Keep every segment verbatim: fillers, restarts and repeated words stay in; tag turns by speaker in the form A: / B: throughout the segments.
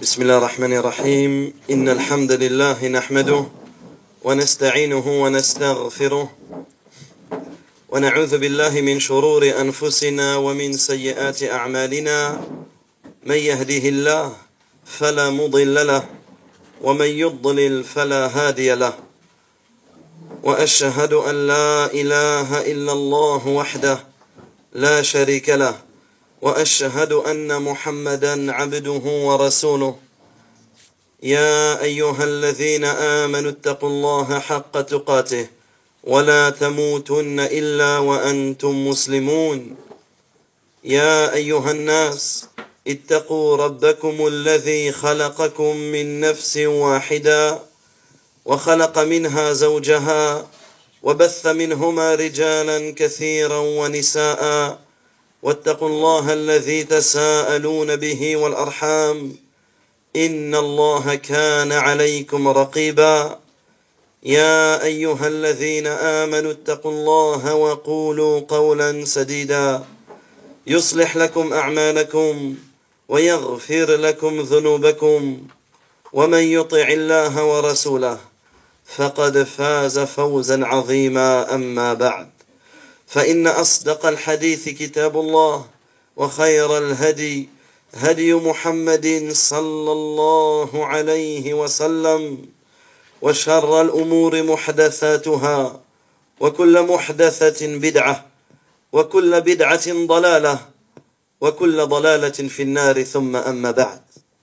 A: بسم الله الرحمن الرحيم إن الحمد لله نحمده ونستعينه ونستغفره ونعوذ بالله من شرور أنفسنا ومن سيئات أعمالنا من يهده الله فلا مضل له ومن يضلل فلا هادي له وأشهد أن لا إله إلا الله وحده لا شريك له وأشهد أن محمدا عبده ورسوله يا أيها الذين آمنوا اتقوا الله حق تقاته ولا تموتن إلا وأنتم مسلمون يا أيها الناس اتقوا ربكم الذي خلقكم من نفس واحدة وخلق منها زوجها وبث منهما رجالا كثيرا ونساء واتقوا الله الذي تساءلون به والأرحام إن الله كان عليكم رقيبا يا أيها الذين آمنوا اتقوا الله وقولوا قولا سديدا يصلح لكم أعمالكم ويغفر لكم ذنوبكم ومن يطع الله ورسوله فقد فاز فوزا عظيما أما بعد فإن أصدق الحديث كتاب الله وخير الهدي هدي محمد صلى الله عليه وسلم وشر الأمور محدثاتها وكل محدثة بدعة وكل بدعة ضلالة وكل ضلالة في النار ثم أما بعد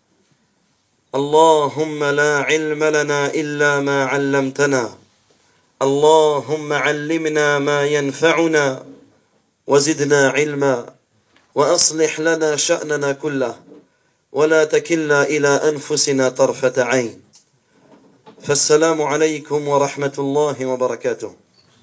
A: اللهم لا علم لنا إلا ما علمتنا اللهم علمنا ما ينفعنا وزدنا علما وأصلح لنا شأننا كله ولا تكلنا إلى أنفسنا طرفة عين فالسلام عليكم ورحمة الله وبركاته.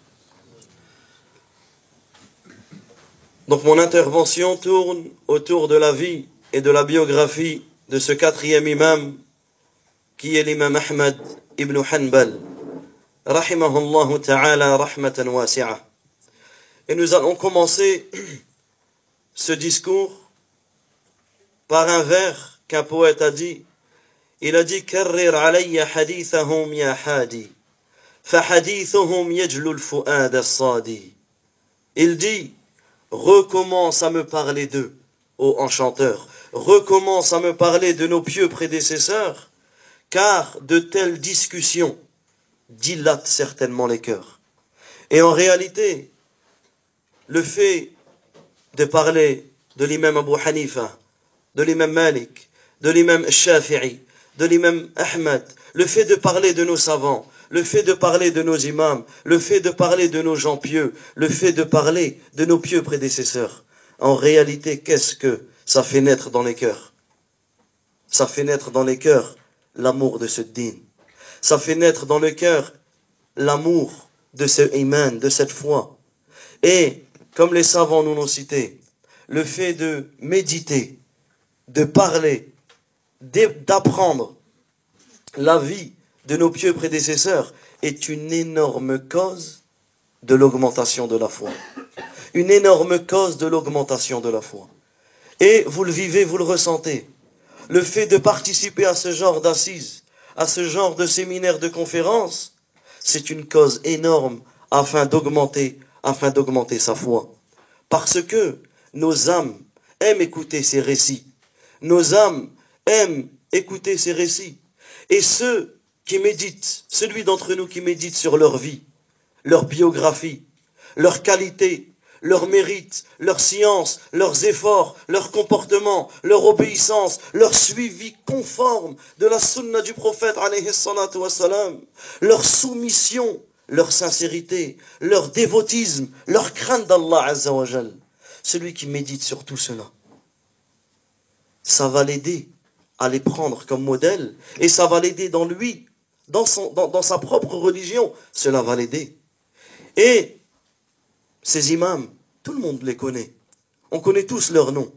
A: Donc mon intervention tourne autour de la vie et de la biographie de ce quatrième imam qui est l'imam Ahmad ibn Hanbal rahimahullah ta'ala rahmatan wasi'a. Et nous allons commencer ce discours par un vers qu'un poète a dit. Il a dit Karrir alayya hadithahum ya hadi fa hadithuhum yajlu al-fu'ad as-sadi. Il dit recommence à me parler d'eux, ô enchanteur, recommence à me parler de nos pieux prédécesseurs, car de telles discussions dilatent certainement les cœurs. Et en réalité, le fait de parler de l'imam Abu Hanifa, de l'imam Malik, de l'imam Shafi'i, de l'imam Ahmad, le fait de parler de nos savants, le fait de parler de nos imams, le fait de parler de nos gens pieux, le fait de parler de nos pieux prédécesseurs, en réalité, qu'est-ce que ça fait naître dans les cœurs? Ça fait naître dans les cœurs l'amour de ce din. Ça fait naître dans le cœur l'amour de ce iman, de cette foi. Et, comme les savants nous l'ont cité, le fait de méditer, de parler, d'apprendre la vie de nos pieux prédécesseurs est une énorme cause de l'augmentation de la foi. Une énorme cause de l'augmentation de la foi. Et vous le vivez, vous le ressentez. Le fait de participer à ce genre d'assises, à ce genre de séminaires, de conférences, c'est une cause énorme afin d'augmenter, afin d'augmenter sa foi. Parce que nos âmes aiment écouter ces récits. Nos âmes aiment écouter ces récits. Et ceux qui méditent, celui d'entre nous qui médite sur leur vie, leur biographie, leur qualité, leur mérite, leur science, leurs efforts, leur comportement, leur obéissance, leur suivi conforme de la sunna du prophète alayhi salatu wassalam, leur soumission, leur sincérité, leur dévotisme, leur crainte d'Allah azza wa jal. Celui qui médite sur tout cela, ça va l'aider à les prendre comme modèle et ça va l'aider dans lui, dans, son, dans, dans sa propre religion, cela va l'aider. Et ces imams, tout le monde les connaît. On connaît tous leurs noms.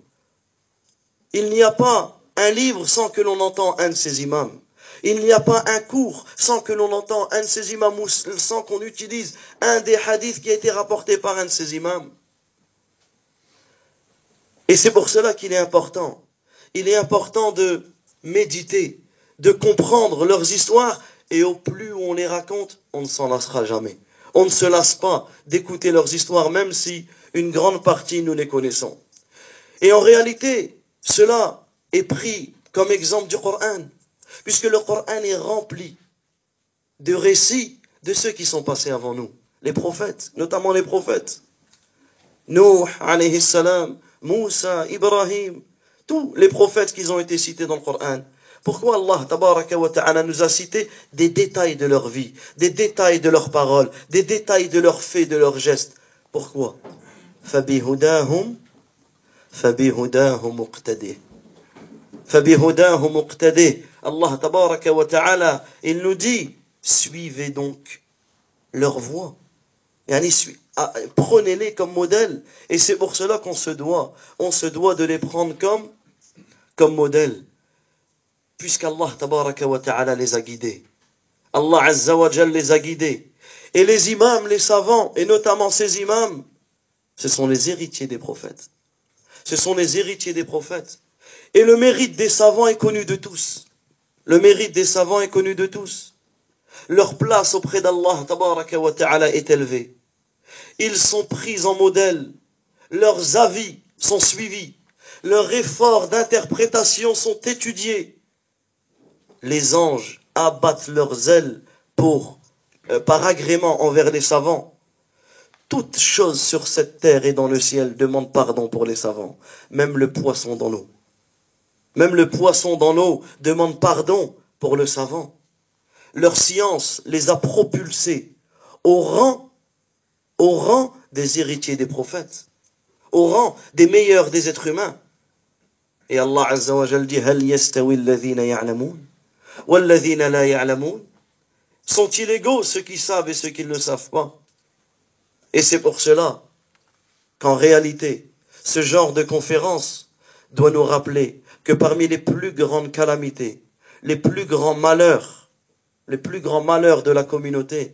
A: Il n'y a pas un livre sans que l'on entend un de ces imams. Il n'y a pas un cours sans que l'on entend un de ces imams ou sans qu'on utilise un des hadiths qui a été rapporté par un de ces imams. Et c'est pour cela qu'il est important. Il est important de méditer, de comprendre leurs histoires, et au plus on les raconte, on ne s'en lassera jamais. On ne se lasse pas d'écouter leurs histoires, même si une grande partie nous les connaissons. Et en réalité, cela est pris comme exemple du Coran, puisque le Coran est rempli de récits de ceux qui sont passés avant nous, les prophètes, notamment les prophètes. Nuh, alayhi salam, Moussa, Ibrahim, tous les prophètes qui ont été cités dans le Coran. Pourquoi Allah tabaraka wa ta'ala nous a cité des détails de leur vie, des détails de leurs paroles, des détails de leurs faits, de leurs gestes? Pourquoi? Fabihudahum, fabihudahum muqtadi. Fabihudahum muqtadi. Allah tabaraka wa ta'ala, il nous dit, suivez donc leur voie. Yani, prenez-les comme modèle. Et c'est pour cela qu'on se doit, on se doit de les prendre comme, comme modèle. Puisqu'Allah tabaraka wa ta'ala les a guidés. Allah azza wa jal les a guidés. Et les imams, les savants, et notamment ces imams, ce sont les héritiers des prophètes. Ce sont les héritiers des prophètes. Et le mérite des savants est connu de tous. Le mérite des savants est connu de tous. Leur place auprès d'Allah tabaraka wa ta'ala est élevée. Ils sont pris en modèle. Leurs avis sont suivis. Leurs efforts d'interprétation sont étudiés. Les anges abattent leurs ailes pour, euh, par agrément envers les savants. Toute chose sur cette terre et dans le ciel demande pardon pour les savants. Même le poisson dans l'eau. Même le poisson dans l'eau demande pardon pour le savant. Leur science les a propulsés au rang, au rang des héritiers des prophètes, au rang des meilleurs des êtres humains. Et Allah Azza wa Jal dit, Hal yastawi alladhina ya'lamun walladhina la ya'lamun? Sont-ils égaux ceux qui savent et ceux qui ne savent pas? Et c'est pour cela qu'en réalité, ce genre de conférence doit nous rappeler que parmi les plus grandes calamités, les plus grands malheurs, les plus grands malheurs de la communauté,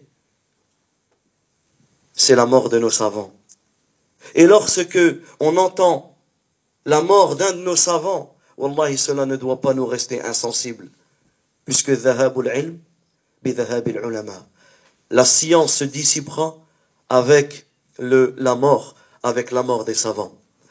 A: c'est la mort de nos savants. Et lorsque on entend la mort d'un de nos savants, wallahi, cela ne doit pas nous rester insensibles, puisque dhahabul ilm bi dhahabil ulama. La science se dissipera avec le, la mort, avec la mort des savants.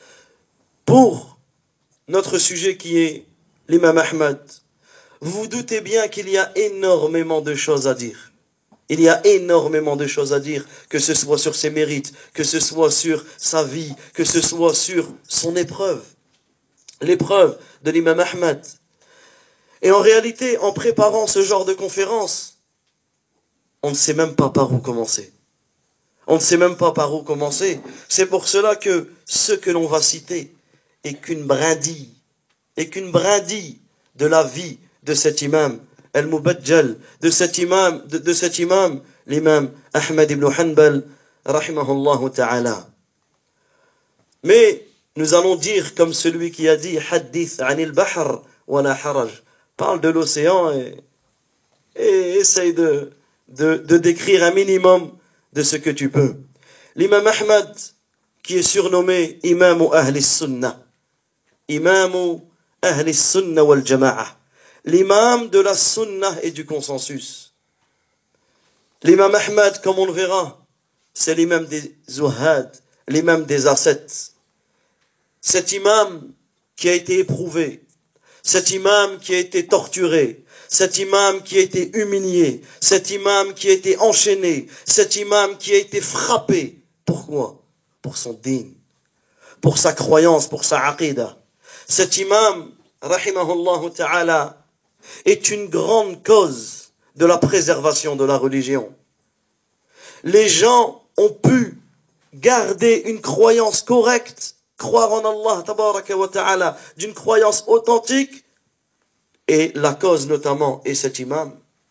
A: Pour notre sujet qui est l'imam Ahmad, vous vous doutez bien qu'il y a énormément de choses à dire. Il y a énormément de choses à dire, que ce soit sur ses mérites, que ce soit sur sa vie, que ce soit sur son épreuve, l'épreuve de l'imam Ahmad. Et en réalité, en préparant ce genre de conférence, on ne sait même pas par où commencer. On ne sait même pas par où commencer. C'est pour cela que ce que l'on va citer est qu'une brindille, est qu'une brindille de la vie de cet imam, al-Mubajjal, de cet imam, de, de cet imam, l'imam Ahmad ibn Hanbal, rahimahullah ta'ala. Mais nous allons dire comme celui qui a dit, Hadith anil bahr wa la haraj. Parle de l'océan et, et essaye de, de, de décrire un minimum de ce que tu peux. L'imam Ahmad, qui est surnommé Imam Ahli Sunnah, Imam Ahli Sunnah wal Jama'a, l'imam de la Sunnah et du consensus. L'imam Ahmad, comme on le verra, c'est l'imam des Zuhad, l'imam des ascètes. Cet imam qui a été éprouvé, cet imam qui a été torturé, cet imam qui a été humilié, cet imam qui a été enchaîné, cet imam qui a été frappé. Pourquoi? Pour son din, pour sa croyance, pour sa aqida. Cet imam, rahimahullah ta'ala, est une grande cause de la préservation de la religion. Les gens ont pu garder une croyance correcte, croire en Allah tabaraka wa ta'ala, d'une croyance authentique, et la cause notamment est cet imam.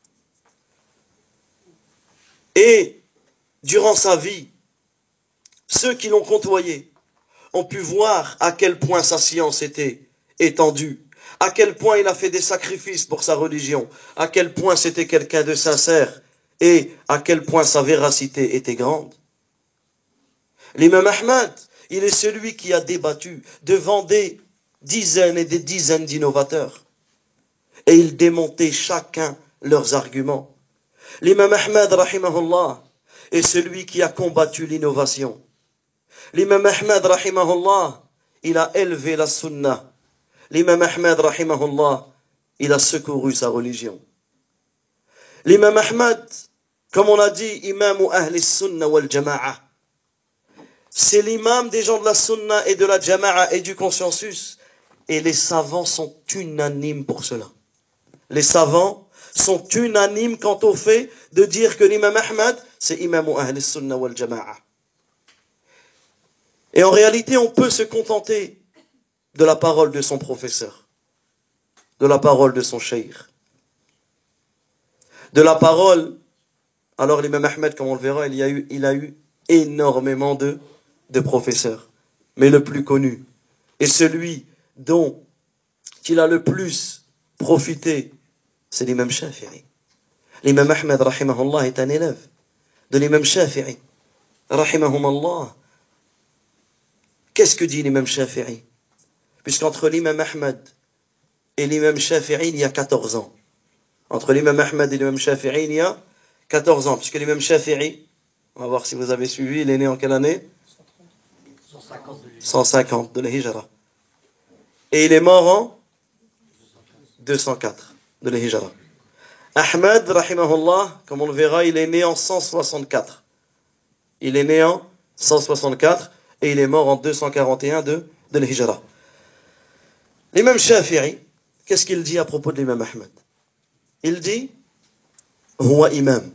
A: Et durant sa vie, ceux qui l'ont côtoyé ont pu voir à quel point sa science était étendue, à quel point il a fait des sacrifices pour sa religion, à quel point c'était quelqu'un de sincère et à quel point sa véracité était grande. L'imam Ahmad, il est celui qui a débattu devant des dizaines et des dizaines d'innovateurs. et ils démontaient chacun leurs arguments. L'imam Ahmad, rahimahullah, est celui qui a combattu l'innovation. L'imam Ahmad, rahimahullah, il a élevé la sunna. L'imam Ahmad, rahimahullah, il a secouru sa religion. L'imam Ahmad, comme on a dit, imam ou ahli sunna wal jama'a, c'est l'imam des gens de la sunna et de la jama'a et du consensus. Et les savants sont unanimes pour cela. Les savants sont unanimes quant au fait de dire que l'imam Ahmad, c'est imam ou ahli sunna wal jama'a. Et en réalité, on peut se contenter de la parole de son professeur, de la parole de son cheikh, de la parole. Alors l'imam Ahmad, comme on le verra, il y a eu, il a eu énormément de, de professeurs. Mais le plus connu, et celui dont il a le plus profité, c'est l'imam Shafi'i. L'imam Ahmad, rahimahullah, est un élève de l'imam Shafi'i. Rahimahumallah. Qu'est-ce que dit l'imam Shafi'i? Puisqu'entre l'imam Ahmad et l'imam Shafi'i, il y a quatorze ans. Entre l'imam Ahmad et l'imam Shafi'i, il y a quatorze ans. Puisque l'imam Shafi'i, on va voir si vous avez suivi, il est né en quelle année? cent cinquante de la Hijra. Et il est mort en deux cent quatre de la Hijra. Ahmad, rahimahullah, comme on le verra, il est né en cent soixante-quatre. Il est né en cent soixante-quatre et il est mort en deux cent quarante et un de, de la Hijra. L'imam Shafi'i, qu'est-ce qu'il dit à propos de l'imam Ahmad? Il dit, Huwa imam.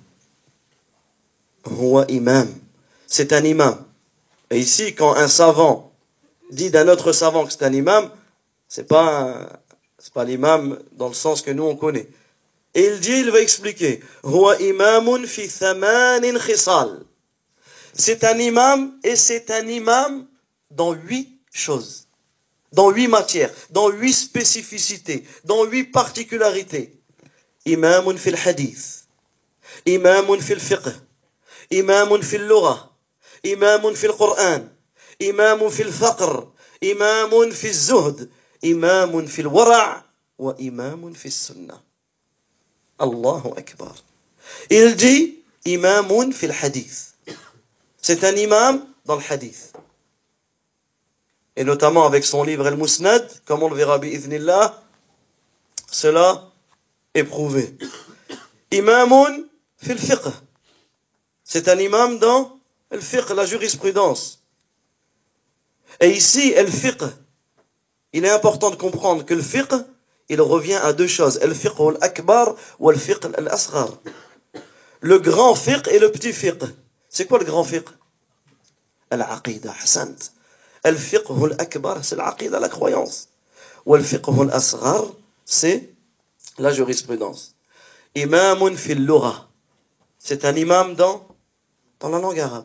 A: Huwa imam. C'est un imam. Et ici, quand un savant dit d'un autre savant que c'est un imam, c'est pas, c'est pas l'imam dans le sens que nous on connaît. Et il dit, il va expliquer, Huwa imamun fi thamanin khisal. C'est un imam et c'est un imam dans huit choses, dans huit matières, dans huit spécificités, dans huit particularités. Imamun fil hadith, imamun fil fiqh, imamun fil lugha, imamun fil Qur'an, imamun fil faqr, imamun fil zuhd, imamun fil wara' wa imamun fil sunnah. Allahu Akbar. Il dit imamun fil hadith. C'est un imam dans le hadith. Et notamment avec son livre Al-Musnad, comme on le verra bi'idhnillah, cela est prouvé. Imamun fil fiqh. C'est un imam dans le fiqh, la jurisprudence. Et ici, le fiqh, il est important de comprendre que le fiqh, il revient à deux choses. Le fiqh al-akbar ou le fiqh al-asghar. Le grand fiqh et le petit fiqh. C'est quoi le grand fiqh? Al-aqida, hasant. Le fiqh al-akbar, c'est l'aqida, la croyance. Ou le fiqh al-asghar, c'est la jurisprudence. Imamun fil lugha. C'est un imam dans, dans la langue arabe.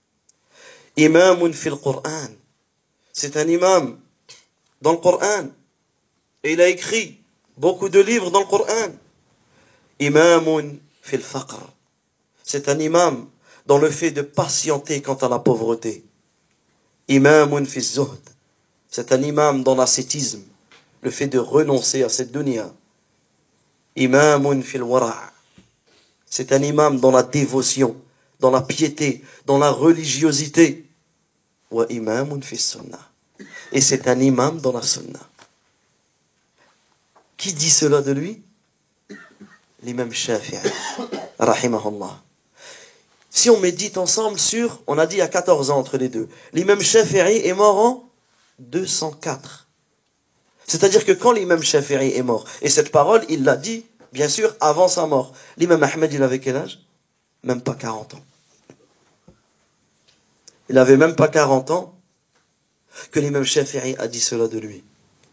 A: Imamun fil Qur'an. C'est un imam dans le Coran. Et il a écrit beaucoup de livres dans le Coran. Imamun fil faqr. C'est un imam dans le fait de patienter quant à la pauvreté. Imamun fil zuhd. C'est un imam dans l'ascétisme, le fait de renoncer à cette dunya. Imamun fil wara'. C'est un imam dans la dévotion, dans la piété, dans la religiosité. Wa imamun fil sunnah. Et c'est un imam dans la sunnah. Qui dit cela de lui? L'imam Shafi'i, rahimahullah. Si on médite ensemble sur, on a dit à quatorze ans entre les deux, l'imam Shafi'i est mort en deux cent quatre. C'est-à-dire que quand l'imam Shafi'i est mort, et cette parole, il l'a dit, bien sûr, avant sa mort. L'imam Ahmed, il avait quel âge? Même pas quarante ans. Il avait même pas quarante ans que l'imam Shafi'i a dit cela de lui.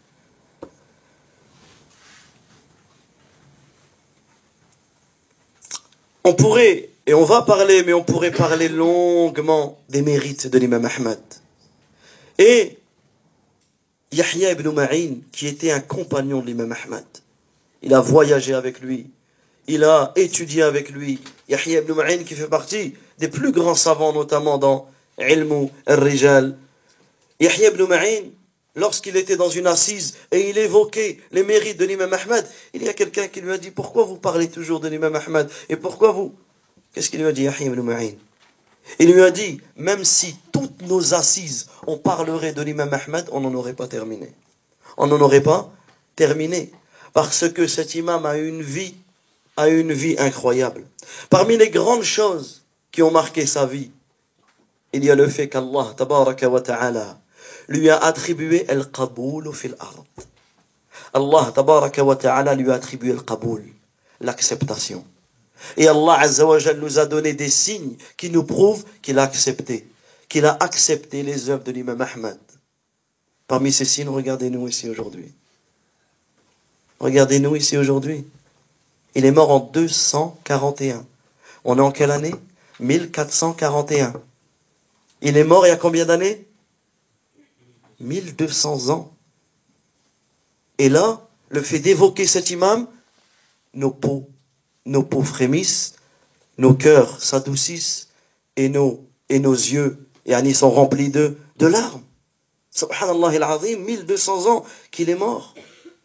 A: On pourrait, et on va parler, mais on pourrait parler longuement des mérites de l'imam Ahmad. Et Yahya ibn Ma'in, qui était un compagnon de l'imam Ahmad, il a voyagé avec lui, il a étudié avec lui. Yahya ibn Ma'in qui fait partie des plus grands savants, notamment dans Ilmu al-Rijal. Yahya ibn Ma'in, lorsqu'il était dans une assise et il évoquait les mérites de l'imam Ahmad, il y a quelqu'un qui lui a dit, pourquoi vous parlez toujours de l'imam Ahmad? Et pourquoi vous? Qu'est-ce qu'il lui a dit, Yahya ibn Ma'in? Il lui a dit, même si toutes nos assises, on parlerait de l'imam Ahmad, on n'en aurait pas terminé. On n'en aurait pas terminé. Parce que cet imam a une vie, a une vie incroyable. Parmi les grandes choses qui ont marqué sa vie, il y a le fait qu'Allah, tabaraka wa ta'ala, lui a attribué al-qaboul fil ard. Allah, tabaraka wa ta'ala, lui a attribué al-qaboul, l'acceptation. Et Allah Azza wa Jal nous a donné des signes qui nous prouvent qu'il a accepté, qu'il a accepté les œuvres de l'imam Ahmad. Parmi ces signes, regardez-nous ici aujourd'hui. Regardez-nous ici aujourd'hui. Il est mort en deux cent quarante et un. On est en quelle année? mille quatre cent quarante et un. Il est mort il y a combien d'années? mille deux cents ans. Et là, le fait d'évoquer cet imam, nos peaux, nos peaux frémissent, nos cœurs s'adoucissent et nos, et nos yeux yani, sont remplis de, de larmes. Subhanallah al-Azim, mille deux cents ans qu'il est mort.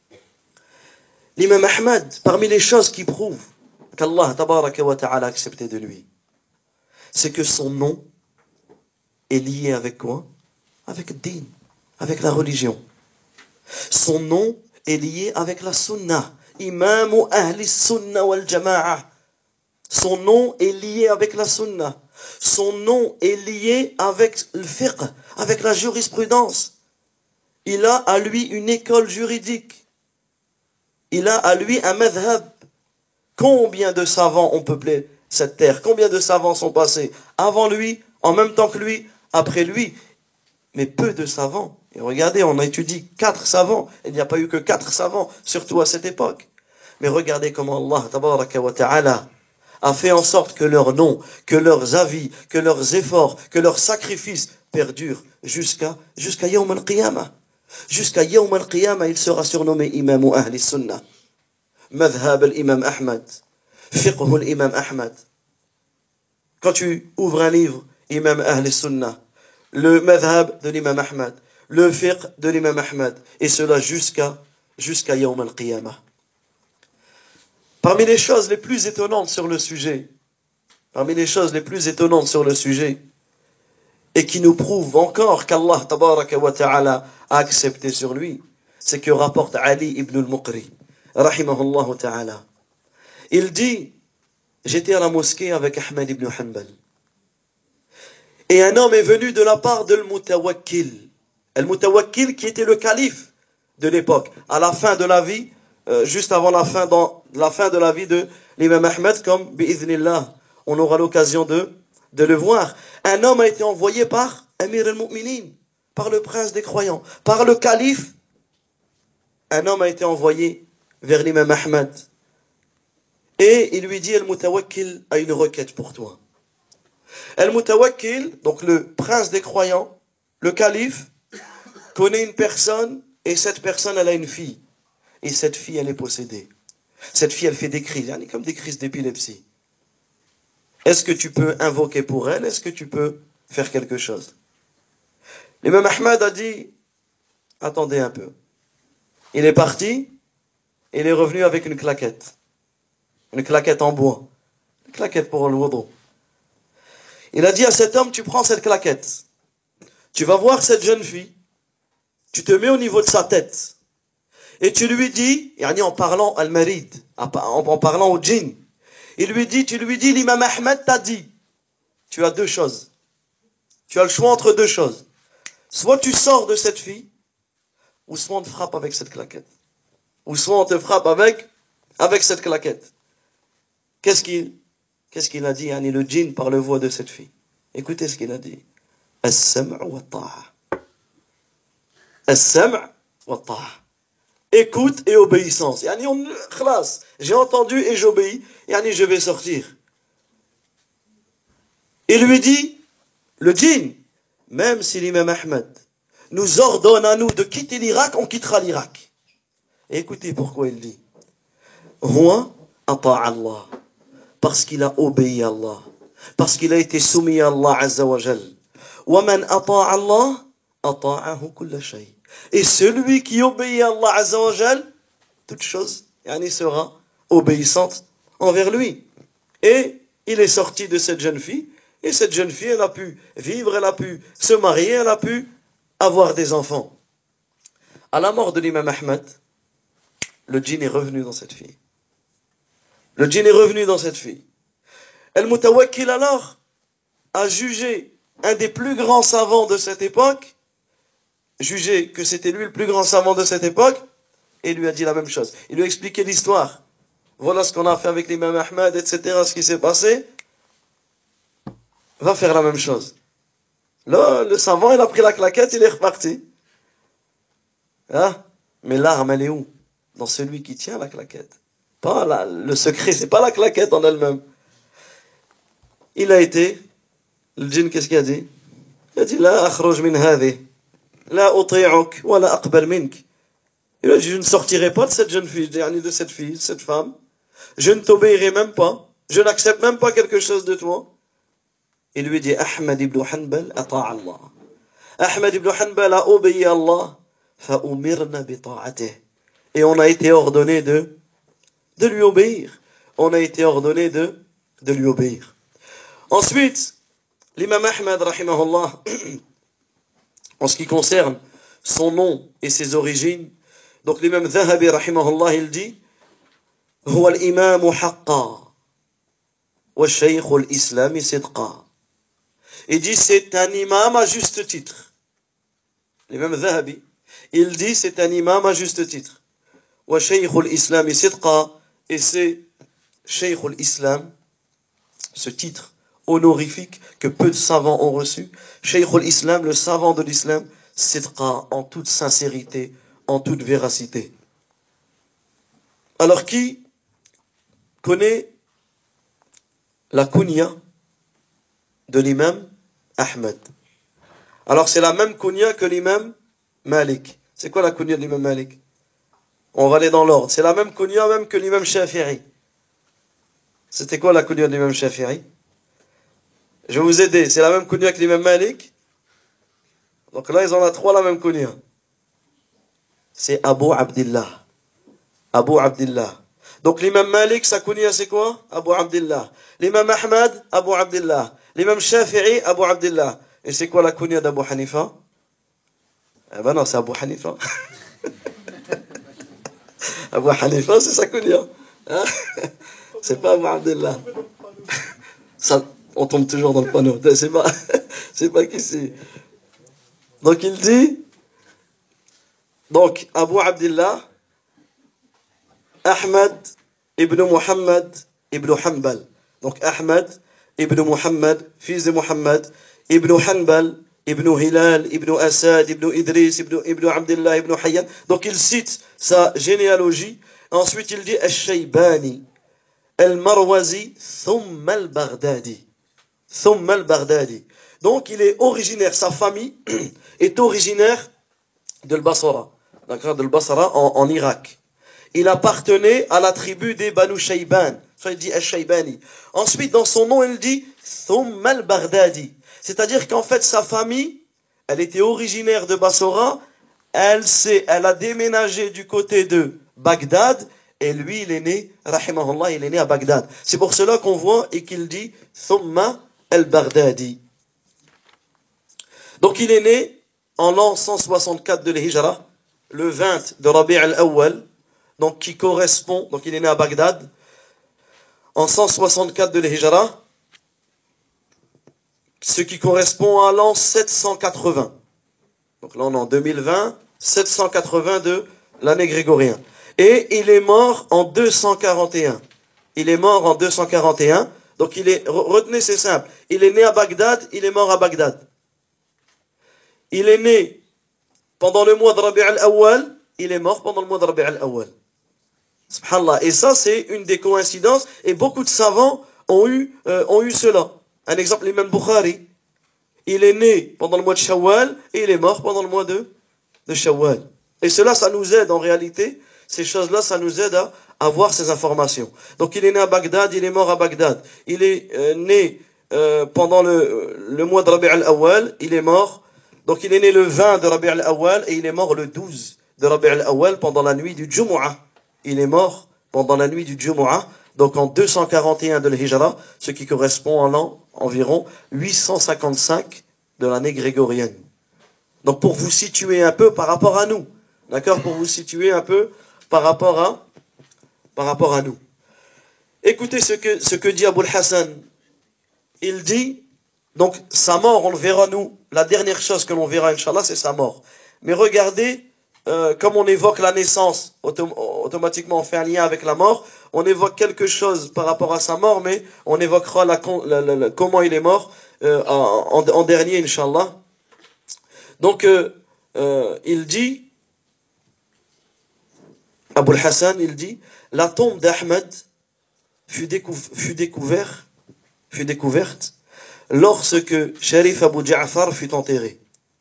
A: L'imam Ahmad, parmi les choses qui prouvent qu'Allah tabaraka wa ta'ala a accepté de lui, c'est que son nom est lié avec quoi? Avec le din, avec la religion. Son nom est lié avec la sunnah. Imamu ahli sunnah wal jama'a. Son nom est lié avec la sunnah. Son nom est lié avec le fiqh, avec la jurisprudence. Il a à lui une école juridique. Il a à lui un madhab. Combien de savants ont peuplé cette terre? Combien de savants sont passés avant lui, en même temps que lui, après lui? Mais peu de savants. Et regardez, on a étudié quatre savants. Il n'y a pas eu que quatre savants, surtout à cette époque. Mais regardez comment Allah, tabaraka wa ta'ala, a fait en sorte que leurs noms, que leurs avis, que leurs efforts, que leurs sacrifices perdurent jusqu'à, jusqu'à Yawm al-Qiyamah. Jusqu'à Yawm al-Qiyamah, il sera surnommé Imam Ahli Sunnah. Madhab al-Imam Ahmad. Fiqh al-Imam Ahmad. Quand tu ouvres un livre, Imam Ahli Sunnah, le madhab de l'imam Ahmad, le fiqh de l'imam Ahmad, et cela jusqu'à jusqu'à Yawm al-Qiyamah. Parmi les choses les plus étonnantes sur le sujet, parmi les choses les plus étonnantes sur le sujet, et qui nous prouvent encore qu'Allah tabaraka wa ta'ala a accepté sur lui, c'est que rapporte Ali ibn al-Muqri, rahimahullah ta'ala. Il dit, j'étais à la mosquée avec Ahmad ibn Hanbal. Et un homme est venu de la part de Al-Mutawakkil. Al-Mutawakkil qui était le calife de l'époque. À la fin de la vie, euh, juste avant la fin, dans, la fin de la vie de l'imam Ahmed, comme bi'idhnillah, on aura l'occasion de, de le voir. Un homme a été envoyé par Amir al-Mu'minin, par le prince des croyants, par le calife. Un homme a été envoyé vers l'imam Ahmed. Et il lui dit, Al-Mutawakkil a une requête pour toi. Al-Mutawakkil, donc le prince des croyants, le calife, connaît une personne, et cette personne, elle a une fille. Et cette fille, elle est possédée. Cette fille, elle fait des crises, elle est comme des crises d'épilepsie. Est-ce que tu peux invoquer pour elle? Est-ce que tu peux faire quelque chose? L'imam Ahmad a dit, attendez un peu. Il est parti, il est revenu avec une claquette. Une claquette en bois. Une claquette pour le wudu. Il a dit à cet homme, tu prends cette claquette. Tu vas voir cette jeune fille. Tu te mets au niveau de sa tête. Et tu lui dis, yani en parlant al-marid, en parlant au djinn, il lui dit, tu lui dis, l'imam Ahmed t'a dit, tu as deux choses. Tu as le choix entre deux choses. Soit tu sors de cette fille, ou soit on te frappe avec cette claquette. Ou soit on te frappe avec, avec cette claquette. Qu'est-ce qu'il, qu'est-ce qu'il a dit, yani le djinn par le voix de cette fille? Écoutez ce qu'il a dit. As-sam' wa ta'a. As-sam' wa ta'a. Écoute et obéissance. Yani on, khlas, j'ai entendu et j'obéis. Yani je vais sortir. Il lui dit, le djinn, même si l'imam Ahmed nous ordonne à nous de quitter l'Irak, on quittera l'Irak. Et écoutez pourquoi il dit. Huwa ata'a Allah. Parce qu'il a obéi à Allah. Parce qu'il a été soumis à Allah Azza wa Jal. Wa man ata'a Allah, ata'ahu kulla shay. Et celui qui obéit à Allah Azza wa Jal, toute chose, yani sera obéissante envers lui. Et il est sorti de cette jeune fille, et cette jeune fille, elle a pu vivre, elle a pu se marier, elle a pu avoir des enfants. À la mort de l'imam Ahmad, le djinn est revenu dans cette fille. Le djinn est revenu dans cette fille. Al-Mutawakkil alors a jugé un des plus grands savants de cette époque, jugé que c'était lui le plus grand savant de cette époque, et lui a dit la même chose. Il lui a expliqué l'histoire. Voilà ce qu'on a fait avec l'imam Ahmad, et cetera, ce qui s'est passé. Va faire la même chose. Là, le savant, il a pris la claquette, il est reparti. Hein? Mais l'arme, elle est où? Dans celui qui tient la claquette. Pas la, le secret, c'est pas la claquette en elle-même. Il a été, le djinn, qu'est-ce qu'il a dit? Il a dit, la akhruj min hadhi, la uti'uk, wa la aqbal mink. Il a dit, je ne sortirai pas de cette jeune fille, de cette fille, de cette femme. Je ne t'obéirai même pas. Je n'accepte même pas quelque chose de toi. Il lui dit, Ahmad ibn Hanbal ata'a Allah. Ahmad ibn Hanbal a obéi à Allah. Fa'umirna bi ta'atih. Et on a été ordonné de, de lui obéir. On a été ordonné de, de lui obéir. Ensuite, l'imam Ahmad, rahimahullah, en ce qui concerne son nom et ses origines, donc l'imam Zahabi, rahimahullah, il dit, هو الإمام حقا والشيخ الإسلام صدقا. Il dit c'est un imam à juste titre. L'imam Zahabi, il dit c'est un imam à juste titre. وشيخ الإسلام صدقا, et c'est Cheikh al-Islam, ce titre honorifique que peu de savants ont reçu. Cheikh al-Islam, le savant de l'islam, sidqa, en toute sincérité, en toute véracité. Alors qui connaît la kunya de l'imam Ahmed? Alors c'est la même kunya que l'imam Malik. C'est quoi la kunya de l'imam Malik? On va aller dans l'ordre. C'est la même kunya même que l'imam Shafi'i. C'était quoi la kunya de l'imam Shafi'i? Je vais vous aider. C'est la même kunya que l'imam Malik. Donc là, ils en ont trois la même kunya. C'est Abu Abdillah. Abu Abdillah. Donc l'imam Malik, sa kunya c'est quoi? Abu Abdillah. L'imam Ahmad, Abu Abdillah. L'imam Shafi'i, Abu Abdillah. Et c'est quoi la kunya d'Abu Hanifa? Eh ben non, c'est Abu Hanifa. Abu Hanifa, c'est sa kunya. Hein? C'est pas Abu Abdillah. Ça, on tombe toujours dans le panneau. C'est pas, c'est pas qui c'est. Donc il dit, donc Abu Abdillah, Ahmad ibn Muhammad ibn Hanbal. Donc Ahmad ibn Muhammad, fils de Muhammad, ibn Hanbal, ibn Hilal, ibn Asad, ibn Idris, ibn, ibn Abdullah, ibn Hayyan. Donc il cite sa généalogie. Ensuite il dit Al-Shaybani, Al-Marwazi, Thumma al-Baghdadi. Thumma al-Baghdadi. Donc il est originaire, sa famille est originaire de l'Basra, d'accord, de l'Basra en, en Irak. Il appartenait à la tribu des Banu Shayban. Ça, il dit Al-Shaybani. Ensuite, dans son nom, il dit Thumma al-Baghdadi. C'est-à-dire qu'en fait, sa famille, elle était originaire de Basra. Elle s'est, elle a déménagé du côté de Bagdad. Et lui, il est né, rahimahullah, il est né à Bagdad. C'est pour cela qu'on voit et qu'il dit Thumma al-Baghdadi. Donc, il est né en l'an cent soixante-quatre de l'Hijra, le vingt de Rabi' al-Awwal. Donc qui correspond, donc il est né à Bagdad, en cent soixante-quatre de l'Hijra, ce qui correspond à l'an sept cent quatre-vingts. Donc là on est en deux mille vingt, sept cent quatre-vingts de l'année grégorienne. Et il est mort en deux cent quarante et un. Il est mort en deux cent quarante et un, donc il est, retenez c'est simple, il est né à Bagdad, il est mort à Bagdad. Il est né pendant le mois de Rabi' al-Awwal, il est mort pendant le mois de Rabi' al-Awwal. Subhanallah. Et ça, c'est une des coïncidences. Et beaucoup de savants ont eu, euh, ont eu cela. Un exemple, l'imam Bukhari. Il est né pendant le mois de Shawwal et il est mort pendant le mois de, de Shawwal. Et cela, ça nous aide en réalité. Ces choses-là, ça nous aide à avoir ces informations. Donc, il est né à Bagdad, il est mort à Bagdad. Il est euh, né euh, pendant le, le mois de Rabi' al-Awwal, il est mort Donc il est né le vingt de Rabi' al-Awwal et il est mort le douze de Rabi' al-Awwal pendant la nuit du Jumu'ah. Il est mort pendant la nuit du Jumu'ah, donc en deux cent quarante et un de l'Hijra, ce qui correspond à l'an environ huit cent cinquante-cinq de l'année grégorienne. Donc pour vous situer un peu par rapport à nous, d'accord, pour vous situer un peu par rapport à, par rapport à nous. Écoutez ce que, ce que dit Abul Hassan. Il dit, donc sa mort, on le verra nous, la dernière chose que l'on verra, Inch'Allah, c'est sa mort. Mais regardez, euh, comme on évoque la naissance, autom- automatiquement on fait un lien avec la mort, on évoque quelque chose par rapport à sa mort, mais on évoquera la, la, la, la, comment il est mort euh, en, en, en dernier, Inch'Allah. Donc, euh, euh, il dit, Abul Hassan, il dit, la tombe d'Ahmed fut, décou- fut, découvert, fut découverte lorsque Sharif Abu Ja'far fut enterré.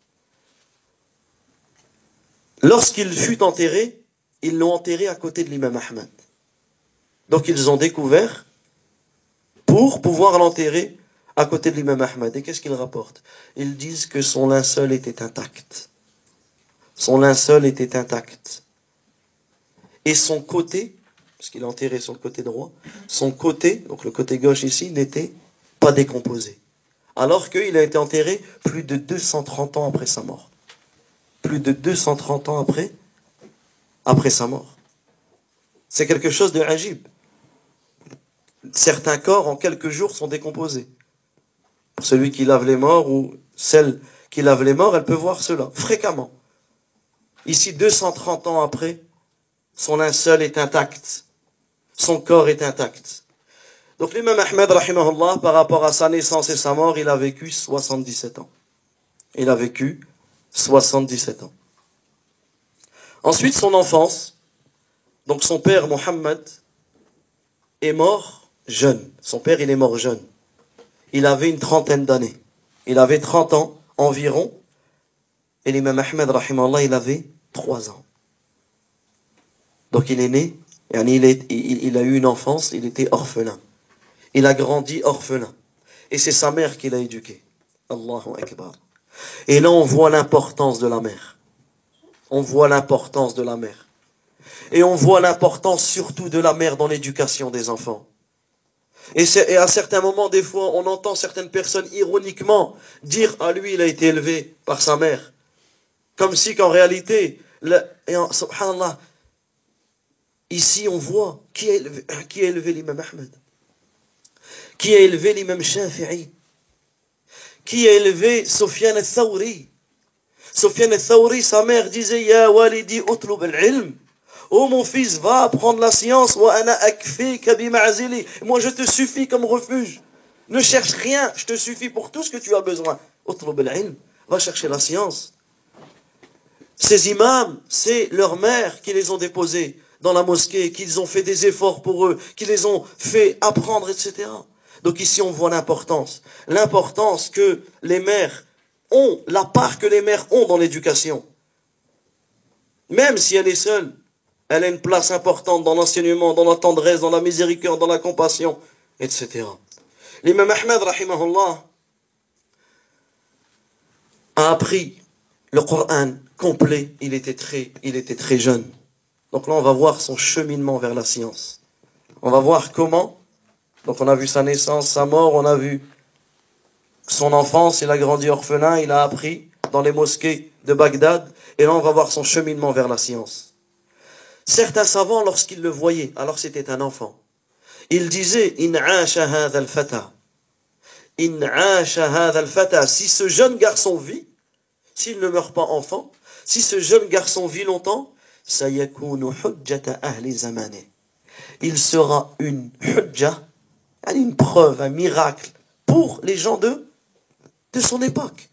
A: Lorsqu'il fut enterré, ils l'ont enterré à côté de l'imam Ahmed. Donc ils ont découvert pour pouvoir l'enterrer à côté de l'imam Ahmed. Et qu'est-ce qu'ils rapportent? Ils disent que son linceul était intact. Son linceul était intact. Et son côté, parce qu'il a enterré sur le côté droit, son côté, donc le côté gauche ici, n'était pas décomposé. Alors qu'il a été enterré plus de deux cent trente ans après sa mort. Plus de deux cent trente ans après, après sa mort. C'est quelque chose de ajib. Certains corps, en quelques jours, sont décomposés. Pour celui qui lave les morts ou celle qui lave les morts, elle peut voir cela fréquemment. Ici, deux cent trente ans après, son linceul est intact. Son corps est intact. Donc l'imam Ahmed, rahimahullah, par rapport à sa naissance et sa mort, il a vécu soixante-dix-sept ans. Il a vécu soixante-dix-sept ans. Ensuite, son enfance. Donc son père, Mohammed, est mort jeune. Son père, il est mort jeune. Il avait une trentaine d'années. Il avait trente ans environ. Et l'imam Ahmed, rahimahullah, il avait trois ans. Donc il est né, il, est, il, il a eu une enfance, il était orphelin. Il a grandi orphelin. Et c'est sa mère qui l'a éduqué. Allahu Akbar. Et là, on voit l'importance de la mère. On voit l'importance de la mère. Et on voit l'importance surtout de la mère dans l'éducation des enfants. Et, et à certains moments, des fois, on entend certaines personnes ironiquement dire « Ah, lui, il a été élevé par sa mère. » Comme si qu'en réalité, le, et en, subhanallah, ici on voit qui a élevé, qui a élevé l'imam Ahmed. Qui a élevé l'imam Shafi'i. Qui a élevé Sufyan al-Thawri. Sufyan al-Thawri, sa mère disait « Ya walidi utlub al-ilm » Oh mon fils, va apprendre la science. Moi je te suffis comme refuge. Ne cherche rien, je te suffis pour tout ce que tu as besoin. Va chercher la science. Ces imams, c'est leurs mères qui les ont déposés dans la mosquée, qu'ils ont fait des efforts pour eux, qui les ont fait apprendre, et cetera. Donc ici on voit l'importance. L'importance que les mères ont, la part que les mères ont dans l'éducation. Même si elle est seule. Elle a une place importante dans l'enseignement, dans la tendresse, dans la miséricorde, dans la compassion, et cetera. L'imam Ahmed, rahimahullah, a appris le Coran complet. Il était très, il était très jeune. Donc là, on va voir son cheminement vers la science. On va voir comment. Donc on a vu sa naissance, sa mort, on a vu son enfance. Il a grandi orphelin, il a appris dans les mosquées de Bagdad. Et là, on va voir son cheminement vers la science. Certains savants, lorsqu'ils le voyaient, alors c'était un enfant, ils disaient « In 'asha hadha al-fata » « In 'asha hadha al-fata » si ce jeune garçon vit, s'il ne meurt pas enfant, si ce jeune garçon vit longtemps, « sayakunu hujjata ahli zamane » il sera une hujja, une preuve, un miracle pour les gens de, de son époque.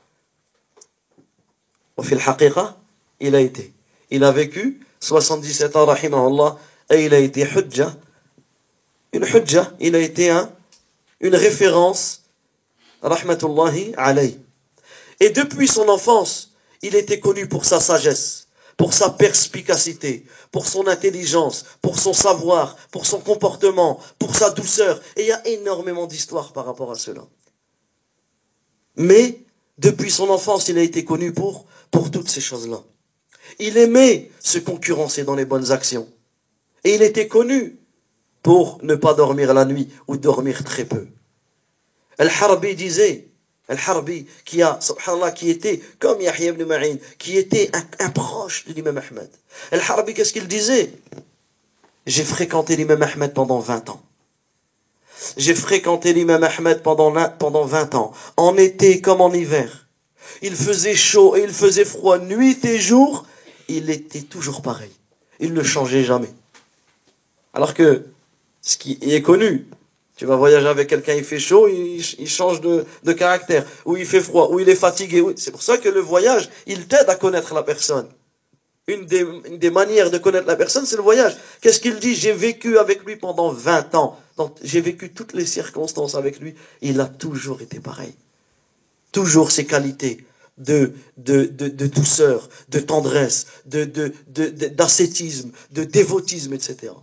A: Au fil haqiqa, il a été, il a vécu soixante-dix-sept ans, rahimahullah, et il a été hujja, une hujja, il a été un, une référence, rahmatullahi alayh. Et depuis son enfance, il était connu pour sa sagesse, pour sa perspicacité, pour son intelligence, pour son savoir, pour son comportement, pour sa douceur. Et il y a énormément d'histoires par rapport à cela. Mais Depuis son enfance, il a été connu pour, pour toutes ces choses-là. Il aimait se concurrencer dans les bonnes actions. Et il était connu pour ne pas dormir la nuit ou dormir très peu. Al-Harbi disait, Al-Harbi, qui a, subhanallah, qui était, comme Yahya ibn Ma'in, qui était un, un proche de l'imam Ahmed. Al-Harbi, qu'est-ce qu'il disait? J'ai fréquenté l'imam Ahmed pendant vingt ans. J'ai fréquenté l'imam Ahmed pendant, pendant vingt ans, en été comme en hiver. Il faisait chaud et il faisait froid, nuit et jour. Il était toujours pareil. Il ne changeait jamais. Alors que, ce qui est connu, tu vas voyager avec quelqu'un, il fait chaud, il, il change de, de caractère, ou il fait froid, ou il est fatigué. Oui. C'est pour ça que le voyage, il t'aide à connaître la personne. Une des, une des manières de connaître la personne, c'est le voyage. Qu'est-ce qu'il dit? J'ai vécu avec lui pendant vingt ans. Donc, j'ai vécu toutes les circonstances avec lui. Il a toujours été pareil. Toujours ses qualités de, de, de, de douceur, de tendresse, de, de, de, de, d'ascétisme, de dévotisme, et cetera.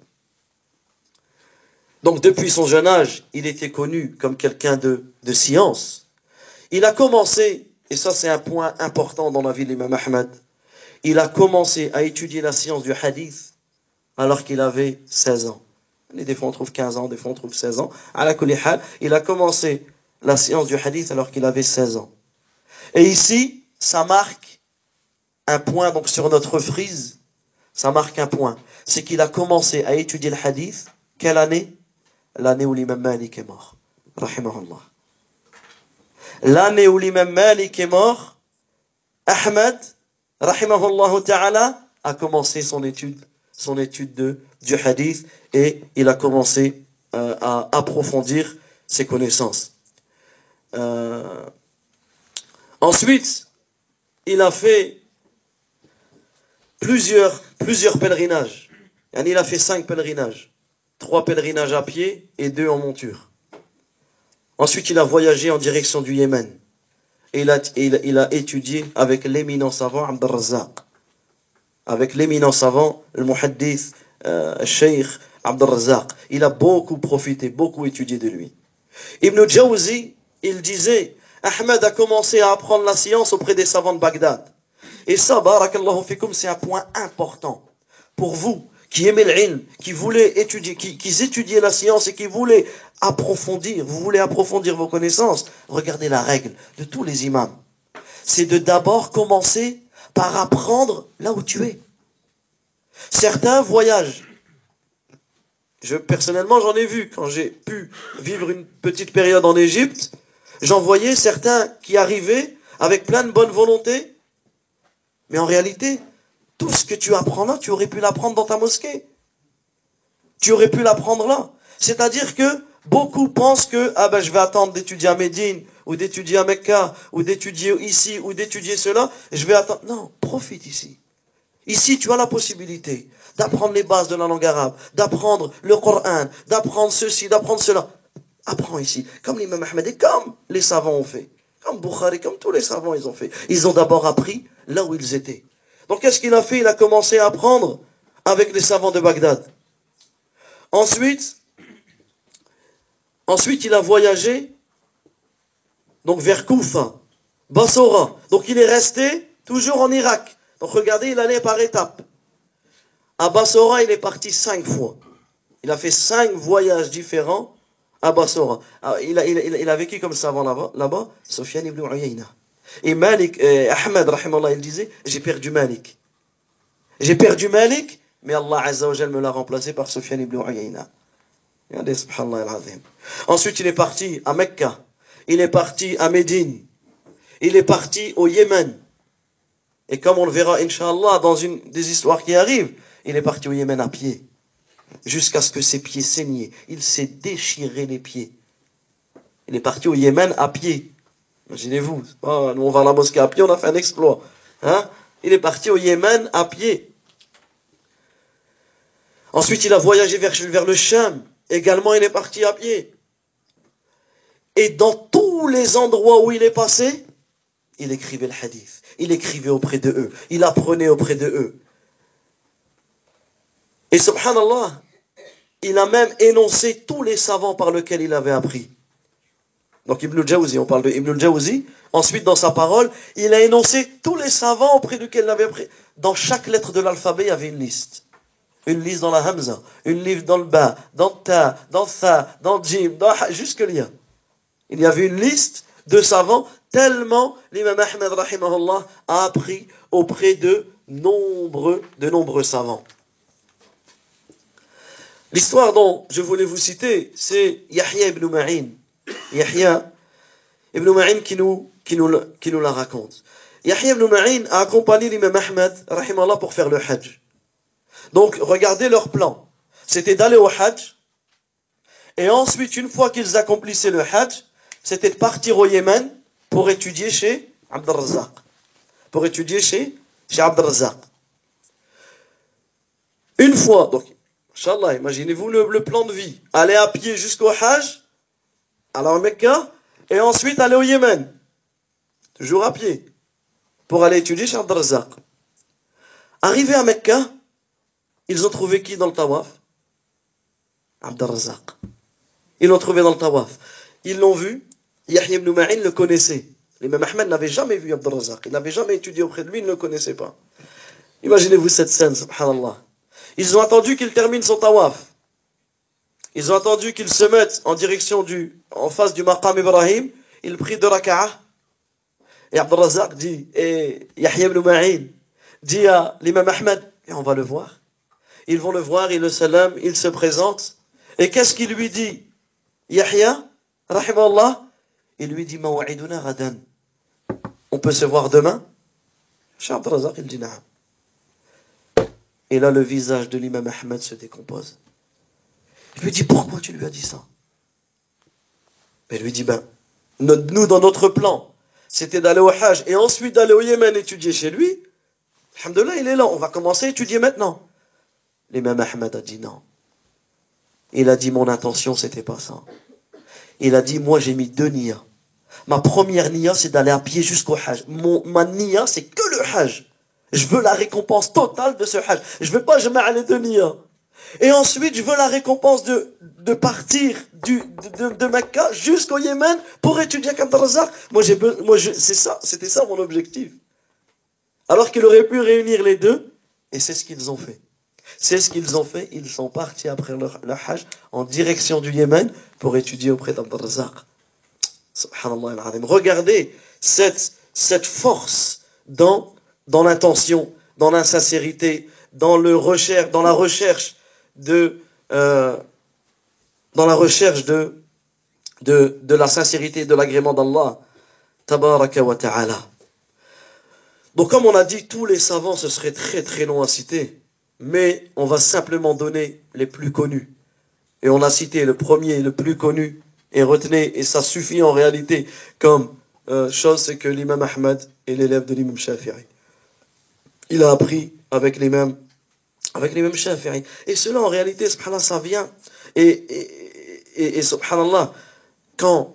A: Donc, depuis son jeune âge, il était connu comme quelqu'un de, de science. Il a commencé, et ça c'est un point important dans la vie de l'imam Ahmed, il a commencé à étudier la science du hadith alors qu'il avait seize ans. Des fois on trouve quinze ans, des fois on trouve seize ans. Ala kulli hal, il a commencé la science du hadith alors qu'il avait seize ans. Et ici, ça marque un point, donc sur notre frise, ça marque un point. C'est qu'il a commencé à étudier le hadith, quelle année? L'année où l'imam Malik est mort. Rahimahullah. L'année où l'imam Malik est mort, Ahmed, rahimahullah ta'ala, a commencé son étude, son étude de, du hadith, et il a commencé euh, à approfondir ses connaissances. Euh, ensuite, il a fait plusieurs, plusieurs pèlerinages. Il a fait cinq pèlerinages. Trois pèlerinages à pied et deux en monture. Ensuite, il a voyagé en direction du Yémen. Et il a, il, il a étudié avec l'éminent savant Abd al-Razzaq. Avec l'éminent savant, le muhaddith, euh, le cheikh Abd al-Razzaq. Il a beaucoup profité, beaucoup étudié de lui. Ibn Jawzi, il disait, Ahmed a commencé à apprendre la science auprès des savants de Bagdad. Et ça, barakallahu fikum, c'est un point important pour vous qui aimez l'ilm, qui voulez étudier, qui, qui étudiez la science et qui voulez approfondir, vous voulez approfondir vos connaissances. Regardez la règle de tous les imams. C'est de d'abord commencer par apprendre là où tu es. Certains voyagent. Je, personnellement, j'en ai vu quand j'ai pu vivre une petite période en Égypte. J'en voyais certains qui arrivaient avec plein de bonne volonté. Mais en réalité, tout ce que tu apprends là, tu aurais pu l'apprendre dans ta mosquée. Tu aurais pu l'apprendre là. C'est-à-dire que beaucoup pensent que ah ben je vais attendre d'étudier à Médine, ou d'étudier à Mecca, ou d'étudier ici, ou d'étudier cela. Je vais attendre. Non, profite ici. Ici, tu as la possibilité d'apprendre les bases de la langue arabe, d'apprendre le Coran, d'apprendre ceci, d'apprendre cela. Apprends ici, comme l'imam Ahmed et comme les savants ont fait. Comme Bukhari, comme tous les savants, ils ont fait. Ils ont d'abord appris là où ils étaient. Donc, qu'est-ce qu'il a fait? Il a commencé à apprendre avec les savants de Bagdad. Ensuite, ensuite, il a voyagé donc vers Koufa, Bassora. Donc, il est resté toujours en Irak. Donc, regardez, il allait par étapes. À Bassora, il est parti cinq fois. Il a fait cinq voyages différents à Bassora. Il a, il a, il a vécu comme savant là-bas, là-bas, Sufyan ibn Uyayna. Et Malik, euh, Ahmed, rahimallah, il disait, j'ai perdu Malik. J'ai perdu Malik, mais Allah Azza wa Jal me l'a remplacé par Sufyan ibn Uyayna. Regardez, subhanallah al-azim. Ensuite, il est parti à Mecca. Il est parti à Médine. Il est parti au Yémen. Et comme on le verra, Inch'Allah, dans une des histoires qui arrivent, il est parti au Yémen à pied. Jusqu'à ce que ses pieds saignaient. Il s'est déchiré les pieds. Il est parti au Yémen à pied. Imaginez-vous. Oh, nous, on va à la mosquée à pied, on a fait un exploit. Hein? Il est parti au Yémen à pied. Ensuite, il a voyagé vers, vers le Cham. Également, il est parti à pied. Et dans tous les endroits où il est passé, il écrivait le hadith. Il écrivait auprès de eux. Il apprenait auprès de eux. Et subhanallah, il a même énoncé tous les savants par lesquels il avait appris. Donc Ibn al-Jawzi, on parle de Ibn al-Jawzi. Ensuite, dans sa parole, il a énoncé tous les savants auprès desquels il avait pris. Dans chaque lettre de l'alphabet, il y avait une liste. Une liste dans la Hamza, une liste dans le Ba, dans le Ta, dans le Tha, dans le Jim, dans le jusque l'Ia. Il y avait une liste de savants, tellement l'imam Ahmed, rahimahullah, a appris auprès de nombreux, de nombreux savants. L'histoire dont je voulais vous citer, c'est Yahya ibn Ma'in. Yahya ibn Ma'in qui nous, qui nous, qui nous la raconte. Yahya ibn Ma'in a accompagné l'imam Ahmed, rahimahullah, pour faire le Hajj. Donc, regardez leur plan. C'était d'aller au Hajj, et ensuite, une fois qu'ils accomplissaient le Hajj, c'était de partir au Yémen pour étudier chez Abd al-Razzaq. Pour étudier chez, chez Abd al-Razzaq. Une fois, donc, Inch'Allah, imaginez-vous le, le plan de vie. Aller à pied jusqu'au Hajj, aller à Mecca, et ensuite aller au Yémen. Toujours à pied. Pour aller étudier chez Abd al-Razzaq. Arrivé à Mecca, ils ont trouvé qui dans le tawaf? Abd al-Razzaq. Ils l'ont trouvé dans le tawaf. Ils l'ont vu. Yahya ibn Ma'in le connaissait. L'imam Ahmed n'avait jamais vu Abd al-Razzaq. Il n'avait jamais étudié auprès de lui, il ne le connaissait pas. Imaginez-vous cette scène, subhanallah. Ils ont attendu qu'il termine son tawaf. Ils ont attendu qu'il se mette en direction du, en face du maqam Ibrahim. Il prit deux raka'ah. Et Abd al-Razzaq dit, et Yahya ibn Ma'in dit à l'imam Ahmed, et on va le voir. Ils vont le voir, il le salam, il se présente. Et qu'est-ce qu'il lui dit? Yahya, rahimahullah, il lui dit, maw'iduna ghadan. On peut se voir demain? Cheikh Abd al-Razzaq, il dit, na'am. Et là, le visage de l'imam Ahmed se décompose. Il lui dit, pourquoi tu lui as dit ça? Et il lui dit, ben, nous, dans notre plan, c'était d'aller au Hajj et ensuite d'aller au Yémen étudier chez lui. Alhamdoulilah, il est là, on va commencer à étudier maintenant. L'imam Ahmed a dit non. Il a dit, mon intention, c'était pas ça. Il a dit, moi, j'ai mis deux niyas. Ma première niya, c'est d'aller à pied jusqu'au Hajj. Mon, ma niya, c'est que le Hajj. Je veux la récompense totale de ce Hajj. Je veux pas jamais aller de niya. Et ensuite, je veux la récompense de, de partir du, de, de, de Mecca jusqu'au Yémen pour étudier Abd al-Razzaq. Moi, j'ai, moi, je, c'est ça, c'était ça mon objectif. Alors qu'il aurait pu réunir les deux, et c'est ce qu'ils ont fait. C'est ce qu'ils ont fait. Ils sont partis après leur, leur Hajj en direction du Yémen pour étudier auprès d'Abd al-Razzaq. Subhanallah al-Azim. Regardez cette, cette force dans, dans l'intention, dans l'insincérité, dans le recherche, dans la recherche de, euh, dans la recherche de, de, de la sincérité, de l'agrément d'Allah. Tabaraka wa ta'ala. Donc, comme on a dit, tous les savants, ce serait très très long à citer, mais on va simplement donner les plus connus. Et on a cité le premier, le plus connu, et retenez, et ça suffit en réalité comme euh, chose, c'est que l'imam Ahmed est l'élève de l'imam Shafi'i. Il a appris avec l'imam, avec l'imam Shafi'i. Et cela en réalité, subhanallah, ça vient. Et, et, et, et subhanallah, quand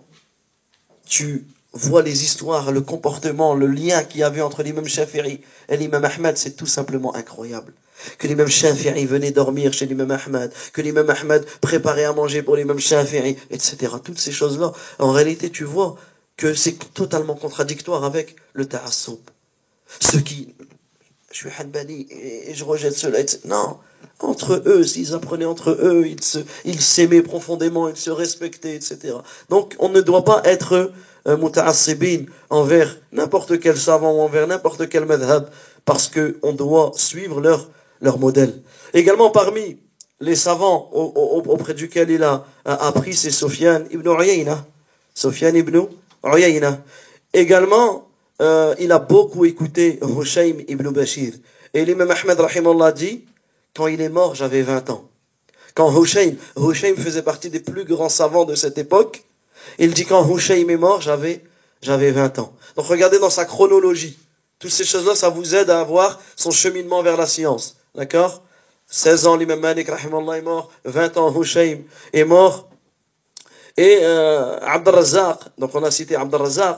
A: tu vois les histoires, le comportement, le lien qu'il y avait entre l'imam Shafi'i et l'imam Ahmed, c'est tout simplement incroyable. Que l'imam Shafi'i venait dormir chez l'imam Ahmed, que l'imam Ahmed préparait à manger pour l'imam Shafi'i, et cetera. Toutes ces choses-là, en réalité, tu vois que c'est totalement contradictoire avec le ta'assoub. Ceux qui, je suis hanbali et je rejette cela, et cetera. Non, entre eux, s'ils apprenaient entre eux, ils se, ils s'aimaient profondément, ils se respectaient, et cetera. Donc, on ne doit pas être euh, muta'assibin envers n'importe quel savant ou envers n'importe quel madhab, parce que on doit suivre leur leur modèle. Également parmi les savants auprès duquel il a appris, c'est Sufyan ibn Uyayna. Sufyan ibn Uyayna. Également, euh, il a beaucoup écouté Hushaym ibn Bashir. Et l'imam Ahmed rahimahullah dit, quand il est mort, j'avais vingt ans. Quand Hushaym, Hushaym faisait partie des plus grands savants de cette époque, il dit quand Hushaym est mort, j'avais j'avais vingt ans. Donc regardez dans sa chronologie. Toutes ces choses-là, ça vous aide à avoir son cheminement vers la science. D'accord? seize ans, l'imam Malik, rahimahullah, est mort. vingt ans, Hushaym est mort. Et euh, Abd al-Razzaq, donc on a cité Abd al-Razzaq,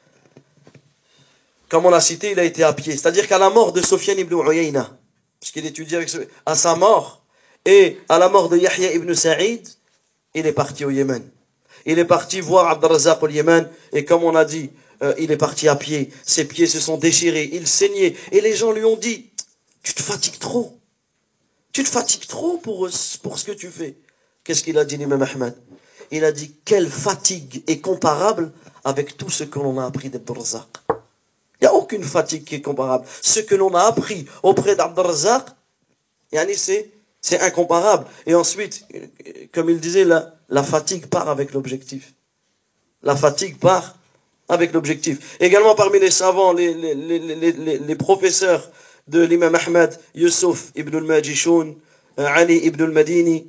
A: comme on l'a cité, il a été à pied. C'est-à-dire qu'à la mort de Sufyan ibn Uyayna, puisqu'il étudiait avec ce, à sa mort, et à la mort de Yahya ibn Sa'id, il est parti au Yémen. Il est parti voir Abd-Razzaq au Yémen, et comme on a dit, euh, il est parti à pied. Ses pieds se sont déchirés, il saignait. Et les gens lui ont dit, tu te fatigues trop. Tu te fatigues trop pour, pour ce que tu fais. Qu'est-ce qu'il a dit, l'imam Ahmad? Il a dit, quelle fatigue est comparable avec tout ce que l'on a appris d'Abd-Razzaq. Il n'y a aucune fatigue qui est comparable. Ce que l'on a appris auprès d'Abd-Razzaq, c'est, c'est incomparable. Et ensuite, comme il disait, la, la fatigue part avec l'objectif. La fatigue part avec l'objectif. Également parmi les savants, les, les, les, les, les, les professeurs de l'imam Ahmad, Yusuf ibn al-Majishun, Ali ibn al-Madini,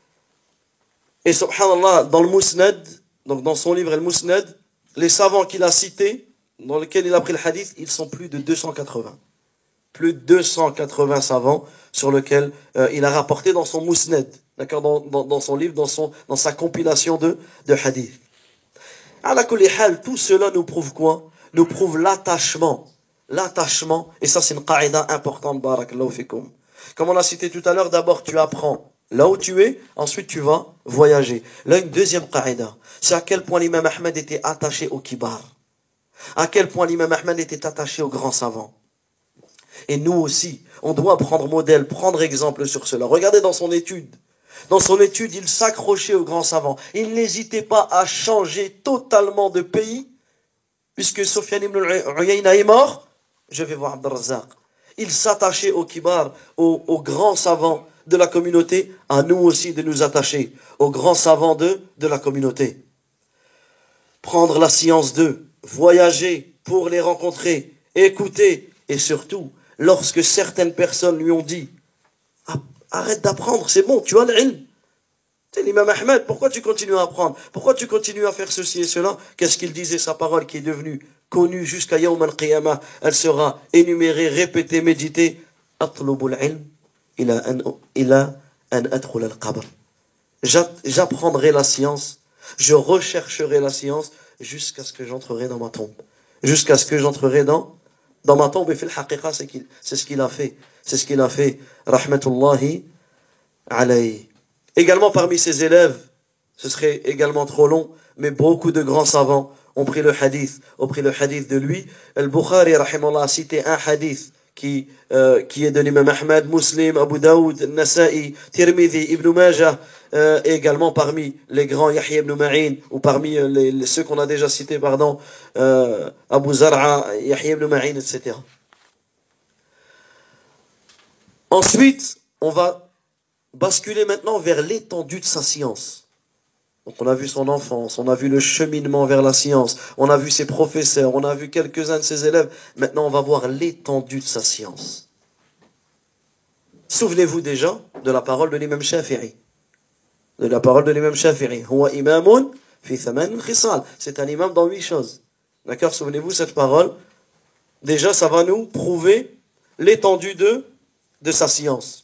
A: et subhanallah, dans le Musnad, donc dans son livre Al-Musnad, les savants qu'il a cités, dans lesquels il a pris le hadith, ils sont plus de deux cent quatre-vingts. Plus de deux cent quatre-vingts savants sur lesquels euh, il a rapporté dans son Musnad, d'accord, dans, dans, dans son livre, dans, son, dans sa compilation de, de hadith. Ala kulli hal, tout cela nous prouve quoi? Nous prouve l'attachement. L'attachement, et ça c'est une qaïda importante, barakallahu fikum. Comme on a cité tout à l'heure, d'abord tu apprends là où tu es, ensuite tu vas voyager. Là, une deuxième qaïda, c'est à quel point l'imam Ahmed était attaché au kibar. À quel point l'imam Ahmed était attaché aux grands savants. Et nous aussi, on doit prendre modèle, prendre exemple sur cela. Regardez dans son étude. Dans son étude, il s'accrochait aux grands savants. Il n'hésitait pas à changer totalement de pays. Puisque Sufyan ibn Uyayna est mort, je vais voir Abd-Razzaq. Il s'attachait aux kibar, aux, aux grands savants de la communauté, à nous aussi de nous attacher aux grands savants de, de la communauté. Prendre la science d'eux, voyager pour les rencontrer, écouter, et surtout, lorsque certaines personnes lui ont dit « Arrête d'apprendre, c'est bon, tu as l'ilm. » C'est l'imam Ahmed, pourquoi tu continues à apprendre? Pourquoi tu continues à faire ceci et cela? Qu'est-ce qu'il disait, sa parole qui est devenue connue jusqu'à Yawm al-Qiyamah? Elle sera énumérée, répétée, méditée. « Atlubul ilm ila an, ila an adkhul al-qabr. » J'apprendrai la science, je rechercherai la science jusqu'à ce que j'entrerai dans ma tombe. Jusqu'à ce que j'entrerai dans, dans ma tombe. Et fil haqiqa, c'est, qu'il, c'est ce qu'il a fait. C'est ce qu'il a fait. Rahmatullahi alayhi. Également parmi ses élèves, ce serait également trop long, mais beaucoup de grands savants ont pris le hadith, ont pris le hadith de lui. Al-Bukhari, rahimallah, a cité un hadith qui, euh, qui est de l'imam Ahmad, Muslim, Abu Daoud, Nasa'i, Tirmidhi, Ibn Majah, euh, et également parmi les grands Yahya ibn Ma'in, ou parmi les, les, ceux qu'on a déjà cités, pardon, euh, Abu Zar'a, Yahya ibn Ma'in, et cetera. Ensuite, on va basculer maintenant vers l'étendue de sa science. Donc on a vu son enfance, on a vu le cheminement vers la science, on a vu ses professeurs, on a vu quelques-uns de ses élèves. Maintenant on va voir l'étendue de sa science. Souvenez-vous déjà de la parole de l'imam Shafi'i. De la parole de l'imam Shafi'i. Huwa imamun fi thaman khisal. C'est un imam dans huit choses. D'accord? Souvenez-vous cette parole. Déjà ça va nous prouver l'étendue de, de sa science.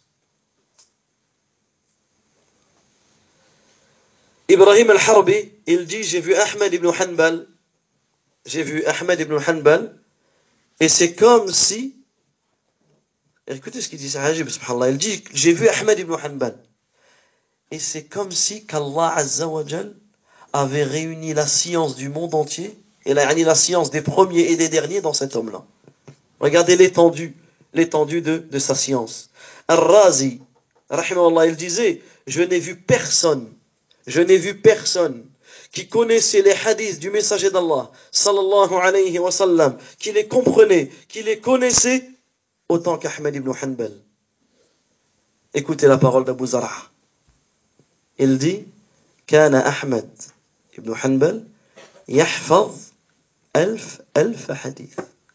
A: Ibrahim al-Harbi, il dit, j'ai vu Ahmed ibn Hanbal, j'ai vu Ahmed ibn Hanbal, et c'est comme si, écoutez ce qu'il dit, c'est ajib, subhanallah, il dit, j'ai vu Ahmed ibn Hanbal, et c'est comme si qu'Allah Azza wa Jal avait réuni la science du monde entier, et la, la science des premiers et des derniers dans cet homme-là. Regardez l'étendue, l'étendue de, de sa science. Al-Razi, rahimahullah, il disait, je n'ai vu personne, Je n'ai vu personne qui connaissait les hadiths du messager d'Allah, sallallahu alayhi wa sallam, qui les comprenait, qui les connaissait, autant qu'Ahmed ibn Hanbal. Écoutez la parole d'Abu Zar'a. Il dit, كان أحمد ibn Hanbal يحفظ ألف ألف حديث.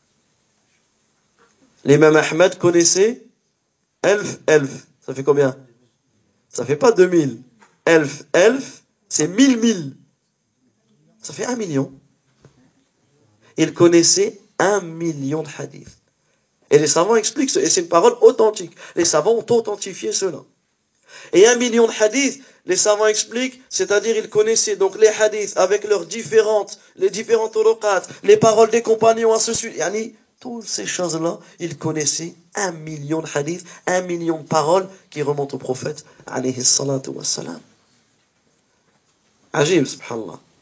A: L'imam Ahmed connaissait ألف ألف. Ça fait combien? Ça fait pas deux mille. Elf, elf, c'est mille mille. Ça fait un million. Il connaissait un million de hadiths. Et les savants expliquent ça. Et c'est une parole authentique. Les savants ont authentifié cela. Et un million de hadiths, les savants expliquent, c'est-à-dire ils connaissaient donc les hadiths avec leurs différentes, les différentes uruqat, les paroles des compagnons à ce sujet. Yani, toutes ces choses-là, ils connaissaient un million de hadiths, un million de paroles qui remontent au prophète, alayhi salatu wassalam. Ajib, subhanallah.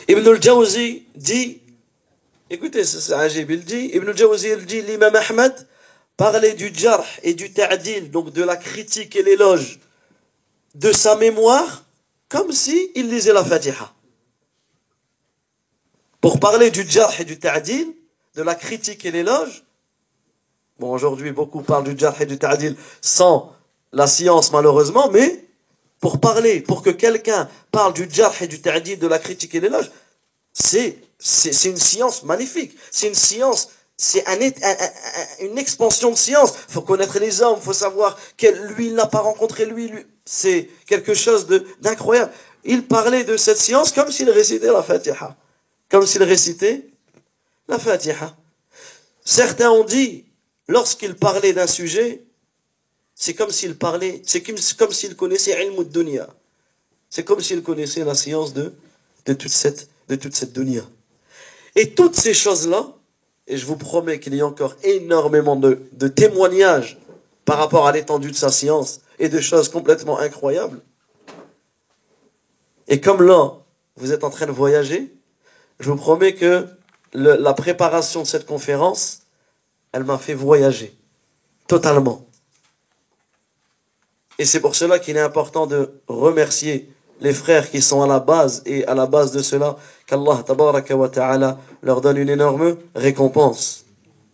A: Ibn al-Jawzi dit, écoutez, c'est ajib, il dit, Ibn al-Jawzi, il dit, l'imam Ahmad parlait du jarh et du ta'dil, donc de la critique et l'éloge de sa mémoire, comme si il lisait la Fatiha. Pour parler du jarh et du ta'dil, de la critique et l'éloge, bon, aujourd'hui, beaucoup parlent du jarh et du ta'dil sans la science, malheureusement, mais pour parler, pour que quelqu'un parle du jarh et du ta'dil, de la critique et l'éloge, c'est, c'est, c'est une science magnifique. C'est une science, c'est un, un, un, une expansion de science. Il faut connaître les hommes, il faut savoir quel, lui, il n'a pas rencontré lui, lui. C'est quelque chose de, d'incroyable. Il parlait de cette science comme s'il récitait la Fatiha. Comme s'il récitait la Fatiha. Certains ont dit, lorsqu'il parlait d'un sujet, c'est comme s'il parlait, c'est comme, comme s'il connaissait ilm ad-dunya. C'est comme s'il connaissait la science de, de toute cette, de toute cette dunya. Et toutes ces choses-là, et je vous promets qu'il y a encore énormément de, de témoignages par rapport à l'étendue de sa science et de choses complètement incroyables. Et comme là, vous êtes en train de voyager, je vous promets que le, la préparation de cette conférence, elle m'a fait voyager. Totalement. Et c'est pour cela qu'il est important de remercier les frères qui sont à la base, et à la base de cela, qu'Allah tabaraka wa ta'ala leur donne une énorme récompense.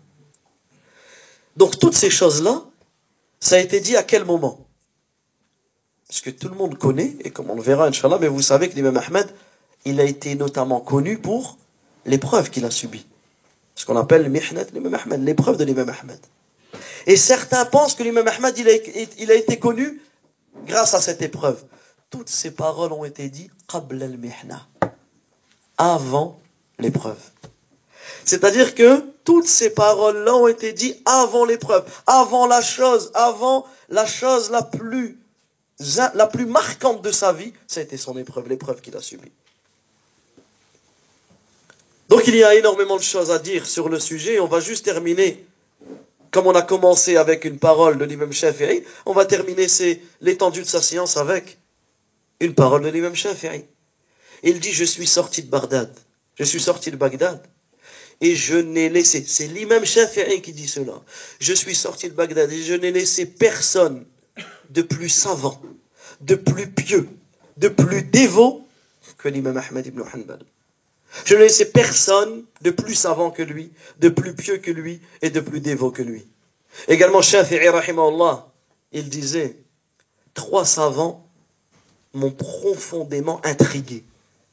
A: Donc toutes ces choses-là, ça a été dit à quel moment? Parce que tout le monde connaît, et comme on le verra, Inch'Allah, mais vous savez que l'imam Ahmed, il a été notamment connu pour l'épreuve qu'il a subie. Ce qu'on appelle le mihnat l'imam Ahmed, l'épreuve de l'imam Ahmed. Et certains pensent que l'imam Ahmed, il a, il a été connu grâce à cette épreuve. Toutes ces paroles ont été dites qabla al-mihna, avant l'épreuve. C'est-à-dire que toutes ces paroles-là ont été dites avant l'épreuve, avant la chose, avant la chose la plus, la plus marquante de sa vie, ça a été son épreuve, l'épreuve qu'il a subie. Donc il y a énormément de choses à dire sur le sujet. On va juste terminer, comme on a commencé avec une parole de l'imam Shafi'i, on va terminer c'est l'étendue de sa science avec une parole de l'imam Shafi'i. Il dit, je suis sorti de Bagdad, je suis sorti de Bagdad, et je n'ai laissé, c'est l'imam Shafi'i qui dit cela, je suis sorti de Bagdad et je n'ai laissé personne de plus savant, de plus pieux, de plus dévot que l'imam Ahmad ibn Hanbal. Je n'ai laissé personne de plus savant que lui, de plus pieux que lui et de plus dévot que lui. Également, Shafi'i, rahimahullah, il disait, trois savants m'ont profondément intrigué.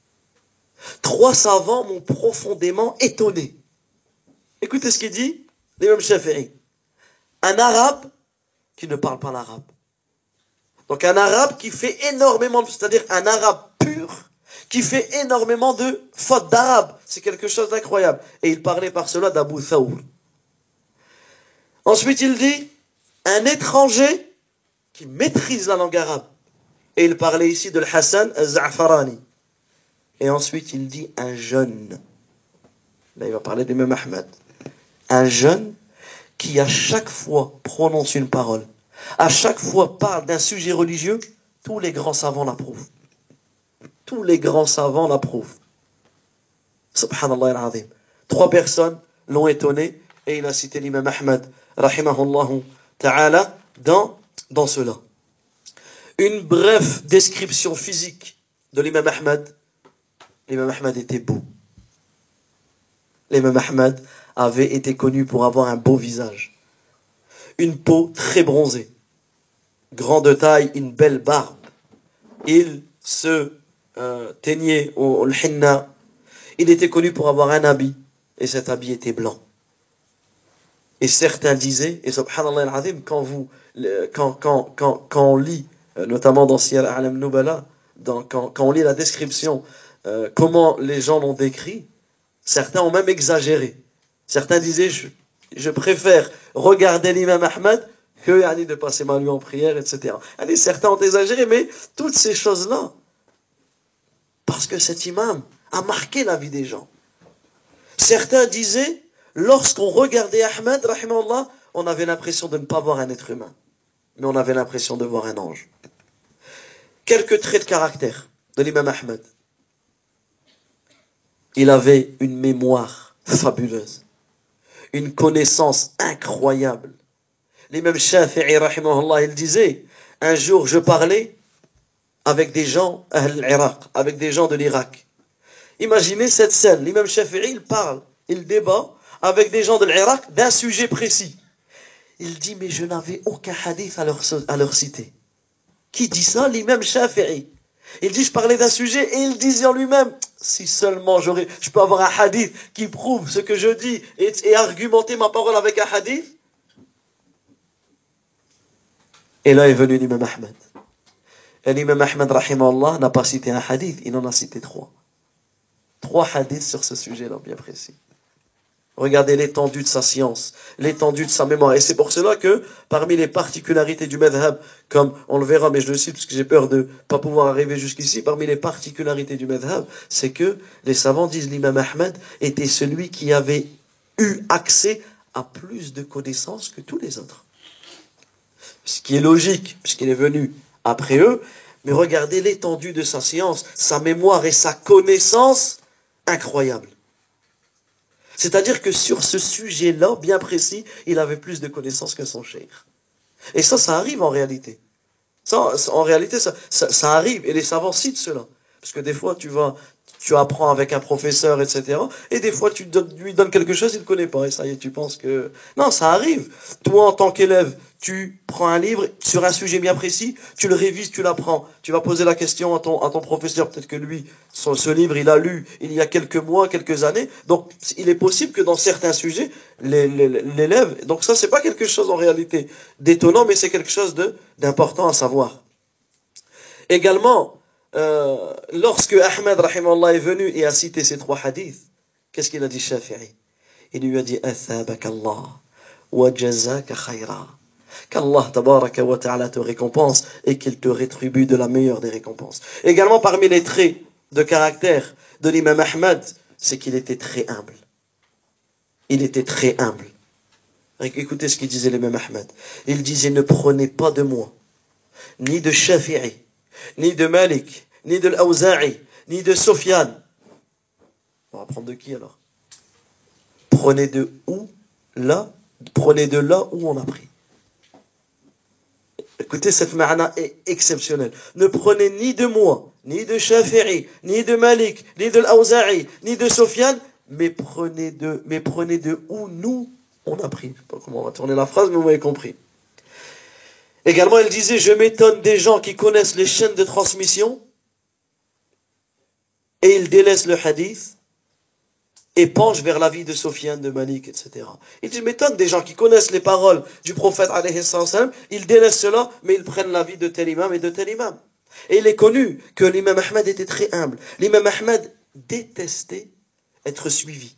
A: Trois savants m'ont profondément étonné. Écoutez ce qu'il dit, l'imam Shafi'i. Un arabe qui ne parle pas l'arabe. Donc un arabe qui fait énormément, de, c'est-à-dire un arabe pur, qui fait énormément de fautes d'arabe. C'est quelque chose d'incroyable. Et il parlait par cela d'Abu Thawr. Ensuite il dit, un étranger qui maîtrise la langue arabe. Et il parlait ici de Hassan al-Za'farani. Et ensuite, il dit un jeune. Là, il va parler de l'imam Ahmed. Un jeune qui, à chaque fois, prononce une parole. À chaque fois, parle d'un sujet religieux. Tous les grands savants l'approuvent. Tous les grands savants l'approuvent. Subhanallah al-Azim. Trois personnes l'ont étonné. Et il a cité l'imam Ahmed, rahimahullah ta'ala, dans, dans cela. Une brève description physique de l'imam Ahmed. L'imam Ahmed était beau. L'imam Ahmed avait été connu pour avoir un beau visage. Une peau très bronzée. Grande taille, une belle barbe. Il se euh, teignait au, au henna. Il était connu pour avoir un habit. Et cet habit était blanc. Et certains disaient, et subhanallah al-azim, quand, vous, quand, quand, quand, quand on lit, notamment dans Siyar A'lam Nubala, dans, quand, quand on lit la description, euh, comment les gens l'ont décrit, certains ont même exagéré. Certains disaient, je, je préfère regarder l'imam Ahmed que yani, de passer ma nuit en prière, et cetera. Yani, certains ont exagéré, mais toutes ces choses-là, parce que cet imam a marqué la vie des gens. Certains disaient, lorsqu'on regardait Ahmed, rahimahullah, on avait l'impression de ne pas voir un être humain, mais on avait l'impression de voir un ange. Quelques traits de caractère de l'imam Ahmed. il avait une mémoire fabuleuse, une connaissance incroyable. L'imam Shafi'i, rahimahullah, il disait, un jour je parlais avec des gens, Ahl al-Iraq, avec des gens de l'Irak. Imaginez cette scène, l'imam Shafi'i, il parle, il débat avec des gens de l'Irak d'un sujet précis. Il dit, mais je n'avais aucun hadith à leur, à leur citer. Qui dit ça? L'imam Shafi'i. Il dit, je parlais d'un sujet et il disait en lui-même, si seulement j'aurais, je peux avoir un hadith qui prouve ce que je dis et, et argumenter ma parole avec un hadith. Et là est venu l'imam Ahmed. Et l'imam Ahmed, rahimahullah, n'a pas cité un hadith, il en a cité trois. Trois hadiths sur ce sujet-là, bien précis. Regardez l'étendue de sa science, l'étendue de sa mémoire. Et c'est pour cela que, parmi les particularités du madhab, comme on le verra, mais je le cite parce que j'ai peur de pas pouvoir arriver jusqu'ici, parmi les particularités du madhab, c'est que les savants disent l'imam Ahmed était celui qui avait eu accès à plus de connaissances que tous les autres. Ce qui est logique, puisqu'il est venu après eux, mais regardez l'étendue de sa science, sa mémoire et sa connaissance incroyable. C'est-à-dire que sur ce sujet-là, bien précis, il avait plus de connaissances que son cheikh. Et ça, ça arrive en réalité. Ça, en réalité, ça, ça, ça arrive. Et les savants citent cela. Parce que des fois, tu vas, tu apprends avec un professeur, et cetera. Et des fois, tu donnes, lui donnes quelque chose, il ne connaît pas. Et ça y est, tu penses que... Non, ça arrive. Toi, en tant qu'élève, tu prends un livre sur un sujet bien précis, tu le révises, tu l'apprends. Tu vas poser la question à ton, à ton professeur. Peut-être que lui, son, ce livre, il a lu il y a quelques mois, quelques années. Donc, il est possible que dans certains sujets, l'élève... Donc ça, c'est pas quelque chose en réalité d'étonnant, mais c'est quelque chose de, d'important à savoir. Également, euh, lorsque Ahmed, rahimahullah, est venu et a cité ces trois hadiths, qu'est-ce qu'il a dit, Shafi'i? Il lui a dit, Athabakallah wa jazaka khayra. Qu'Allah tabaraka wa ta'ala te récompense et qu'il te rétribue de la meilleure des récompenses. Également, parmi les traits de caractère de l'imam Ahmed, c'est qu'il était très humble. Il était très humble. Écoutez ce qu'il disait l'imam Ahmed. Il disait, ne prenez pas de moi, ni de Shafi'i, ni de Malik, ni de l'Awza'i, ni de Sufyan. On va prendre de qui alors? Prenez de où? Là. Prenez de là où on a pris. Écoutez, cette ma'na est exceptionnelle. Ne prenez ni de moi, ni de Shafi'i, ni de Malik, ni de l'Awza'i, ni de Sufyan, mais prenez de, mais prenez de où nous on a pris. Je sais pas comment on va tourner la phrase, mais vous m'avez compris. Également, elle disait, je m'étonne des gens qui connaissent les chaînes de transmission et ils délaissent le hadith et penchent vers la vie de Sofiane, de Malik, et cetera. Il dit, je m'étonne des gens qui connaissent les paroles du prophète, alayhi salam, ils délaissent cela, mais ils prennent la vie de tel imam et de tel imam. Et il est connu que l'imam Ahmed était très humble. L'imam Ahmed détestait être suivi.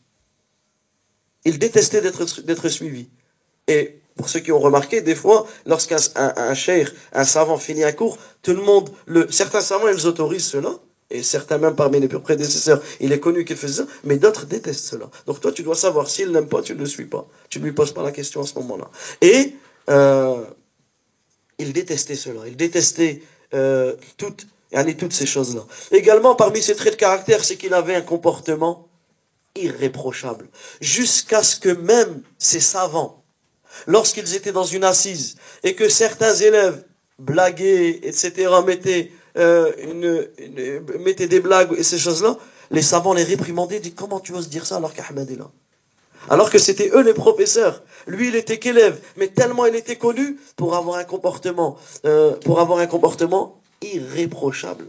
A: Il détestait d'être, d'être suivi. Et pour ceux qui ont remarqué, des fois, lorsqu'un un, un cheikh, un savant finit un cours, tout le monde, le, certains savants, ils autorisent cela, et certains même parmi les prédécesseurs, il est connu qu'ils faisaient ça, mais d'autres détestent cela. Donc toi, tu dois savoir, s'il n'aime pas, tu ne le suis pas. Tu ne lui poses pas la question à ce moment-là. Et euh, il détestait cela. Il détestait euh, toutes, allez, toutes ces choses-là. Également, parmi ses traits de caractère, c'est qu'il avait un comportement irréprochable. Jusqu'à ce que même ces savants, lorsqu'ils étaient dans une assise, et que certains élèves blaguaient, et cetera, mettaient, euh, une, une, mettaient des blagues et ces choses-là, les savants les réprimandaient, disaient, comment tu oses dire ça alors qu'Ahmed est là? Alors que c'était eux les professeurs. Lui, il était qu'élève, mais tellement il était connu pour avoir un comportement, euh, pour avoir un comportement irréprochable.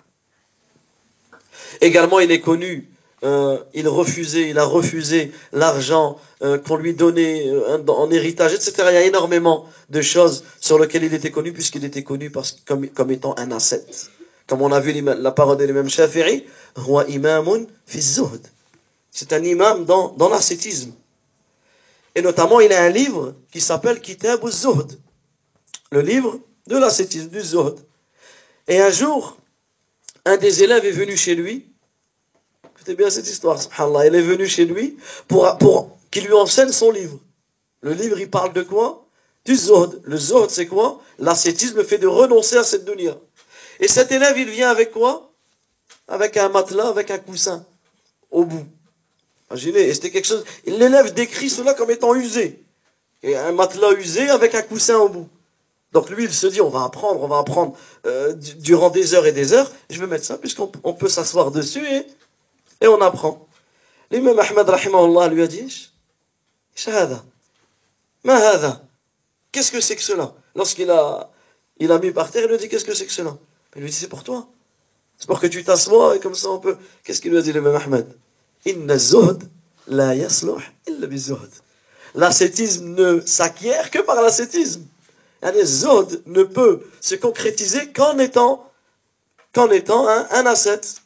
A: Également, il est connu, euh, il refusait, il a refusé l'argent euh, qu'on lui donnait euh, en héritage, et cetera. Il y a énormément de choses sur lesquelles il était connu, puisqu'il était connu parce, comme, comme étant un ascète. Comme on a vu la parole de l'imam Shafi'i, Huwa imamun fi zuhd. C'est un imam dans, dans l'ascétisme. Et notamment, il a un livre qui s'appelle Kitab az-Zuhd. Le livre de l'ascétisme, du Zuhd. Et un jour, un des élèves est venu chez lui. Écoutez bien cette histoire, subhanallah. Il est venu chez lui pour, pour qu'il lui enseigne son livre. Le livre, il parle de quoi? Du Zuhd. Le Zuhd, c'est quoi? L'ascétisme fait de renoncer à cette dunya. Et cet élève, il vient avec quoi? Avec un matelas, avec un coussin. au bout. Imaginez, et c'était quelque chose. L'élève décrit cela comme étant usé. Et un matelas usé avec un coussin au bout. Donc lui, il se dit, on va apprendre, on va apprendre euh, durant des heures et des heures. Je vais mettre ça, puisqu'on on peut s'asseoir dessus et, et on apprend. L'imam Ahmad, rahimahullah, lui a dit, Shahada, ma hada. Qu'est-ce que c'est que cela? Lorsqu'il a, il a mis par terre, il lui a dit, qu'est-ce que c'est que cela? Il lui dit, c'est pour toi. C'est pour que tu t'assoies et comme ça on peut. Qu'est-ce qu'il lui a dit, l'imam Ahmad? Inna zuhd la yasluh illa bizuhd. L'ascétisme ne s'acquiert que par l'ascétisme. Le zuhd ne peut se concrétiser qu'en étant, qu'en étant un, un ascète.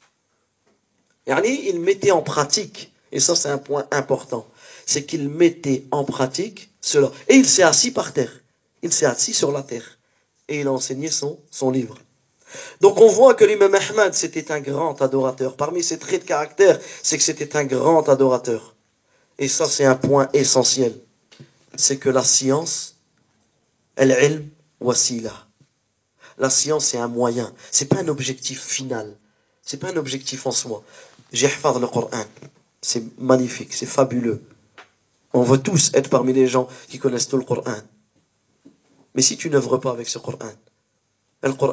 A: Yani, il mettait en pratique, et ça c'est un point important, c'est qu'il mettait en pratique cela. Et il s'est assis par terre. Il s'est assis sur la terre. Et il a enseigné son, son livre. Donc on voit que l'imam Ahmad, c'était un grand adorateur. Parmi ses traits de caractère, c'est que c'était un grand adorateur. Et ça, c'est un point essentiel. C'est que la science, al-ilm wasila. La science, c'est un moyen. C'est pas un objectif final. C'est pas un objectif en soi. J'hafadh le Coran. C'est magnifique, c'est fabuleux. On veut tous être parmi les gens qui connaissent tout le Coran. Mais si tu n'œuvres pas avec ce Coran, le Coran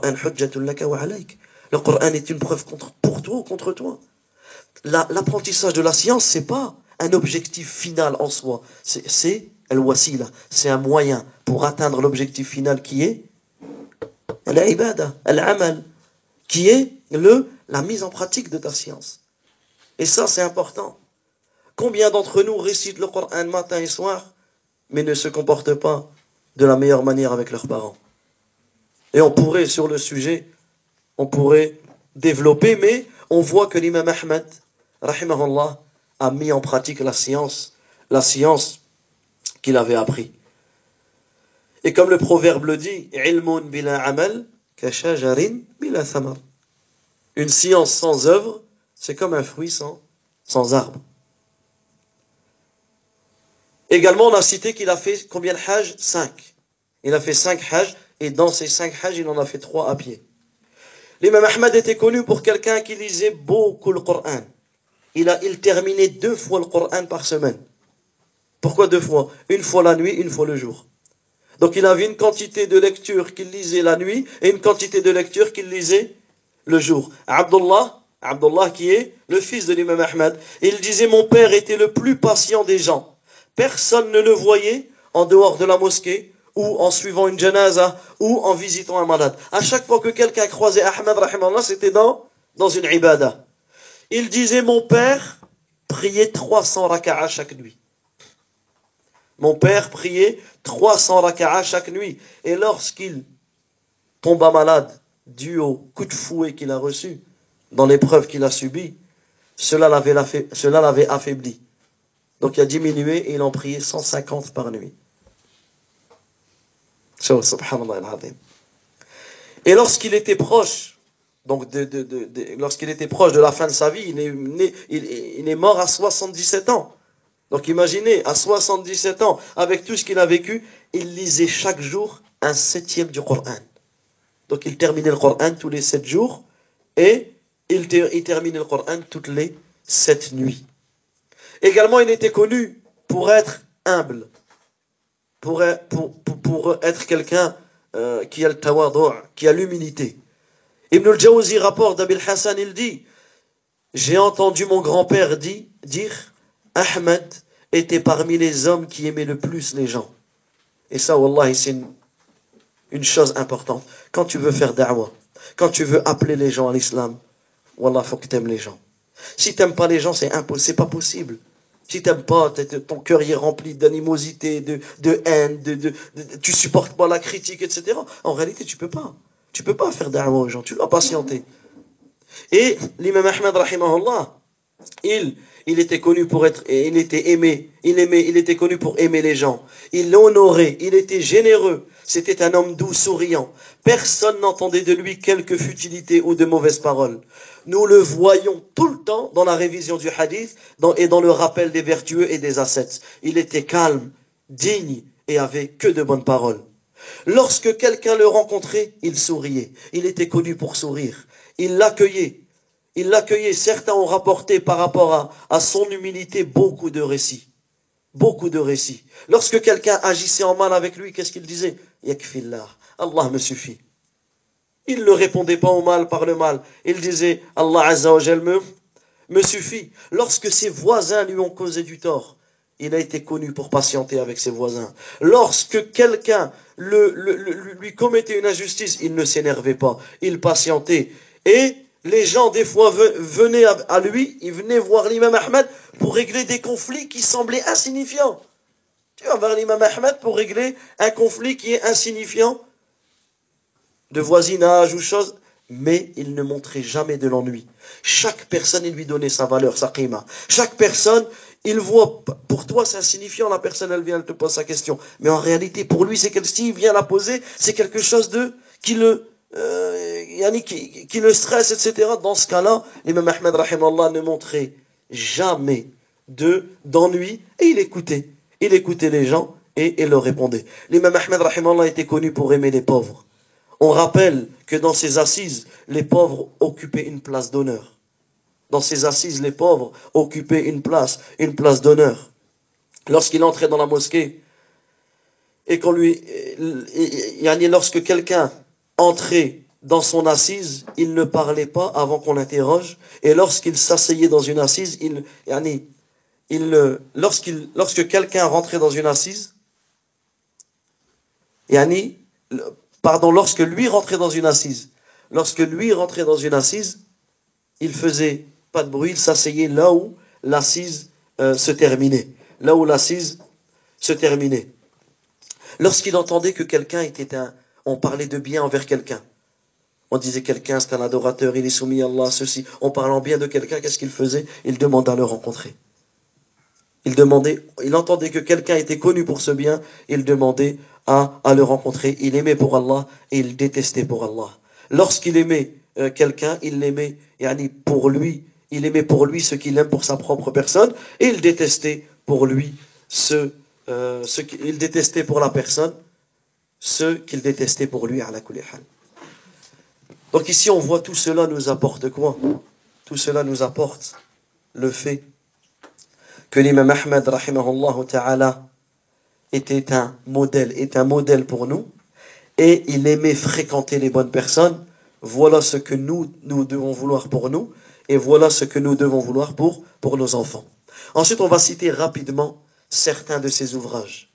A: Le Coran est une preuve contre, pour toi ou contre toi. La, l'apprentissage de la science, c'est pas un objectif final en soi. C'est, c'est al-wasila. C'est un moyen pour atteindre l'objectif final qui est al-ibada, al-amal, qui est le, la mise en pratique de ta science. Et ça, c'est important. Combien d'entre nous récitent le Coran matin et soir, mais ne se comportent pas de la meilleure manière avec leurs parents? Et on pourrait, sur le sujet, on pourrait développer, mais on voit que l'imam Ahmad, rahimahullah, a mis en pratique la science, la science qu'il avait appris. Et comme le proverbe le dit, ilmun bila amal, ka shajarin bila thamar. Une science sans œuvre, c'est comme un fruit sans, sans arbre. Également, on a cité qu'il a fait combien de hajj? Cinq. Il a fait cinq hajj, et dans ces cinq hajj, il en a fait trois à pied. L'imam Ahmad était connu pour quelqu'un qui lisait beaucoup le Coran. Il a, il terminait deux fois le Coran par semaine. Pourquoi deux fois? Une fois la nuit, une fois le jour. Donc il avait une quantité de lecture qu'il lisait la nuit et une quantité de lecture qu'il lisait le jour. Abdullah, Abdullah qui est le fils de l'imam Ahmad, il disait, mon père était le plus patient des gens. Personne ne le voyait en dehors de la mosquée, ou en suivant une janaza, ou en visitant un malade. À chaque fois que quelqu'un croisait Ahmad, rahimallah, c'était dans, dans une ibada. Il disait, mon père priait trois cents raka'a chaque nuit. Mon père priait trois cents raka'a chaque nuit. Et lorsqu'il tomba malade, dû au coup de fouet qu'il a reçu, dans l'épreuve qu'il a subie, cela l'avait, cela l'avait affaibli. Donc il a diminué et il en priait cent cinquante par nuit. Et lorsqu'il était proche, donc de, de, de, de, lorsqu'il était proche de la fin de sa vie, il est, né, il, il est mort à soixante-dix-sept ans. Donc imaginez, à soixante-dix-sept ans, avec tout ce qu'il a vécu, il lisait chaque jour un septième du Coran. Donc il terminait le Coran tous les sept jours et il, ter, il terminait le Coran toutes les sept nuits. Également, il était connu pour être humble, pour, pour, pour, pour être quelqu'un euh, qui a le tawadu', qui a l'humilité. Ibn al-Jawzi rapporte d'Abil Hassan, il dit, j'ai entendu mon grand-père dit, dire, Ahmed était parmi les hommes qui aimaient le plus les gens. Et ça, wallahi, c'est une, une chose importante. Quand tu veux faire da'wah, quand tu veux appeler les gens à l'islam, wallah, faut que tu aimes les gens. Si tu n'aimes pas les gens, c'est impossible, c'est pas possible. Si tu n'aimes pas, ton cœur est rempli d'animosité, de, de haine, de, de, de, tu supportes pas la critique, et cetera. En réalité, tu peux pas. Tu peux pas faire da'wah aux gens, tu dois patienter. Et l'imam Ahmad, rahimahullah, il, il était connu pour être, il était aimé, il aimait, il était connu pour aimer les gens. Il l'honorait, il était généreux. C'était un homme doux, souriant. Personne n'entendait de lui quelque futilité ou de mauvaises paroles. Nous le voyons tout le temps dans la révision du hadith dans, et dans le rappel des vertueux et des ascètes. Il était calme, digne et avait que de bonnes paroles. Lorsque quelqu'un le rencontrait, il souriait. Il était connu pour sourire. Il l'accueillait. Il l'accueillait. Certains ont rapporté par rapport à, à son humilité beaucoup de récits. Beaucoup de récits. Lorsque quelqu'un agissait en mal avec lui, qu'est-ce qu'il disait? Yakfillah. Allah me suffit. Il ne répondait pas au mal par le mal. Il disait, Allah Azza wa Jal me, me suffit. Lorsque ses voisins lui ont causé du tort, il a été connu pour patienter avec ses voisins. Lorsque quelqu'un le, le, le, lui commettait une injustice, il ne s'énervait pas. Il patientait. Et les gens, des fois, venaient à lui, ils venaient voir l'imam Ahmed pour régler des conflits qui semblaient insignifiants. Tu vas voir l'imam Ahmed pour régler un conflit qui est insignifiant, de voisinage ou chose, mais il ne montrait jamais de l'ennui. Chaque personne, il lui donnait sa valeur, sa qima. Chaque personne, il voit, pour toi c'est insignifiant, la personne elle vient, elle te pose sa question. Mais en réalité, pour lui, c'est qu'elle, s'il vient la poser, c'est quelque chose de, qui le, euh, yani, qui, qui le stresse, et cetera. Dans ce cas-là, l'imam Ahmed, rahimallah, ne montrait jamais de, d'ennui, et il écoutait. Il écoutait les gens, et, et leur répondait. L'imam Ahmed, rahimallah, était connu pour aimer les pauvres. On rappelle que dans ces assises, les pauvres occupaient une place d'honneur. Dans ces assises, les pauvres occupaient une place, une place d'honneur. Lorsqu'il entrait dans la mosquée, et qu'on lui, yani lorsque quelqu'un entrait dans son assise, il ne parlait pas avant qu'on l'interroge, et lorsqu'il s'asseyait dans une assise, il, yani, il, lorsqu'il, lorsque quelqu'un rentrait dans une assise, yani, Pardon, lorsque lui rentrait dans une assise, lorsque lui rentrait dans une assise, il faisait pas de bruit, il s'asseyait là où l'assise euh, se terminait, là où l'assise se terminait. Lorsqu'il entendait que quelqu'un était un, on parlait de bien envers quelqu'un, on disait quelqu'un c'est un adorateur, il est soumis à Allah, ceci, en parlant bien de quelqu'un, qu'est-ce qu'il faisait? Il demandait à le rencontrer. Il demandait, il entendait que quelqu'un était connu pour ce bien, il demandait à, à le rencontrer. Il aimait pour Allah et il détestait pour Allah. Lorsqu'il aimait euh, quelqu'un, il l'aimait yani, pour lui. Il aimait pour lui ce qu'il aime pour sa propre personne et il détestait pour lui ce, euh, ce qu'il détestait pour la personne, ce qu'il détestait pour lui. Ala kulli hal. Donc ici on voit tout cela nous apporte quoi? Tout cela nous apporte le fait que l'imam Ahmed, rahimahullah ta'ala, était un modèle, est un modèle pour nous, et il aimait fréquenter les bonnes personnes. Voilà ce que nous, nous devons vouloir pour nous, et voilà ce que nous devons vouloir pour, pour nos enfants. Ensuite, on va citer rapidement certains de ses ouvrages.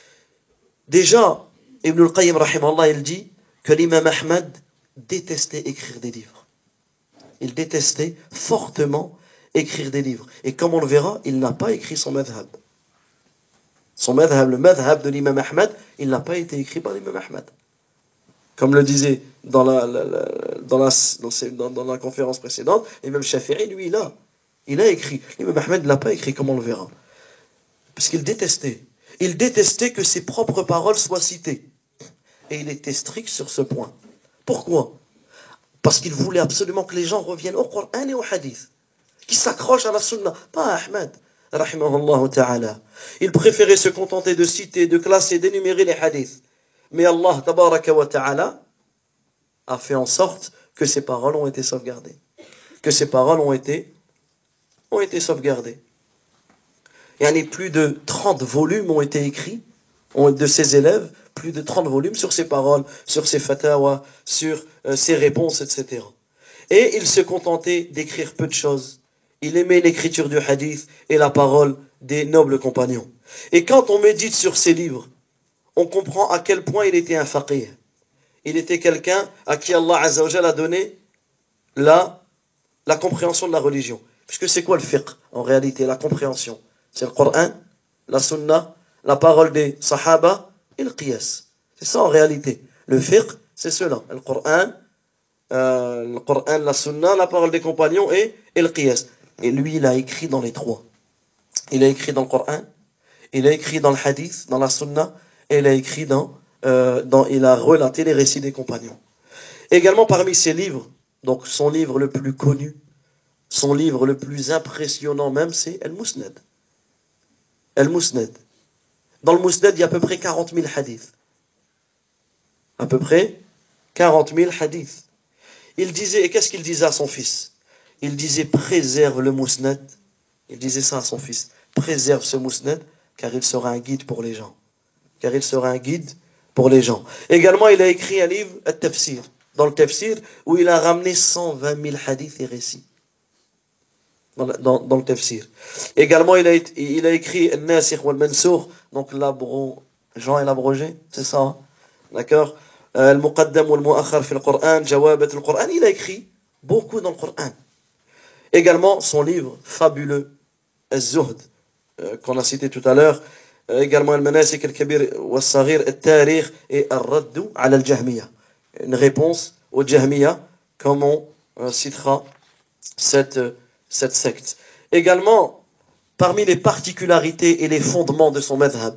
A: Déjà, Ibn al-Qayyim, rahimahullah, il dit que l'imam Ahmed détestait écrire des livres. Il détestait fortement écrire des livres. Et comme on le verra, il n'a pas écrit son madhab. Son madhab, le madhab de l'imam Ahmed, il n'a pas été écrit par l'imam Ahmed. Comme le disait dans la, la, la, dans, la, dans, dans la conférence précédente, l'imam Shafi'i, lui, il a, il a écrit. L'imam Ahmed ne l'a pas écrit, comme on le verra. Parce qu'il détestait. Il détestait que ses propres paroles soient citées. Et il était strict sur ce point. Pourquoi? Parce qu'il voulait absolument que les gens reviennent au Coran et au Hadith. Qui s'accroche à la sunna, pas à Ahmed, rahimahullah ta'ala. Il préférait se contenter de citer, de classer, d'énumérer les hadiths. Mais Allah, tabaraka wa ta'ala, a fait en sorte que ces paroles ont été sauvegardées. Que ces paroles ont été, ont été sauvegardées. Il y en a plus de trente volumes ont été écrits, de ses élèves, plus de trente volumes sur ses paroles, sur ses fatawas, sur euh, ses réponses, et cetera. Et il se contentait d'écrire peu de choses. Il aimait l'écriture du hadith et la parole des nobles compagnons. Et quand on médite sur ces livres, on comprend à quel point il était un faqih. Il était quelqu'un à qui Allah Azza wa Jal a donné la, la compréhension de la religion. Puisque c'est quoi le fiqh en réalité, la compréhension? C'est le Coran, la sunna, la parole des sahaba et le qiyas. C'est ça en réalité. Le fiqh, c'est cela. Le Coran, euh, le Coran, la sunna, la parole des compagnons et, et le qiyas. Et lui, il a écrit dans les trois. Il a écrit dans le Coran, il a écrit dans le hadith, dans la sunna, et il a écrit dans, euh, dans, il a relaté les récits des compagnons. Également parmi ses livres, donc son livre le plus connu, son livre le plus impressionnant même, c'est Al-Musnad. Al-Musnad. Dans le Musnad, il y a à peu près quarante mille hadiths. À peu près quarante mille hadiths. Il disait, et qu'est-ce qu'il disait à son fils? il disait préserve le mousnad. Il disait ça à son fils. Préserve ce mousnad, car il sera un guide pour les gens. Car il sera un guide pour les gens. Également, il a écrit un livre, At-Tafsir, dans le Tafsir, où il a ramené cent vingt mille hadiths et récits. Dans, dans, dans le Tafsir. Également, il a, il a écrit Al-Nasikh wal-Mansour, donc l'abro, Jean et l'abrogé, c'est ça, hein? D'accord? Al-Muqaddam wal-Mu'akhar fi al-Qur'an, Jawabat al-Qur'an, il a écrit beaucoup dans le Qur'an. Également, son livre fabuleux, Al-Zuhd, euh, qu'on a cité tout à l'heure, euh, également Al-Manasik al-Kabir wal-Saghir, Al-Tarikh et Al-Raddu ala al-Jahmiya. Une réponse au Jahmiya, comme on euh, citera cette, euh, cette secte. Également, parmi les particularités et les fondements de son madhab,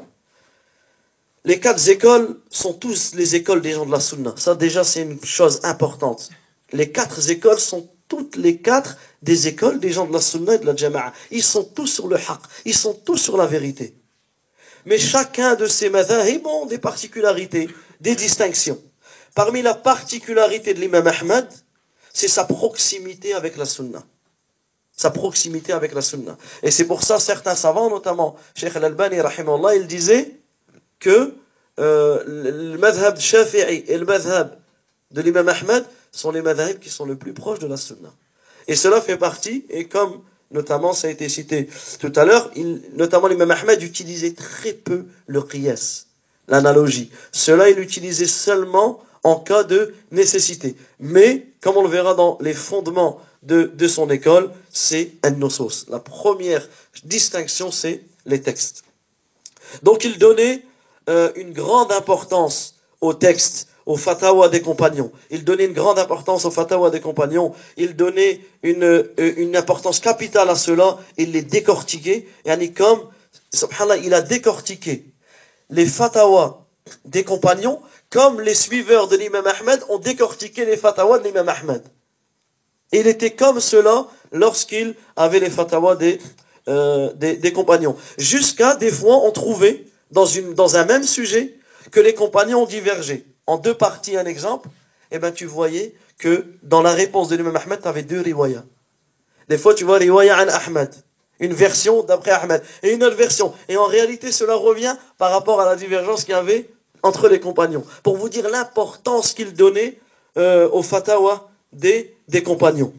A: les quatre écoles sont tous les écoles des gens de la Sunna. Ça, déjà, c'est une chose importante. Les quatre écoles sont toutes les quatre des écoles des gens de la Sunna et de la Jama'a. Ils sont tous sur le haqq. Ils sont tous sur la vérité. Mais chacun de ces madhahib ont des particularités, des distinctions. Parmi la particularité de l'imam Ahmad, c'est sa proximité avec la Sunna. Sa proximité avec la Sunna. Et c'est pour ça, certains savants, notamment Cheikh Al-Albani, rahimahullah, il disait que euh, le madhab shafi'i et le madhab de l'imam Ahmad sont les madhabs qui sont le plus proches de la sunna. Et cela fait partie, et comme notamment ça a été cité tout à l'heure, il, notamment l'imam Ahmad utilisait très peu le qiyas, l'analogie. Cela, il l'utilisait seulement en cas de nécessité. Mais, comme on le verra dans les fondements de, de son école, c'est an-nusus. La première distinction, c'est les textes. Donc il donnait euh, une grande importance aux textes, aux fatawa des compagnons. Il donnait une grande importance aux fatawa des compagnons. Il donnait une, euh, une importance capitale à cela. Il les décortiquait. Et comme, subhanallah, il a décortiqué les fatawa des compagnons comme les suiveurs de l'imam Ahmed ont décortiqué les fatawa de l'imam Ahmed. Il était comme cela lorsqu'il avait les fatawa des, euh, des, des compagnons. Jusqu'à des fois, on trouvait dans, une, dans un même sujet que les compagnons ont divergé. En deux parties, un exemple, eh ben, tu voyais que dans la réponse de l'imam Ahmed, tu avais deux riwayas. Des fois, tu vois riwaya an Ahmed, une version d'après Ahmed, et une autre version. Et en réalité, cela revient par rapport à la divergence qu'il y avait entre les compagnons. Pour vous dire l'importance qu'il donnait euh, aux fatawa des, des compagnons.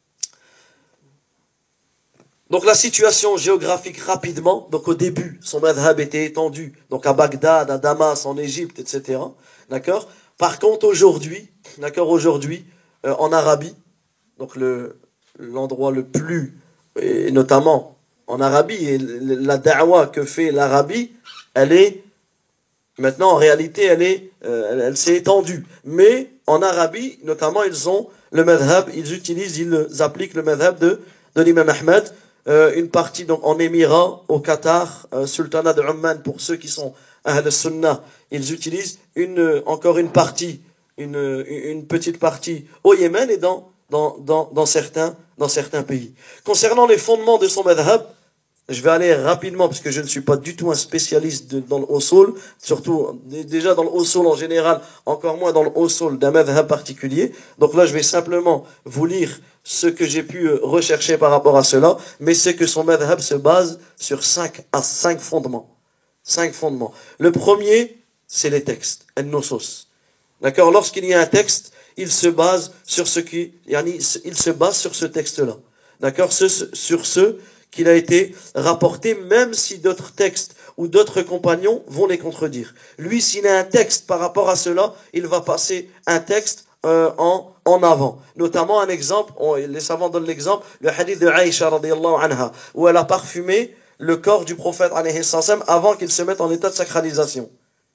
A: Donc la situation géographique rapidement, donc au début, son madhab était étendu, donc à Bagdad, à Damas, en Égypte, et cetera. D'accord? Par contre, aujourd'hui, d'accord, aujourd'hui, euh, en Arabie, donc le, l'endroit le plus, et notamment en Arabie, et la da'wa que fait l'Arabie, elle est, maintenant en réalité, elle est, euh, elle, elle s'est étendue. Mais en Arabie, notamment, ils ont le madhab, ils utilisent, ils appliquent le madhab de, de l'imam Ahmed. Euh, une partie donc en Émirats, au Qatar, euh, Sultanat de Oman pour ceux qui sont Ahl Sunnah, ils utilisent une, encore une partie, une, une petite partie au Yémen et dans, dans, dans, dans, certains, dans certains pays. Concernant les fondements de son madhab, je vais aller rapidement parce que je ne suis pas du tout un spécialiste de, dans le usul, surtout déjà dans le usul en général, encore moins dans le usul d'un madhab particulier. Donc là, je vais simplement vous lire ce que j'ai pu rechercher par rapport à cela, mais c'est que son madhab se base sur cinq à cinq fondements. Cinq fondements. Le premier, c'est les textes, an-nusus. D'accord? Lorsqu'il y a un texte, il se base sur ce qui, il se base sur ce texte-là. D'accord? Ce, sur ce qu'il a été rapporté, même si d'autres textes ou d'autres compagnons vont les contredire. Lui, s'il a un texte par rapport à cela, il va passer un texte euh, en, en avant. Notamment un exemple, on, les savants donnent l'exemple, le hadith de Aïcha radiyallahu anha, où elle a parfumé le corps du prophète alayhi salam avant qu'il se mette en état de sacralisation.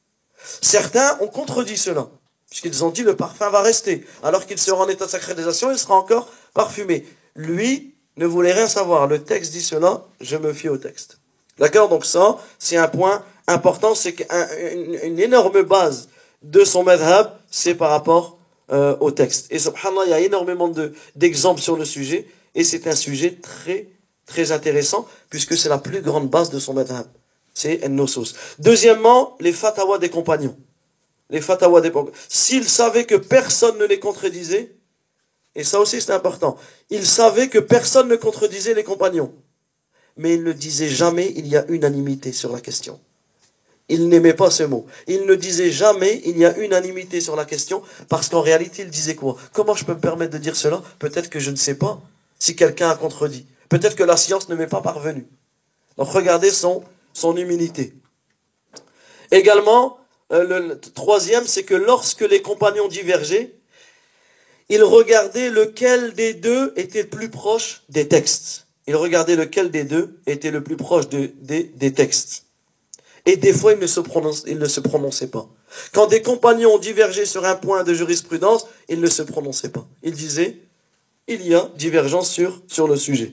A: Certains ont contredit cela, puisqu'ils ont dit le parfum va rester, alors qu'il sera en état de sacralisation, il sera encore parfumé. Lui ne voulait rien savoir. Le texte dit cela, je me fie au texte. D'accord? Donc ça, c'est un point important, c'est qu'une une énorme base de son madhab, c'est par rapport euh, au texte. Et subhanallah, il y a énormément de, d'exemples sur le sujet, et c'est un sujet très, très intéressant, puisque c'est la plus grande base de son madhab. C'est an-nusus. Deuxièmement, les fatawa des compagnons. Les fatawa des compagnons. S'il savait que personne ne les contredisait, et ça aussi c'est important, il savait que personne ne contredisait les compagnons. Mais il ne disait jamais il y a unanimité sur la question. Il n'aimait pas ce mot. Il ne disait jamais il y a unanimité sur la question, parce qu'en réalité il disait quoi? Comment je peux me permettre de dire cela? Peut-être que je ne sais pas si quelqu'un a contredit. Peut-être que la science ne m'est pas parvenue. Donc regardez son, son humilité. Également, euh, le, le troisième, c'est que lorsque les compagnons divergeaient, il regardait lequel des deux était le plus proche des textes. Il regardait lequel des deux était le plus proche de, des, des textes. Et des fois, il ne se prononce, il ne se prononçait pas. Quand des compagnons divergeaient sur un point de jurisprudence, il ne se prononçait pas. Il disait, il y a divergence sur, sur le sujet.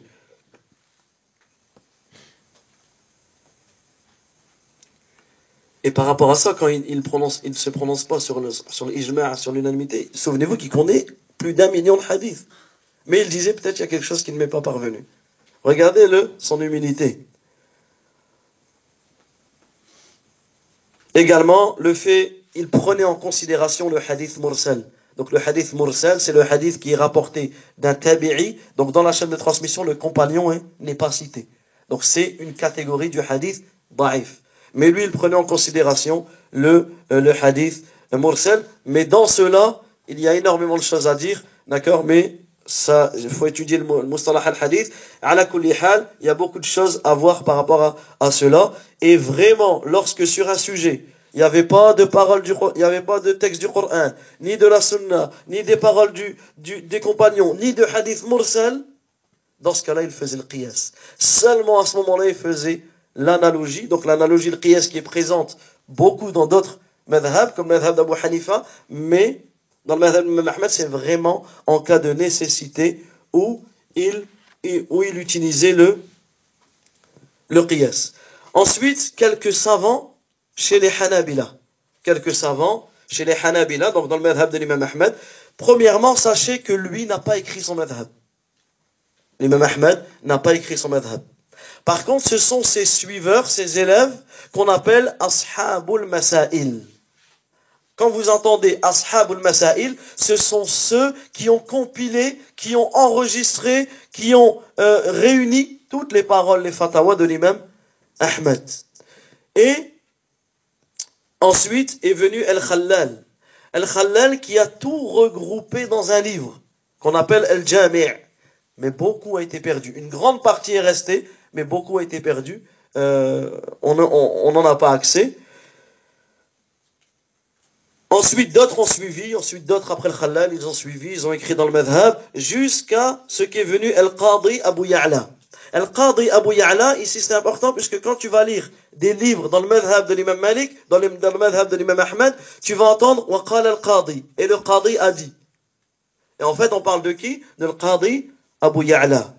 A: Et par rapport à ça, quand il, il, prononce, il ne se prononce pas sur le, sur l'ijma', sur l'unanimité, souvenez-vous qu'il connaît plus d'un million de hadiths. Mais il disait peut-être qu'il y a quelque chose qui ne m'est pas parvenu. Regardez-le, son humilité. Également, le fait, il prenait en considération le hadith mursal. Donc le hadith mursal, c'est le hadith qui est rapporté d'un tabi'i. Donc dans la chaîne de transmission, le compagnon hein, n'est pas cité. Donc c'est une catégorie du hadith da'if. Mais lui, il prenait en considération le, euh, le hadith mursal. Mais dans cela, il y a énormément de choses à dire. D'accord? Mais ça, il faut étudier le mustalah al-hadith. Ala kulli hal, il y a beaucoup de choses à voir par rapport à, à cela. Et vraiment, lorsque sur un sujet, il n'y avait pas de parole du, il n'y avait pas de texte du Coran, ni de la Sunna, ni des paroles du, du, des compagnons, ni de hadith mursal, dans ce cas-là, il faisait le qiyas. Seulement à ce moment-là, il faisait l'analogie. Donc l'analogie, le qiyas qui est présente beaucoup dans d'autres madhab, comme le madhab d'Abu Hanifa, mais dans le madhab d'Imam Ahmed, c'est vraiment en cas de nécessité où il, où il utilisait le, le qiyas. Ensuite, quelques savants chez les Hanabila. Quelques savants chez les Hanabila, donc dans le madhab de l'imam Ahmed. Premièrement, sachez que lui n'a pas écrit son madhab. L'imam Ahmed n'a pas écrit son madhab. Par contre, ce sont ses suiveurs, ses élèves, qu'on appelle Ashabul Masail. Quand vous entendez Ashabul Masail, ce sont ceux qui ont compilé, qui ont enregistré, qui ont euh, réuni toutes les paroles, les fatawas de l'imam Ahmed. Et ensuite est venu Al-Khallal. Al-Khallal qui a tout regroupé dans un livre qu'on appelle Al-Jami'. Mais beaucoup a été perdu. Une grande partie est restée, mais beaucoup a été perdu. Euh, on n'en a pas accès. Ensuite, d'autres ont suivi. Ensuite, d'autres après Al-Khallal, ils ont suivi. Ils ont écrit dans le madhab jusqu'à ce qui est venu Al-Qadi Abu Ya'la. Al-Qadi Abu Ya'la, ici c'est important puisque quand tu vas lire des livres dans le madhab de l'imam Malik, dans le, dans le madhab de l'imam Ahmed, tu vas entendre wa qala al-Qadi. Et le Qadi a dit. Et en fait, on parle de qui? De Al-Qadi Abu Ya'la.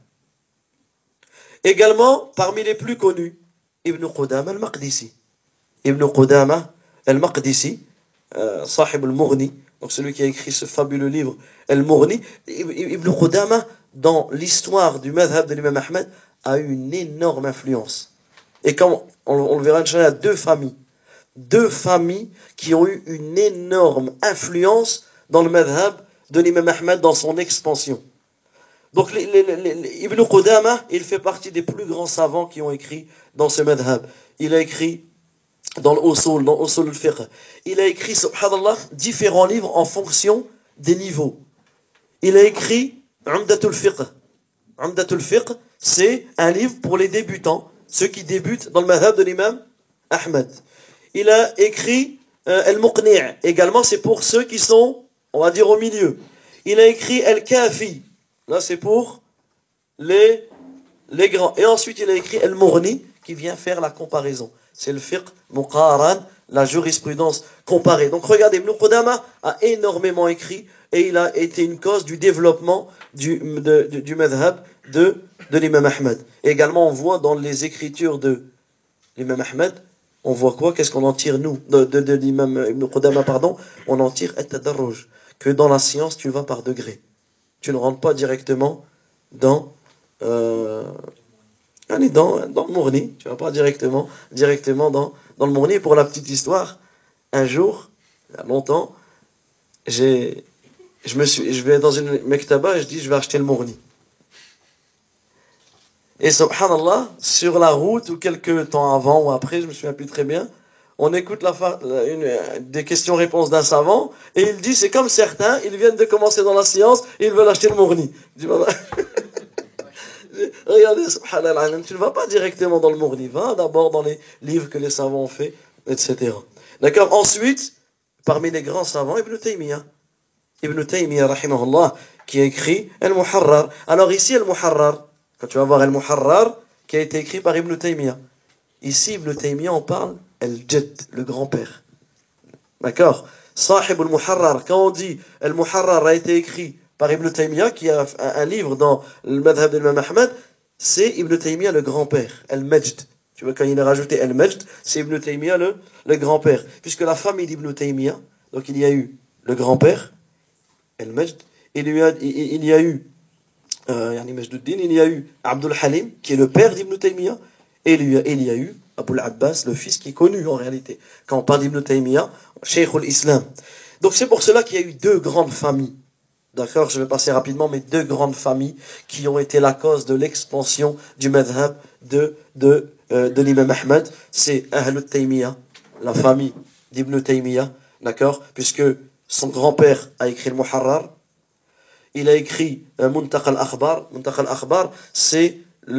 A: Également, parmi les plus connus, Ibn Qudama al-Maqdisi. Ibn Qudama al-Maqdisi, euh, Sahib al-Mughni, donc celui qui a écrit ce fabuleux livre, al-Mughni. Ibn Qudama, dans l'histoire du madhab de l'imam Ahmed, a eu une énorme influence. Et comme on, on le verra, il y a deux familles. Deux familles qui ont eu une énorme influence dans le madhab de l'imam Ahmed dans son expansion. Donc les, les, les, les, Ibn Qudama, il fait partie des plus grands savants qui ont écrit dans ce madhab. Il a écrit dans l'Usul, dans l'Usul al-Fiqh. Il a écrit, subhanallah, différents livres en fonction des niveaux. Il a écrit Umdatul Fiqh. Umdatul Fiqh, c'est un livre pour les débutants, ceux qui débutent dans le madhab de l'imam Ahmed. Il a écrit euh, Al-Muqni', également c'est pour ceux qui sont, on va dire, au milieu. Il a écrit Al-Kafi, là c'est pour les, les grands. Et ensuite il a écrit Al-Mughni, qui vient faire la comparaison. C'est le fiqh muqaran, la jurisprudence comparée. Donc regardez, Ibn Qudama a énormément écrit et il a été une cause du développement du, de, de, du madhab de, de l'imam Ahmed. Et également on voit dans les écritures de l'imam Ahmed, on voit quoi? Qu'est-ce qu'on en tire nous de, de, de l'imam Ibn Qudama, pardon? On en tire at-tadarruj, que dans la science tu vas par degrés. Tu ne rentres pas directement dans euh, allez, dans, dans le Mughni, tu ne vas pas directement, directement dans, dans le Mughni. Pour la petite histoire, un jour, il y a longtemps, j'ai, Je, me suis, je vais dans une mektaba et je dis je vais acheter le Mourni. Et subhanallah, sur la route ou quelques temps avant ou après, je me souviens plus très bien, on écoute la, la une, des questions-réponses d'un savant et il dit c'est comme certains, ils viennent de commencer dans la science et ils veulent acheter le Mourni. Je dis, bah, regardez, subhanallah, tu ne vas pas directement dans le Mourni, va d'abord dans les livres que les savants ont fait, et cetera. D'accord. Ensuite, parmi les grands savants, Ibn Taymiyyah. Ibn Taymiyyah, rahimahullah, qui a écrit Al-Muharrar. Alors ici, Al-Muharrar, quand tu vas voir Al-Muharrar, qui a été écrit par Ibn Taymiyyah. Ici, Ibn Taymiyyah, on parle Al-Jadd, le grand-père. D'accord. Sahib Al-Muharrar, quand on dit Al-Muharrar a été écrit par Ibn Taymiyyah, qui a un livre dans le madhab de l'imam Ahmad, c'est Ibn Taymiyyah le grand-père, Al-Majd. Tu vois, quand il a rajouté Al-Majd, c'est Ibn Taymiyyah le, le grand-père. Puisque la famille d'Ibn Taymiyyah, donc il y a eu le grand-père, Al-Majd, il y a, il, il y a eu, euh, yani Majduddin, il y a eu Abdul Halim, qui est le père d'Ibn Taymiyyah, et il y a, il y a eu Abu al-Abbas, le fils qui est connu en réalité. Quand on parle d'Ibn Taymiyyah, Cheikh al-Islam. Donc c'est pour cela qu'il y a eu deux grandes familles. D'accord, je vais passer rapidement, mais deux grandes familles qui ont été la cause de l'expansion du madhab de, de, euh, de l'imam Ahmad. C'est Ahl al-Taymiyyah, la famille d'Ibn Taymiyyah, d'accord, puisque son grand-père a écrit le Muharrar. Il a écrit euh, Muntaq al-Akhbar. Muntaq al-Akhbar, c'est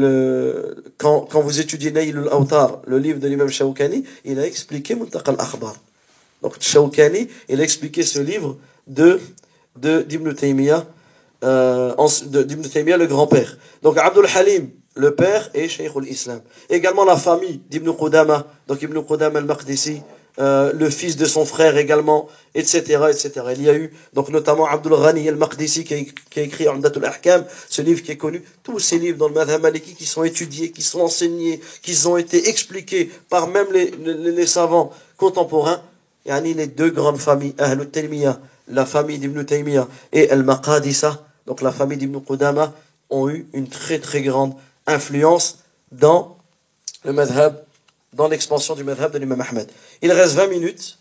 A: le, quand, quand vous étudiez Nail al-Awtar, le livre de l'imam Shawkani, il a expliqué Muntaq al-Akhbar. Donc Shawkani, il a expliqué ce livre de, de, d'Ibn Taymiyyah, euh, d'Ibn Taymiyyah, le grand-père. Donc Abdul Halim, le père, et Shaykh al-Islam. Également la famille d'Ibn Qudama, donc Ibn Qudama al-Maqdisi, Euh, le fils de son frère également, et cetera, et cetera. Il y a eu donc notamment Abdul Ghani al-Maqdisi qui a, qui a écrit Umdatul Ahkam, ce livre qui est connu. Tous ces livres dans le madhab maliki qui sont étudiés, qui sont enseignés, qui ont été expliqués par même les, les, les savants contemporains. Yani les deux grandes familles, Ahl Taymiyyah, la famille d'Ibn Taymiyyah, et Al-Maqadisa, donc la famille d'Ibn Qudama, ont eu une très très grande influence dans le madhab, dans l'expansion du madhab de l'imam Ahmed. Il reste vingt minutes,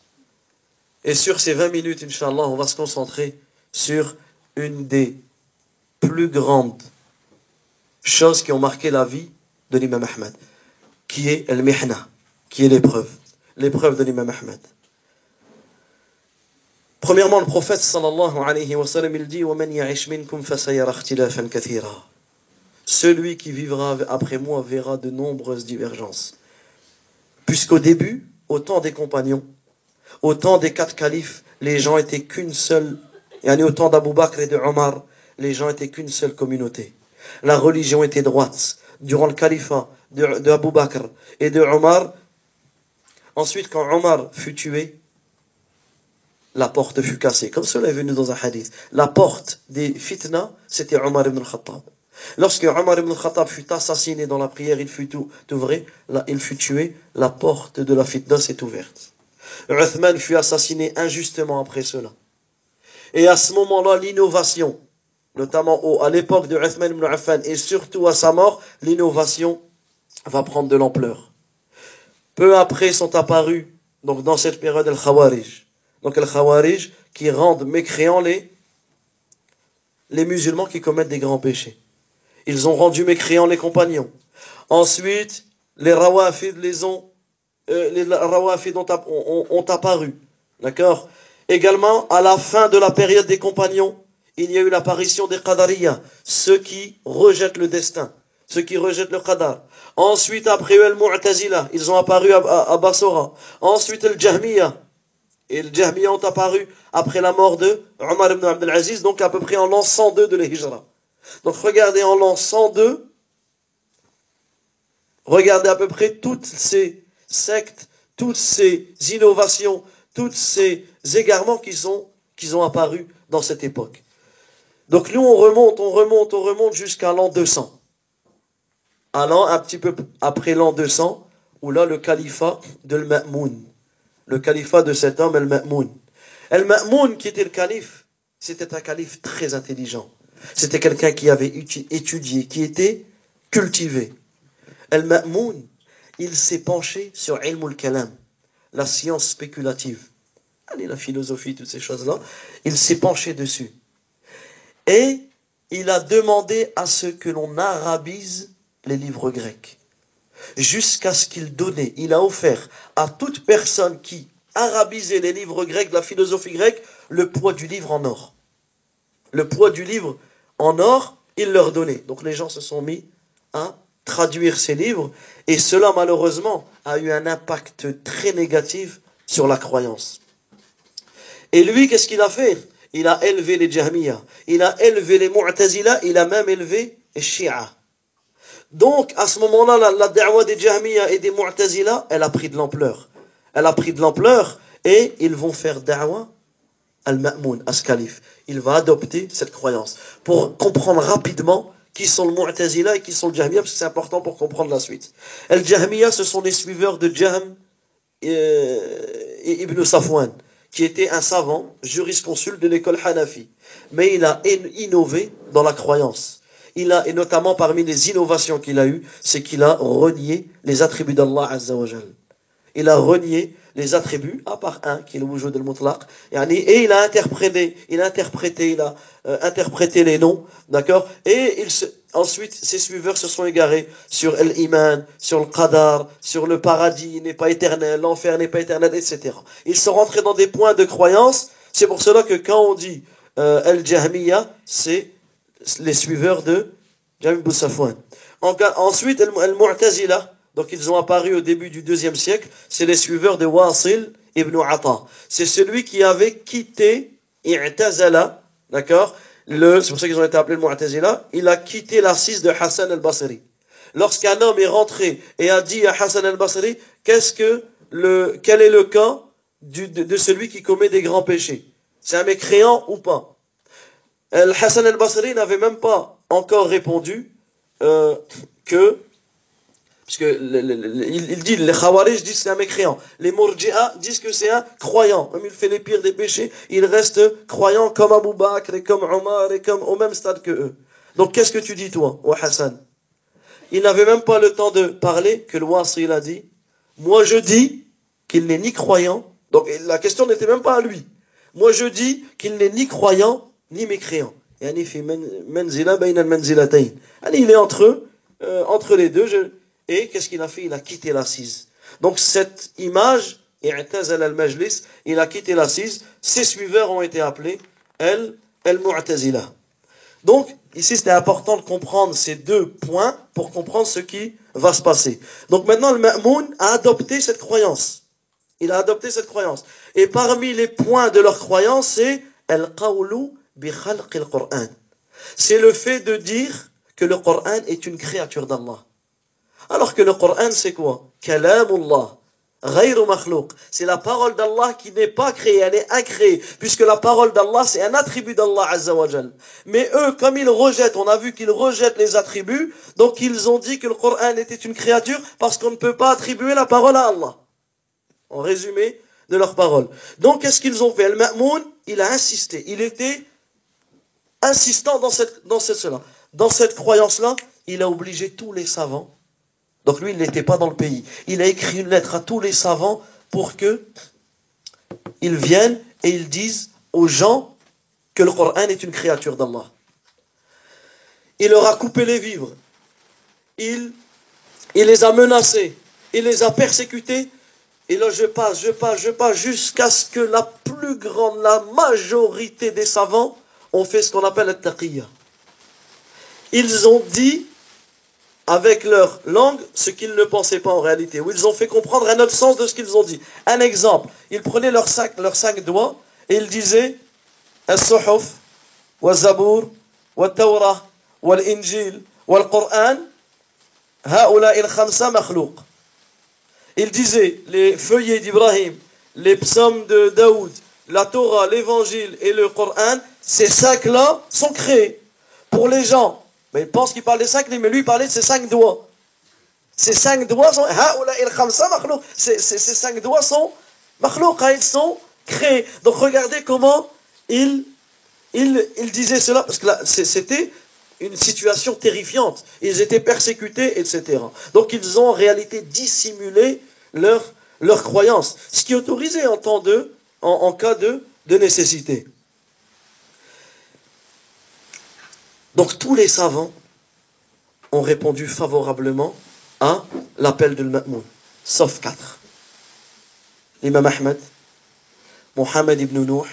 A: et sur ces vingt minutes, Inch'Allah, on va se concentrer sur une des plus grandes choses qui ont marqué la vie de l'imam Ahmed, qui est al-mihna, qui est l'épreuve, l'épreuve de l'imam Ahmed. Premièrement, le prophète sallallahu alayhi wa sallam, il dit وَمَنْ يَعِشْ مِنْكُمْ فَسَيَرَ اخْتِلَافًا كَثِيرًا. Celui qui vivra après moi verra de nombreuses divergences. Puisqu'au début, au temps des compagnons, au temps des quatre califes, les gens étaient qu'une seule, et au temps d'Abu Bakr et de Omar, les gens étaient qu'une seule communauté. La religion était droite. Durant le califat de, de Abu Bakr et de Omar, ensuite quand Omar fut tué, la porte fut cassée. Comme cela est venu dans un hadith. La porte des fitna, c'était Omar ibn al-Khattab. Lorsque Omar ibn al-Khattab fut assassiné dans la prière, il fut ouvré, là, il fut tué, la porte de la fitna s'est ouverte. Uthman fut assassiné injustement après cela. Et à ce moment-là, l'innovation, notamment au, à l'époque de Uthman ibn Affan et surtout à sa mort, l'innovation va prendre de l'ampleur. Peu après sont apparus, donc dans cette période, les Khawarij. Donc les Khawarij qui rendent mécréants les, les musulmans qui commettent des grands péchés. Ils ont rendu mécréants les compagnons. Ensuite, les Rawafid les ont, euh, les Rawafid ont, ont, ont apparu. D'accord? Également, à la fin de la période des compagnons, il y a eu l'apparition des Qadariyas, ceux qui rejettent le destin, ceux qui rejettent le Qadar. Ensuite, après eux, Al-Mu'tazila, ils ont apparu à, à, à Bassora. Ensuite, Al-Jahmiya. Et les Jahmiya ont apparu après la mort de Omar ibn Abdel Aziz, donc à peu près en l'an cent deux de l'Hijra. Donc regardez en l'an cent deux, regardez à peu près toutes ces sectes, toutes ces innovations, tous ces égarements qui sont, qui ont apparu dans cette époque. Donc nous on remonte, on remonte, on remonte jusqu'à l'an deux cents. À l'an, un petit peu après l'an deux cents, où là le califat de Al-Ma'moun. Le califat de cet homme, Al-Ma'moun. Al-Ma'moun, qui était le calife, c'était un calife très intelligent. C'était quelqu'un qui avait étudié, qui était cultivé. Al-Ma'moun, il s'est penché sur Ilm al-Kalam, la science spéculative. Allez, la philosophie, toutes ces choses-là. Il s'est penché dessus. Et il a demandé à ce que l'on arabise les livres grecs. Jusqu'à ce qu'il donnait, il a offert à toute personne qui arabisait les livres grecs, de la philosophie grecque, le poids du livre en or. Le poids du livre en or, il leur donnait. Donc les gens se sont mis à traduire ces livres, et cela malheureusement a eu un impact très négatif sur la croyance. Et lui, qu'est-ce qu'il a fait? Il a élevé les Jahmiya, il a élevé les Mu'tazila, il a même élevé les Shia. Donc, à ce moment-là, la, la da'wa des Jahmiya et des Mu'tazila, elle a pris de l'ampleur. Elle a pris de l'ampleur, et ils vont faire da'wa al-Ma'moun, à ce calife. Il va adopter cette croyance. Pour comprendre rapidement qui sont le Mu'tazila et qui sont le Jahmiya, parce que c'est important pour comprendre la suite. El Jahmiya, ce sont les suiveurs de Jahm et, et Ibn Safwan, qui était un savant, jurisconsulte de l'école Hanafi. Mais il a innové dans la croyance. Il a, et notamment parmi les innovations qu'il a eues, c'est qu'il a renié les attributs d'Allah Azza wa Jal. Il a renié les attributs, à part un, qui est le wujud al-mutlaq, et il a interprété, il a interprété, il a euh, interprété les noms, d'accord? Et il se, ensuite, ses suiveurs se sont égarés sur l'iman, sur le qadar, sur le paradis n'est pas éternel, l'enfer n'est pas éternel, et cetera. Ils sont rentrés dans des points de croyance. C'est pour cela que quand on dit euh, al-Jahmiya, c'est les suiveurs de Jahm ibn Safwan. Ensuite, al-Mu'tazila, donc ils ont apparu au début du deuxième siècle, c'est les suiveurs de Wasil ibn Ata. C'est celui qui avait quitté I'tazala, d'accord? Le, c'est pour ça qu'ils ont été appelés le Mu'tazila. Il a quitté l'assise de Hassan al-Basri. Lorsqu'un homme est rentré et a dit à Hassan al-Basri, qu'est-ce que le, quel est le cas du, de, de celui qui commet des grands péchés? C'est un mécréant ou pas? Hassan al-Basri n'avait même pas encore répondu euh, que, parce que le, le, le, il, il dit, les Khawarij disent que c'est un mécréant, les Murji'a disent que c'est un croyant, même il fait les pires des péchés, il reste croyant comme Abu Bakr et comme Omar et comme au même stade que eux. Donc qu'est-ce que tu dis toi, oh Hassan? Il n'avait même pas le temps de parler que le Wasil a dit, moi je dis qu'il n'est ni croyant, donc la question n'était même pas à lui, moi je dis qu'il n'est ni croyant ni mécréant. Il est entre eux, euh, entre les deux. Je... Et qu'est-ce qu'il a fait? Il a quitté l'assise. Donc cette image, il a quitté l'assise. Ses suiveurs ont été appelés El El Mu'tazila. Donc ici c'était important de comprendre ces deux points pour comprendre ce qui va se passer. Donc maintenant le Ma'moun a adopté cette croyance. Il a adopté cette croyance. Et parmi les points de leur croyance, c'est El Qawlu bi khalq al-Qur'an. C'est le fait de dire que le Coran est une créature d'Allah. Alors que le Coran, c'est quoi? Kalamullah, ghayru makhlouq. C'est la parole d'Allah qui n'est pas créée, elle est incréée, puisque la parole d'Allah, c'est un attribut d'Allah Azza wa Jal. Mais eux, comme ils rejettent, on a vu qu'ils rejettent les attributs, donc ils ont dit que le Coran était une créature parce qu'on ne peut pas attribuer la parole à Allah. En résumé de leur parole. Donc, qu'est-ce qu'ils ont fait? Le Ma'moun, il a insisté. Il était insistant dans cette, dans cette, cela. Dans cette croyance-là, il a obligé tous les savants. Donc lui, il n'était pas dans le pays. Il a écrit une lettre à tous les savants pour que ils viennent et ils disent aux gens que le Coran est une créature d'Allah. Il leur a coupé les vivres. Il, il les a menacés. Il les a persécutés. Et là, je passe, je passe, je passe, jusqu'à ce que la plus grande, la majorité des savants ont fait ce qu'on appelle le taqiyya. Ils ont dit, avec leur langue, ce qu'ils ne pensaient pas en réalité. Ou ils ont fait comprendre un autre sens de ce qu'ils ont dit. Un exemple, ils prenaient leurs cinq, leurs cinq doigts et ils disaient As-Suhuf, wa-Zabour, wa-Tawrah, wa-Injil, wa-Qur'an, ha'ula il-khamsa makhlouq. Ils disaient les feuillets d'Ibrahim, les psaumes de Daoud, la Torah, l'évangile et le Coran, ces cinq-là sont créés pour les gens. Mais ils pensent qu'il parle des cinq, mais lui il parlait de ses cinq doigts. Ces cinq doigts sont ces, ces, ces cinq doigts sont ils sont créés. Donc regardez comment il, il, il disait cela, parce que là c'était une situation terrifiante. Ils étaient persécutés, et cetera. Donc ils ont en réalité dissimulé leur, leur croyance, ce qui est autorisé en temps de, en, en cas de, de nécessité. Donc tous les savants ont répondu favorablement à l'appel de l'Ma'moun, sauf quatre. L'imam Ahmed, Mohammed ibn Nuh,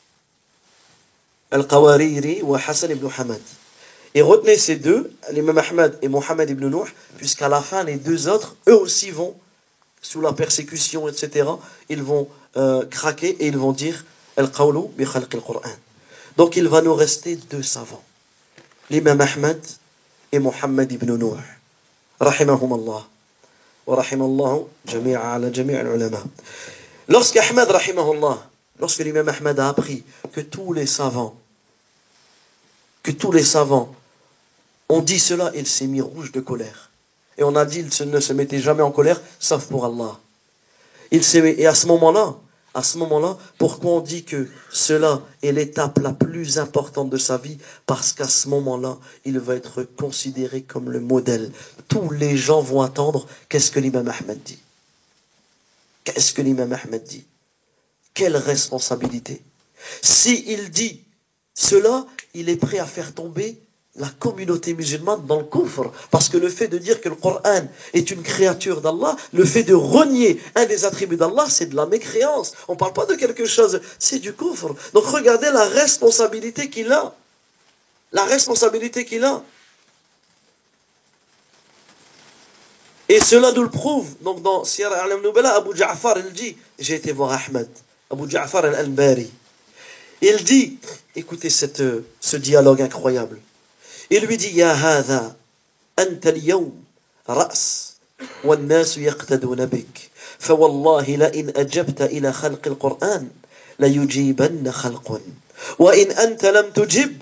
A: Al-Qawariri ou Hassan ibn Hamad. Et retenez ces deux, l'imam Ahmed et Mohammed ibn Nuh, puisqu'à la fin, les deux autres, eux aussi vont, sous la persécution, et cetera, ils vont euh, craquer et ils vont dire Al-Qawlu bi khalq al-Qur'an. Donc il va nous rester deux savants, l'imam Ahmed et Mohammed ibn Nuh. Rahimahum Allah. Wa rahimallahu jami'a ala jami' al-ulama. Lorsqu'Ahmed, rahimahullah, lorsque l'imam Ahmed a appris que tous les savants, que tous les savants ont dit cela, il s'est mis rouge de colère. Et on a dit, il ne se mettait jamais en colère, sauf pour Allah. Il s'est, et à ce moment-là, à ce moment-là, pourquoi on dit que cela est l'étape la plus importante de sa vie? Parce qu'à ce moment-là, il va être considéré comme le modèle. Tous les gens vont attendre, qu'est-ce que l'imam Ahmed dit? Qu'est-ce que l'imam Ahmed dit? Quelle responsabilité! Si il dit cela, il est prêt à faire tomber la communauté musulmane dans le coufre. Parce que le fait de dire que le Coran est une créature d'Allah, le fait de renier un des attributs d'Allah, c'est de la mécréance. On ne parle pas de quelque chose, c'est du coufre. Donc regardez la responsabilité qu'il a. La responsabilité qu'il a. Et cela nous le prouve. Donc dans Siyar al-A'lam Nubala, Abu Ja'far, il dit, j'ai été voir Ahmed, Abu Ja'far al-Anbari. Il dit, écoutez cette, ce dialogue incroyable. Il lui dit, Ya hadha, anta al-yawm, ra's, والناس يقتدون بك فوالله لئن أجبت إلى خلق القرآن ليجيبن خلق وإن أنت لم تجب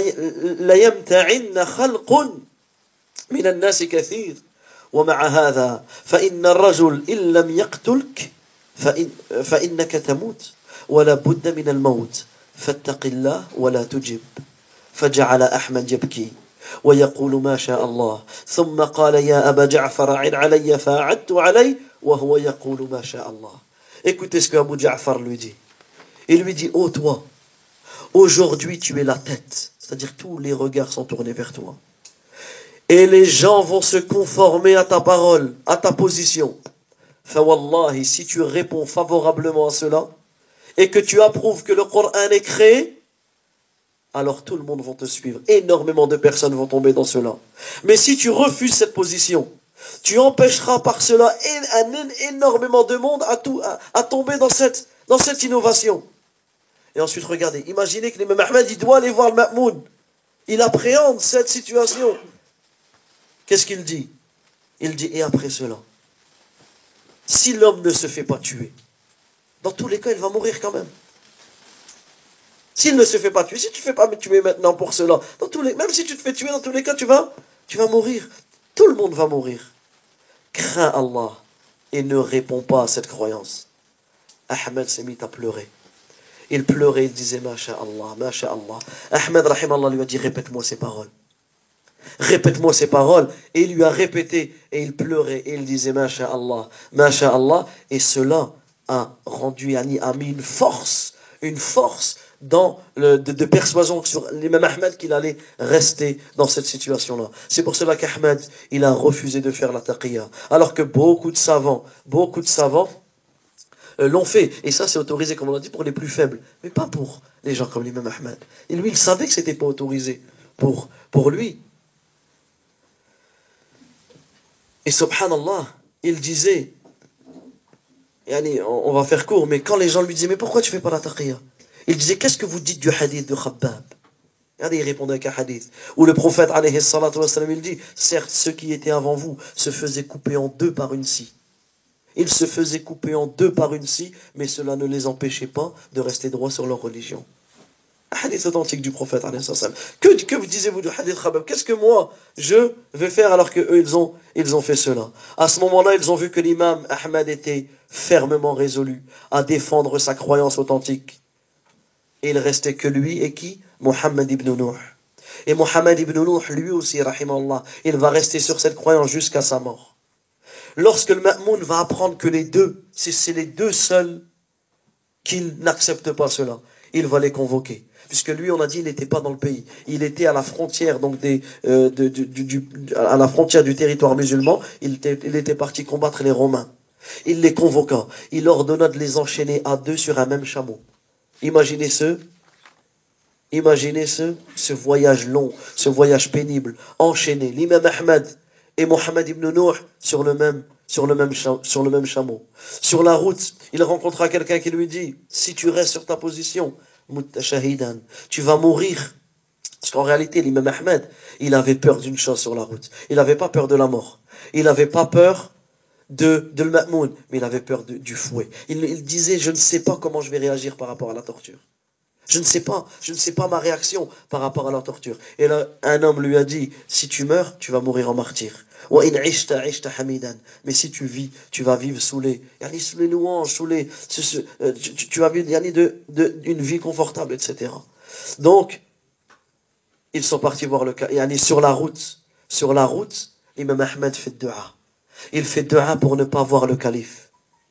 A: ليمتعن خلق من الناس كثير ومع هذا فإن الرجل إن لم يقتلك فإن فإنك تموت ولا بد من الموت فاتق الله ولا تجب. فجعل أحمد يبكي ويقول ما شاء الله ثم قال يا أبا جعفر عن علي فأعدت عليه وهو يقول ما شاء الله. Écoutez ce que Abu Ja'far lui dit. Il lui dit, ô toi, aujourd'hui tu es la tête, c'est-à-dire tous les regards sont tournés vers toi. Et les gens vont se conformer à ta parole, à ta position. Fawallahi, si tu réponds favorablement à cela, et que tu approuves que le Coran est créé, alors tout le monde va te suivre. Énormément de personnes vont tomber dans cela. Mais si tu refuses cette position, tu empêcheras par cela un énormément de monde à, tout, à, à tomber dans cette, dans cette innovation. Et ensuite, regardez, imaginez que l'imam Ahmed, il doit aller voir le Ma'moun. Il appréhende cette situation. Qu'est-ce qu'il dit? Il dit, et après cela, si l'homme ne se fait pas tuer, dans tous les cas, il va mourir quand même. S'il ne se fait pas tuer, si tu ne fais pas me tuer maintenant pour cela, dans tous les, même si tu te fais tuer, dans tous les cas, tu vas, tu vas mourir. Tout le monde va mourir. Crains Allah et ne réponds pas à cette croyance. Ahmed s'est mis à pleurer. Il pleurait, il disait, Masha'Allah, Masha'Allah. Ahmed, rahimallah, lui a dit, répète-moi ces paroles. Répète-moi ces paroles. Et il lui a répété, et il pleurait, et il disait, Masha'Allah, Masha'Allah. Et cela a rendu, a mis une force, une force dans le, de, de persuasion sur l'imam Ahmed qu'il allait rester dans cette situation-là. C'est pour cela qu'Ahmed, il a refusé de faire la taqiyya. Alors que beaucoup de savants, beaucoup de savants euh, l'ont fait. Et ça, c'est autorisé, comme on l'a dit, pour les plus faibles. Mais pas pour les gens comme l'imam Ahmed. Et lui, il savait que c'était pas autorisé pour, pour lui. Et subhanallah, il disait, yani, on, on va faire court, mais quand les gens lui disaient, mais pourquoi tu fais pas la taqiyya? Il disait, qu'est-ce que vous dites du hadith de Khabbab? Regardez, il répondait avec un hadith où le prophète, alayhi salatu wa sallam, il dit, certes, ceux qui étaient avant vous se faisaient couper en deux par une scie. Ils se faisaient couper en deux par une scie, mais cela ne les empêchait pas de rester droits sur leur religion. Un hadith authentique du prophète, alayhi sallam. Que, que vous disiez-vous du hadith Khabbab? Qu'est-ce que moi, je vais faire alors que eux, ils ont, ils ont fait cela? À ce moment-là, ils ont vu que l'imam Ahmed était fermement résolu à défendre sa croyance authentique. Et il restait que lui et qui? Mohammed ibn Nuh. Et Mohammed ibn Nuh, lui aussi, rahimallah, il va rester sur cette croyance jusqu'à sa mort. Lorsque le Ma'moun va apprendre que les deux, c'est les deux seuls qui n'acceptent pas cela, il va les convoquer. puisque lui, on a dit, il n'était pas dans le pays. Il était à la frontière, donc des, euh, de, du, du, du, à la frontière du territoire musulman. Il était, il était parti combattre les Romains. Il les convoqua. Il ordonna de les enchaîner à deux sur un même chameau. Imaginez ce, imaginez ce, ce voyage long, ce voyage pénible, enchaîné. L'imam Ahmed et Mohammed ibn Nuh sur le même, sur le même, sur le même chameau. Sur la route, il rencontra quelqu'un qui lui dit, si tu restes sur ta position, shahidan, tu vas mourir. Parce qu'en réalité, l'imam Ahmed, il avait peur d'une chose sur la route. Il n'avait pas peur de la mort. Il n'avait pas peur de, de l'Ma'moun, mais il avait peur de, du fouet. Il, il disait, je ne sais pas comment je vais réagir par rapport à la torture. Je ne sais pas, je ne sais pas ma réaction par rapport à la torture. Et là, un homme lui a dit, si tu meurs, tu vas mourir en martyr. Mais si tu vis, tu vas vivre sous les, sous les louanges, sous les, tu, tu vas vivre de, de, une vie confortable, et cetera. Donc, ils sont partis voir le cas. Et sur la route, sur la route, l'imam Ahmed fait dua. Il fait dua pour ne pas voir le calife.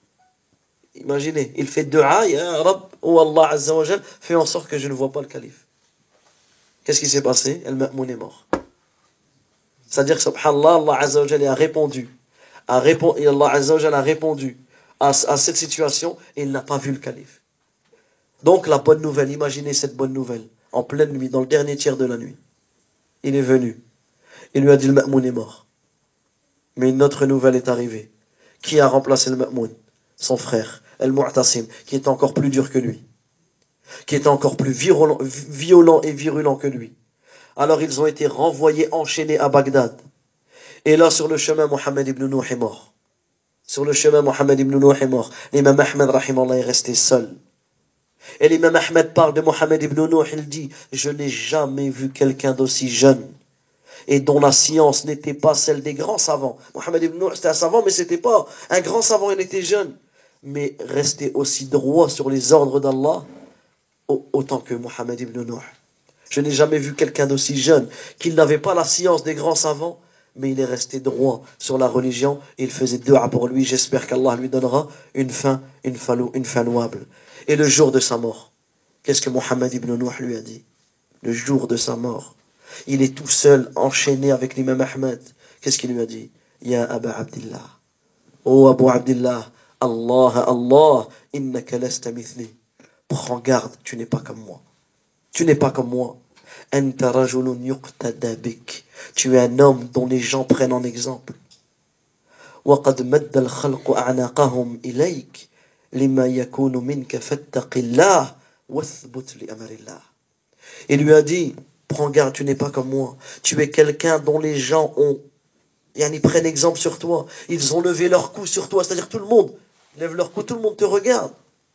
A: Imaginez, il fait dua, ya Rab, ou Allah Azza wa Jal, fait en sorte que je ne vois pas le calife. Qu'est-ce qui s'est passé? Al-Ma'moun est mort. C'est-à-dire que subhanallah, Allah Azza wa Jal a répondu. A répondu, Allah Azza wa Jal a répondu à, à cette situation et il n'a pas vu le calife. Donc la bonne nouvelle, imaginez cette bonne nouvelle, en pleine nuit, dans le dernier tiers de la nuit. Il est venu. Il lui a dit le Ma'moun est mort. Mais une autre nouvelle est arrivée. Qui a remplacé le Ma'moun? Son frère, Al-Mu'tasim, qui est encore plus dur que lui. Qui est encore plus violent, violent et virulent que lui. Alors ils ont été renvoyés, enchaînés à Bagdad. Et là, sur le chemin, Mohammed ibn Nuh est mort. Sur le chemin, Mohammed ibn Nuh est mort. L'imam Ahmed, rahimallah, est resté seul. Et l'imam Ahmed parle de Mohammed ibn Nuh, il dit, je n'ai jamais vu quelqu'un d'aussi jeune et dont la science n'était pas celle des grands savants. Mohammed ibn Nuh, c'était un savant, mais c'était pas un grand savant, il était jeune. Mais restait aussi droit sur les ordres d'Allah, autant que Mohammed ibn Nuh. Je n'ai jamais vu quelqu'un d'aussi jeune, qu'il n'avait pas la science des grands savants, mais il est resté droit sur la religion, et il faisait dua pour lui. J'espère qu'Allah lui donnera une fin, une fin, une fin louable. Et le jour de sa mort, qu'est-ce que Mohammed ibn Nuh lui a dit? Le jour de sa mort, il est tout seul, enchaîné avec l'imam Ahmed. Qu'est-ce qu'il lui a dit? Ya Aba Abdillah. Oh Abu Abdillah, Allah, Allah, innaka lasta mithli. Prends garde, tu n'es pas comme moi. Tu n'es pas comme moi. Anta rajulun yuqtada bik. Tu es un homme dont les gens prennent en exemple. وقد مد الخلق أعناقهم إليك لما يكون منك فاتق الله واثبت لأمر الله. Il lui a dit, prends garde, tu n'es pas comme moi. Tu es quelqu'un dont les gens ont, ils prennent exemple sur toi. Ils ont levé leur cou sur toi. C'est-à-dire tout le monde lève leur cou, tout le monde te regarde.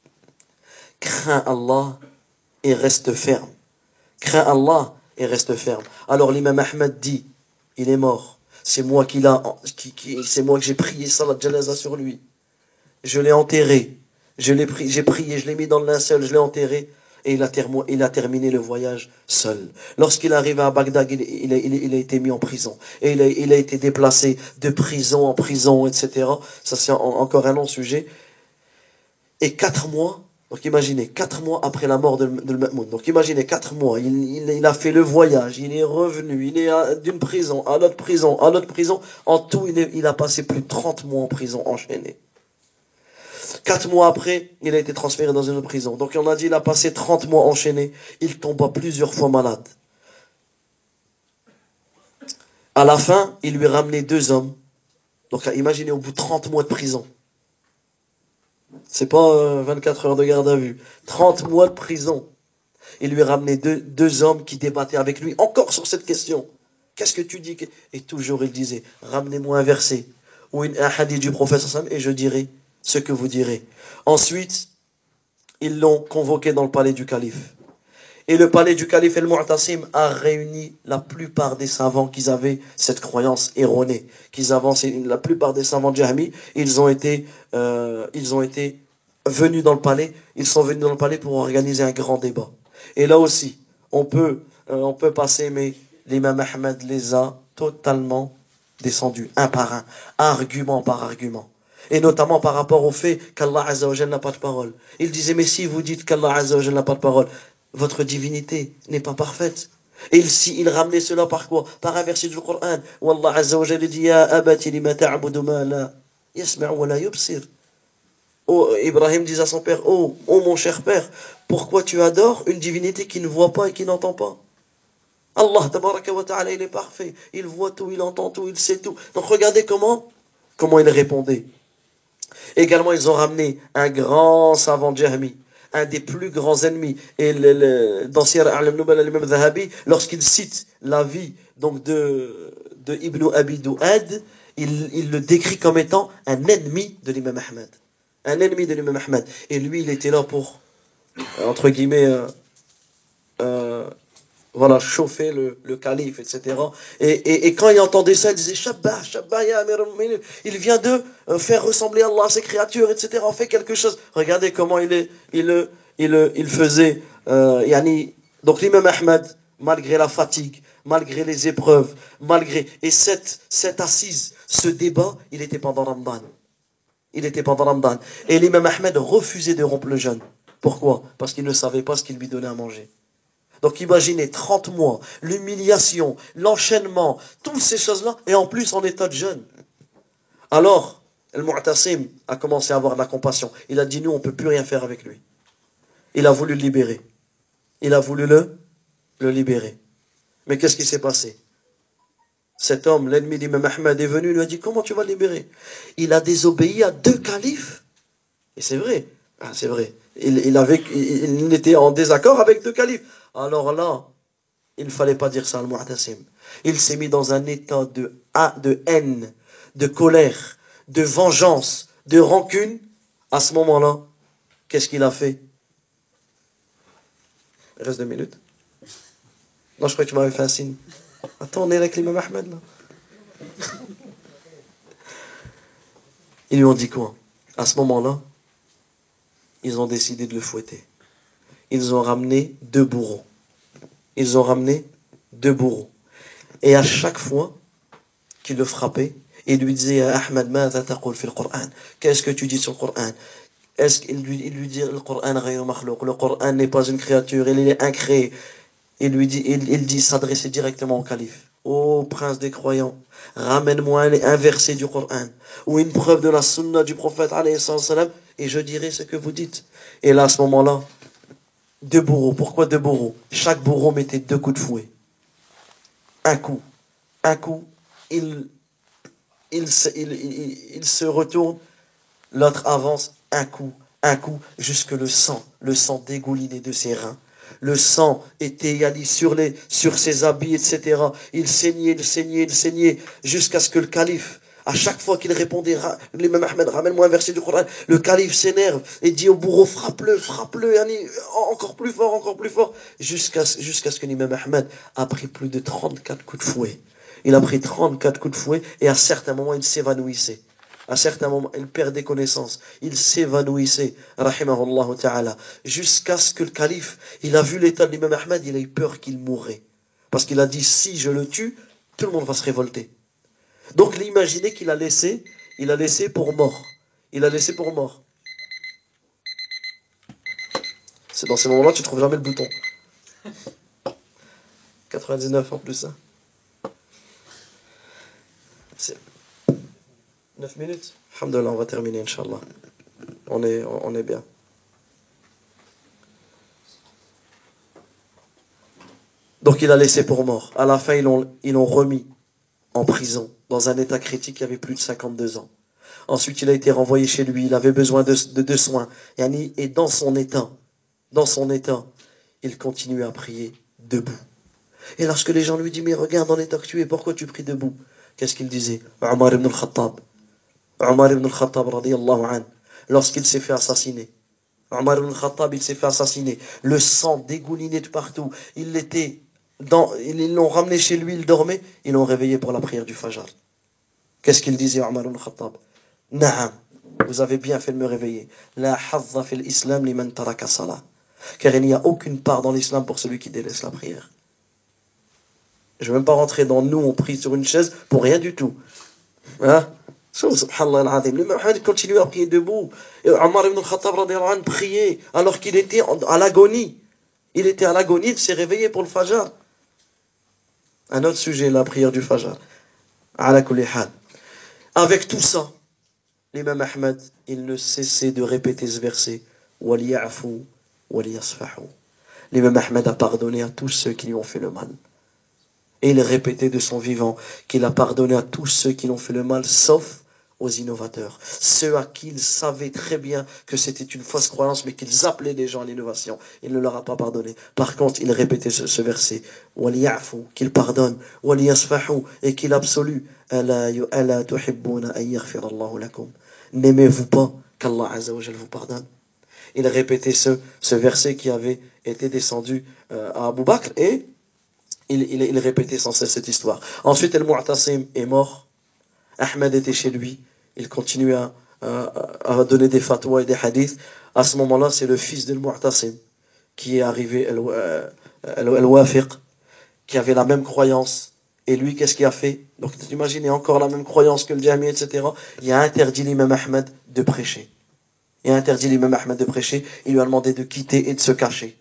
A: Crains Allah et reste ferme. Crains Allah et reste ferme. Alors l'imam Ahmed dit, il est mort. C'est moi qui l'a, qui, qui, c'est moi que j'ai prié salat janaza sur lui. Je l'ai enterré. Je l'ai pris, j'ai prié, je l'ai mis dans le linceul, je l'ai enterré. Et il a, termo, il a terminé le voyage seul. Lorsqu'il est arrivé à Bagdad, il, il, a, il, il a été mis en prison. Et il a, il a été déplacé de prison en prison, et cetera. Ça, c'est en, encore un long sujet. Et quatre mois, donc imaginez, quatre mois après la mort de, de Ma'moun. Donc imaginez, quatre mois, il, il, il a fait le voyage, il est revenu, il est d'une prison à l'autre prison, à l'autre prison. En tout, il, est, il a passé plus de trente mois en prison enchaîné. Quatre mois après, il a été transféré dans une autre prison. Donc on a dit, il a passé trente mois enchaîné. Il tomba plusieurs fois malade. À la fin, il lui ramenait deux hommes. Donc imaginez, au bout de trente mois de prison. C'est pas euh, vingt-quatre heures de garde à vue. trente mois de prison. Il lui ramenait deux, deux hommes qui débattaient avec lui encore sur cette question. Qu'est-ce que tu dis? Et toujours il disait, ramenez-moi un verset ou une, un hadith du prophète et je dirai ce que vous direz. Ensuite, ils l'ont convoqué dans le palais du calife. Et le palais du calife El-Mu'tasim a réuni la plupart des savants qui avaient cette croyance erronée, qu'ils avançaient. La plupart des savants Jahmi, ils ont été, euh, ils ont été venus dans le palais. Ils sont venus dans le palais pour organiser un grand débat. Et là aussi, on peut, euh, on peut passer, mais l'imam Ahmed les a totalement descendus, un par un, argument par argument. Et notamment par rapport au fait qu'Allah Azza wa Jalla n'a pas de parole. Il disait, mais si vous dites qu'Allah Azza wa Jalla n'a pas de parole, votre divinité n'est pas parfaite. Et il, si, il ramenait cela par quoi? Par un verset du Coran. Où Allah Azza wa Jalla dit, Ya abati lima ta'budu ma la yasma'u wa la yubsir. Oh, Ibrahim dit à son père, oh, oh mon cher père, pourquoi tu adores une divinité qui ne voit pas et qui n'entend pas? Allah tabaraka wa ta'ala, il est parfait. Il voit tout, il entend tout, il sait tout. Donc regardez comment, comment il répondait. Également, ils ont ramené un grand savant Jahmi, un des plus grands ennemis. Et le, le, dans Siyar al-Nubala, l'imam Zahabi, lorsqu'il cite la vie donc de, de Ibn Abi Du'ad, il, il le décrit comme étant un ennemi de l'imam Ahmad. Un ennemi de l'imam Ahmad. Et lui, il était là pour, entre guillemets, euh, euh, voilà, chauffer le, le calife, et cetera. Et, et, et quand il entendait ça, il disait, Shabbah, Shabbah, ya Amir al-Mu'minin. Il vient de euh, faire ressembler Allah à ses créatures, et cetera. On fait quelque chose. Regardez comment il est, il, il, il faisait, euh, yani, donc l'imam Ahmad, malgré la fatigue, malgré les épreuves, malgré, et cette, cette assise, ce débat, il était pendant Ramadan. Il était pendant Ramadan. Et l'imam Ahmed refusait de rompre le jeûne. Pourquoi? Parce qu'il ne savait pas ce qu'il lui donnait à manger. Donc imaginez trente mois, l'humiliation, l'enchaînement, toutes ces choses-là, et en plus en état de jeûne. Alors, le Mu'tasim a commencé à avoir de la compassion. Il a dit, nous, on ne peut plus rien faire avec lui. Il a voulu le libérer. Il a voulu le, le libérer. Mais qu'est-ce qui s'est passé? Cet homme, l'ennemi d'Imam Ahmed, est venu, il lui a dit, comment tu vas le libérer? Il a désobéi à deux califes. Et c'est vrai. Ah, c'est vrai. Il, il, avait, il, il était en désaccord avec deux califes. Alors là, il ne fallait pas dire ça al Mu'tasim. Il s'est mis dans un état de, de haine, de colère, de vengeance, de rancune. À ce moment-là, qu'est-ce qu'il a fait? Il reste deux minutes. Non, je crois que tu m'avais fait un signe. Attends, on est avec l'imam Ahmed là. Ils lui ont dit quoi? À ce moment-là, ils ont décidé de le fouetter. Ils ont ramené deux bourreaux. Ils ont ramené deux bourreaux. Et à chaque fois qu'il le frappait, il lui disait à Ahmed, ماذا تقول في القرآن? Qu'est-ce que tu dis sur le Coran? Est-ce qu'il lui, il lui dit le Coran غير مخلوق? Le Coran n'est pas une créature, il est incréé. Il lui dit, il, il dit s'adresser directement au calife. Ô prince des croyants, ramène-moi un, un verset du Coran ou une preuve de la sunna du prophète alayhi salam, et je dirai ce que vous dites. Et là, à ce moment-là, deux bourreaux. Pourquoi deux bourreaux? Chaque bourreau mettait deux coups de fouet. Un coup. Un coup, il, il, se, il, il, il se retourne, l'autre avance, un coup, un coup, jusque le sang, le sang dégoulinait de ses reins. Le sang était allé sur, les, sur ses habits, et cetera. Il saignait, il saignait, il saignait, jusqu'à ce que le calife, à chaque fois qu'il répondait, l'imam Ahmed, ramène-moi un verset du Coran, le calife s'énerve et dit au bourreau, frappe-le, frappe-le, encore plus fort, encore plus fort, jusqu'à jusqu'à ce que l'imam Ahmed a pris plus de trente-quatre coups de fouet. Il a pris trente-quatre coups de fouet et à certains moments, il s'évanouissait. À certains moments, il perdait connaissance. Il s'évanouissait, rahimahullah ta'ala, jusqu'à ce que le calife, il a vu l'état de l'imam Ahmed, il a eu peur qu'il mourrait. Parce qu'il a dit, si je le tue, tout le monde va se révolter. Donc, l'imaginez qu'il a laissé, il a laissé pour mort. Il a laissé pour mort. C'est dans ces moments-là que tu trouves jamais le bouton. quatre-vingt-dix-neuf en plus, hein. C'est neuf minutes. Alhamdulillah, on va terminer, Inch'Allah. On est, on est bien. Donc il a laissé pour mort. À la fin, ils l'ont, ils l'ont remis en prison, dans un état critique, il avait plus de cinquante-deux ans. Ensuite, il a été renvoyé chez lui, il avait besoin de, de, de soins. Et dans son état, dans son état, il continuait à prier debout. Et lorsque les gens lui disent, mais regarde dans l'état que tu es, pourquoi tu pries debout? Qu'est-ce qu'il disait? Omar ibn al-Khattab. Omar ibn al-Khattab, radiyallahu anhu, lorsqu'il s'est fait assassiner. Omar ibn al-Khattab, il s'est fait assassiner. Le sang dégoulinait de partout. Il était dans, ils l'ont ramené chez lui, il dormait. Ils l'ont réveillé pour la prière du Fajr. Qu'est-ce qu'il disait, Omar ibn al-Khattab? Naam, vous avez bien fait de me réveiller. La hazza fil islam liman taraka salah. Car il n'y a aucune part dans l'islam pour celui qui délaisse la prière. Je ne vais même pas rentrer dans nous, on prie sur une chaise pour rien du tout. Hein? Subhanallah al-Azim. L'imam Ahmed continuait à prier debout. Et Omar ibn al-Khattab radiyallahu anhu priait alors qu'il était à l'agonie. Il était à l'agonie, il s'est réveillé pour le Fajr. Un autre sujet, la prière du Fajr. Ala kulli hal. Avec tout ça, l'imam Ahmed, il ne cessait de répéter ce verset. وَلْيَعْفُوا وَلْيَصْفَحُوا. L'imam Ahmed a pardonné à tous ceux qui lui ont fait le mal. Et il répétait de son vivant qu'il a pardonné à tous ceux qui lui ont fait le mal, sauf aux innovateurs. Ceux à qui il savait très bien que c'était une fausse croyance, mais qu'ils appelaient les gens à l'innovation. Il ne leur a pas pardonné. Par contre, il répétait ce, ce verset. وَلْيَعْفُوا, qu'il pardonne. وَلْيَصْفَحُوا, et qu'il absolue. أَلَا تُحِبُّونَ أَن يَغْفِرَ اللَّهُ لَكُمْ. N'aimez-vous pas qu'Allah Azza wa Jal vous pardonne? Il répétait ce, ce verset qui avait été descendu euh, à Abu Bakr, et il, il, il répétait sans cesse cette histoire. Ensuite, Al-Mu'tasim est mort. Ahmed était chez lui. Il continuait à, à, à donner des fatwas et des hadiths. À ce moment-là, c'est le fils d'Al-Mu'tasim qui est arrivé, Al-Wafiq, qui avait la même croyance. Et lui, qu'est-ce qu'il a fait? Donc, imaginez encore la même croyance que le Jami, et cetera. Il a interdit l'imam Ahmed de prêcher. Il a interdit l'imam Ahmed de prêcher. Il lui a demandé de quitter et de se cacher.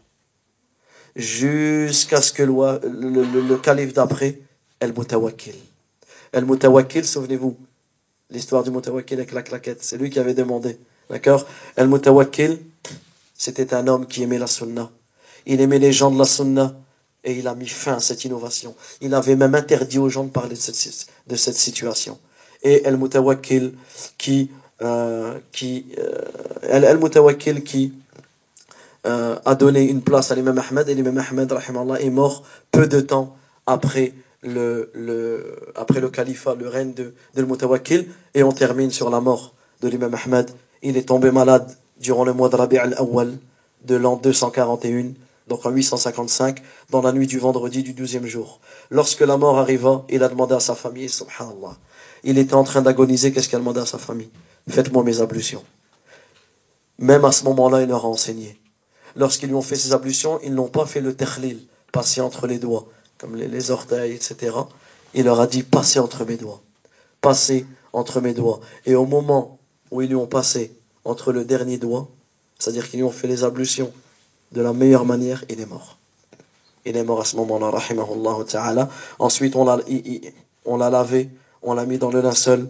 A: Jusqu'à ce que le, le, le, le calife d'après, Al-Mutawakkil. Al-Mutawakkil, souvenez-vous, l'histoire du Mutawakkil avec la claquette, c'est lui qui avait demandé. D'accord? Al-Mutawakkil, c'était un homme qui aimait la sunna. Il aimait les gens de la sunna et il a mis fin à cette innovation. Il avait même interdit aux gens de parler de cette, de cette situation. Et Al-Mutawakkil qui, euh, qui, euh, Al-Mutawakkil qui euh, a donné une place à l'imam Ahmed, et l'imam Ahmed, rahimallah, est mort peu de temps après le, le, après le califat, le règne de, de Al-Mutawakkil, et on termine sur la mort de l'imam Ahmed. Il est tombé malade durant le mois de Rabi' al-Awwal de l'an deux cent quarante et un, donc en huit cent cinquante-cinq, dans la nuit du vendredi du douzième jour. Lorsque la mort arriva, il a demandé à sa famille, subhanallah, il était en train d'agoniser, qu'est-ce qu'il a demandé à sa famille? Faites-moi mes ablutions. Même à ce moment-là, il leur a enseigné. Lorsqu'ils lui ont fait ses ablutions, ils n'ont pas fait le takhlil, passer entre les doigts, comme les, les orteils, et cetera. Il leur a dit, passez entre mes doigts. Passez entre mes doigts. Et au moment où ils lui ont passé entre le dernier doigt, c'est-à-dire qu'ils lui ont fait les ablutions de la meilleure manière, il est mort. Il est mort à ce moment-là, rahimahullah ta'ala. Ensuite, on l'a, on l'a lavé, on l'a mis dans le linceul.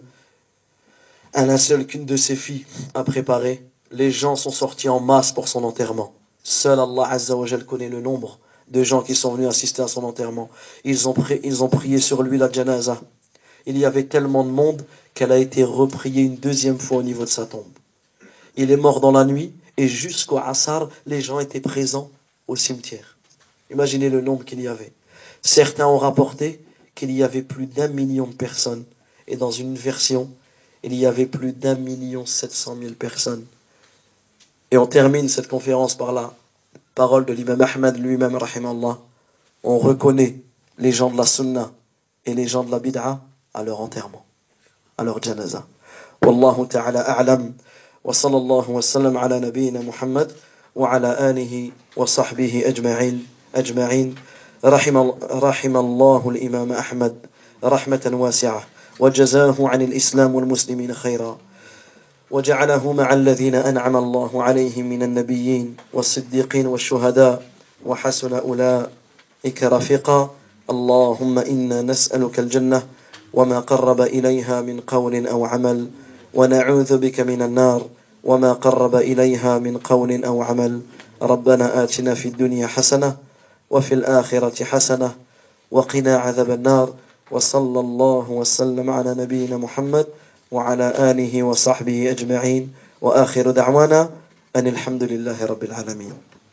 A: Un linceul qu'une de ses filles a préparé. Les gens sont sortis en masse pour son enterrement. Seul Allah Azza wa Jal connaît le nombre de gens qui sont venus assister à son enterrement. Ils ont, pri- ils ont prié sur lui la janaza. Il y avait tellement de monde qu'elle a été repriée une deuxième fois au niveau de sa tombe. Il est mort dans la nuit et jusqu'au Asar, les gens étaient présents au cimetière. Imaginez le nombre qu'il y avait. Certains ont rapporté qu'il y avait plus d'un million de personnes. Et dans une version, il y avait plus d'un million sept cent mille personnes. Et on termine cette conférence par la parole de l'imam Ahmed lui-même, rahimallah. On reconnaît les gens de la sunna et les gens de la bid'a à leur enterrement, à leur janaza. Wallahu ta'ala a'lam. Wa sallallahu wa sallam ala nabiyyina Muhammad wa ala alihi wa sahbihi ajma'in. ajma'in. رحم الله الإمام أحمد رحمة واسعة وجزاه عن الإسلام والمسلمين خيرا وجعله مع الذين أنعم الله عليهم من النبيين والصديقين والشهداء وحسن أولئك رفيقا. اللهم إنا نسألك الجنة وما قرب إليها من قول أو عمل ونعوذ بك من النار وما قرب إليها من قول أو عمل. ربنا آتنا في الدنيا حسنة وفي الآخرة حسنة وقنا عذاب النار. وصلى الله وسلم على نبينا محمد وعلى آله وصحبه أجمعين وآخر دعوانا أن الحمد لله رب العالمين.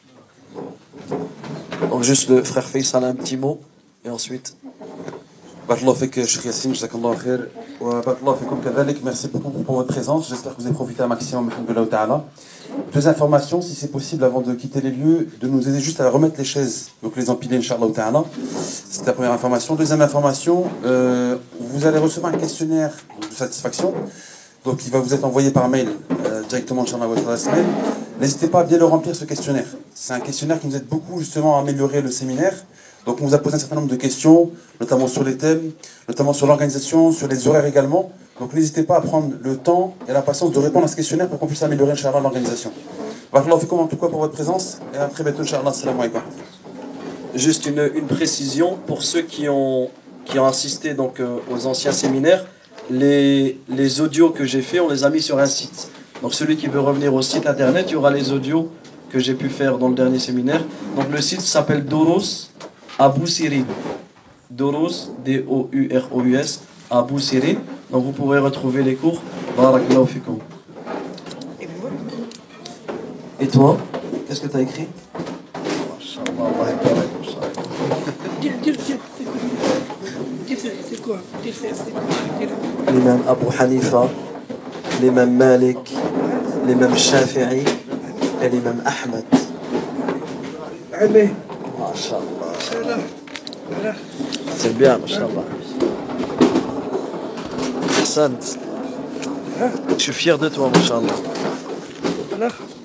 A: Donc juste le frère Faisal a un petit mot et ensuite
B: Barakallahu fik, Cheikh Yassine, jazakallahu khair. Wa barakallahu fikum kadhalik. Merci beaucoup pour votre présence. J'espère que vous avez profité un maximum, alhamdoulilah ta'ala. Deux informations, si c'est possible, avant de quitter les lieux, de nous aider juste à remettre les chaises, donc les empiler, inshallah ta'ala. C'est la première information. Deuxième information, euh, vous allez recevoir un questionnaire de satisfaction. Donc il va vous être envoyé par mail euh, directement, inshallah, à votre adresse mail. N'hésitez pas à bien le remplir, ce questionnaire. C'est un questionnaire qui nous aide beaucoup justement à améliorer le séminaire. Donc on vous a posé un certain nombre de questions, notamment sur les thèmes, notamment sur l'organisation, sur les horaires également. Donc n'hésitez pas à prendre le temps et la patience de répondre à ce questionnaire pour qu'on puisse améliorer, inshallah, l'organisation. Barakallahu fikum en tout cas pour votre présence et à très bientôt, inshallah. Assalamu alaikum.
A: juste une, une précision pour ceux qui ont, qui ont assisté donc, euh, aux anciens séminaires. Les, les audios que j'ai fait, on les a mis sur un site. Donc celui qui veut revenir au site internet, il y aura les audios que j'ai pu faire dans le dernier séminaire. Donc le site s'appelle Durus Abou Sirin. Durus, D O U R O U S, Abou Sirin. Donc vous pourrez retrouver les cours. Barakallahu fikum. Et toi, qu'est-ce que tu as écrit? L'imam Abu Hanifa, l'imam Malik, l'imam Shafi'i et l'imam Ahmed. Masha'Allah. C'est bien, Masha'Allah. Hassan, je suis fier de toi, Masha'Allah.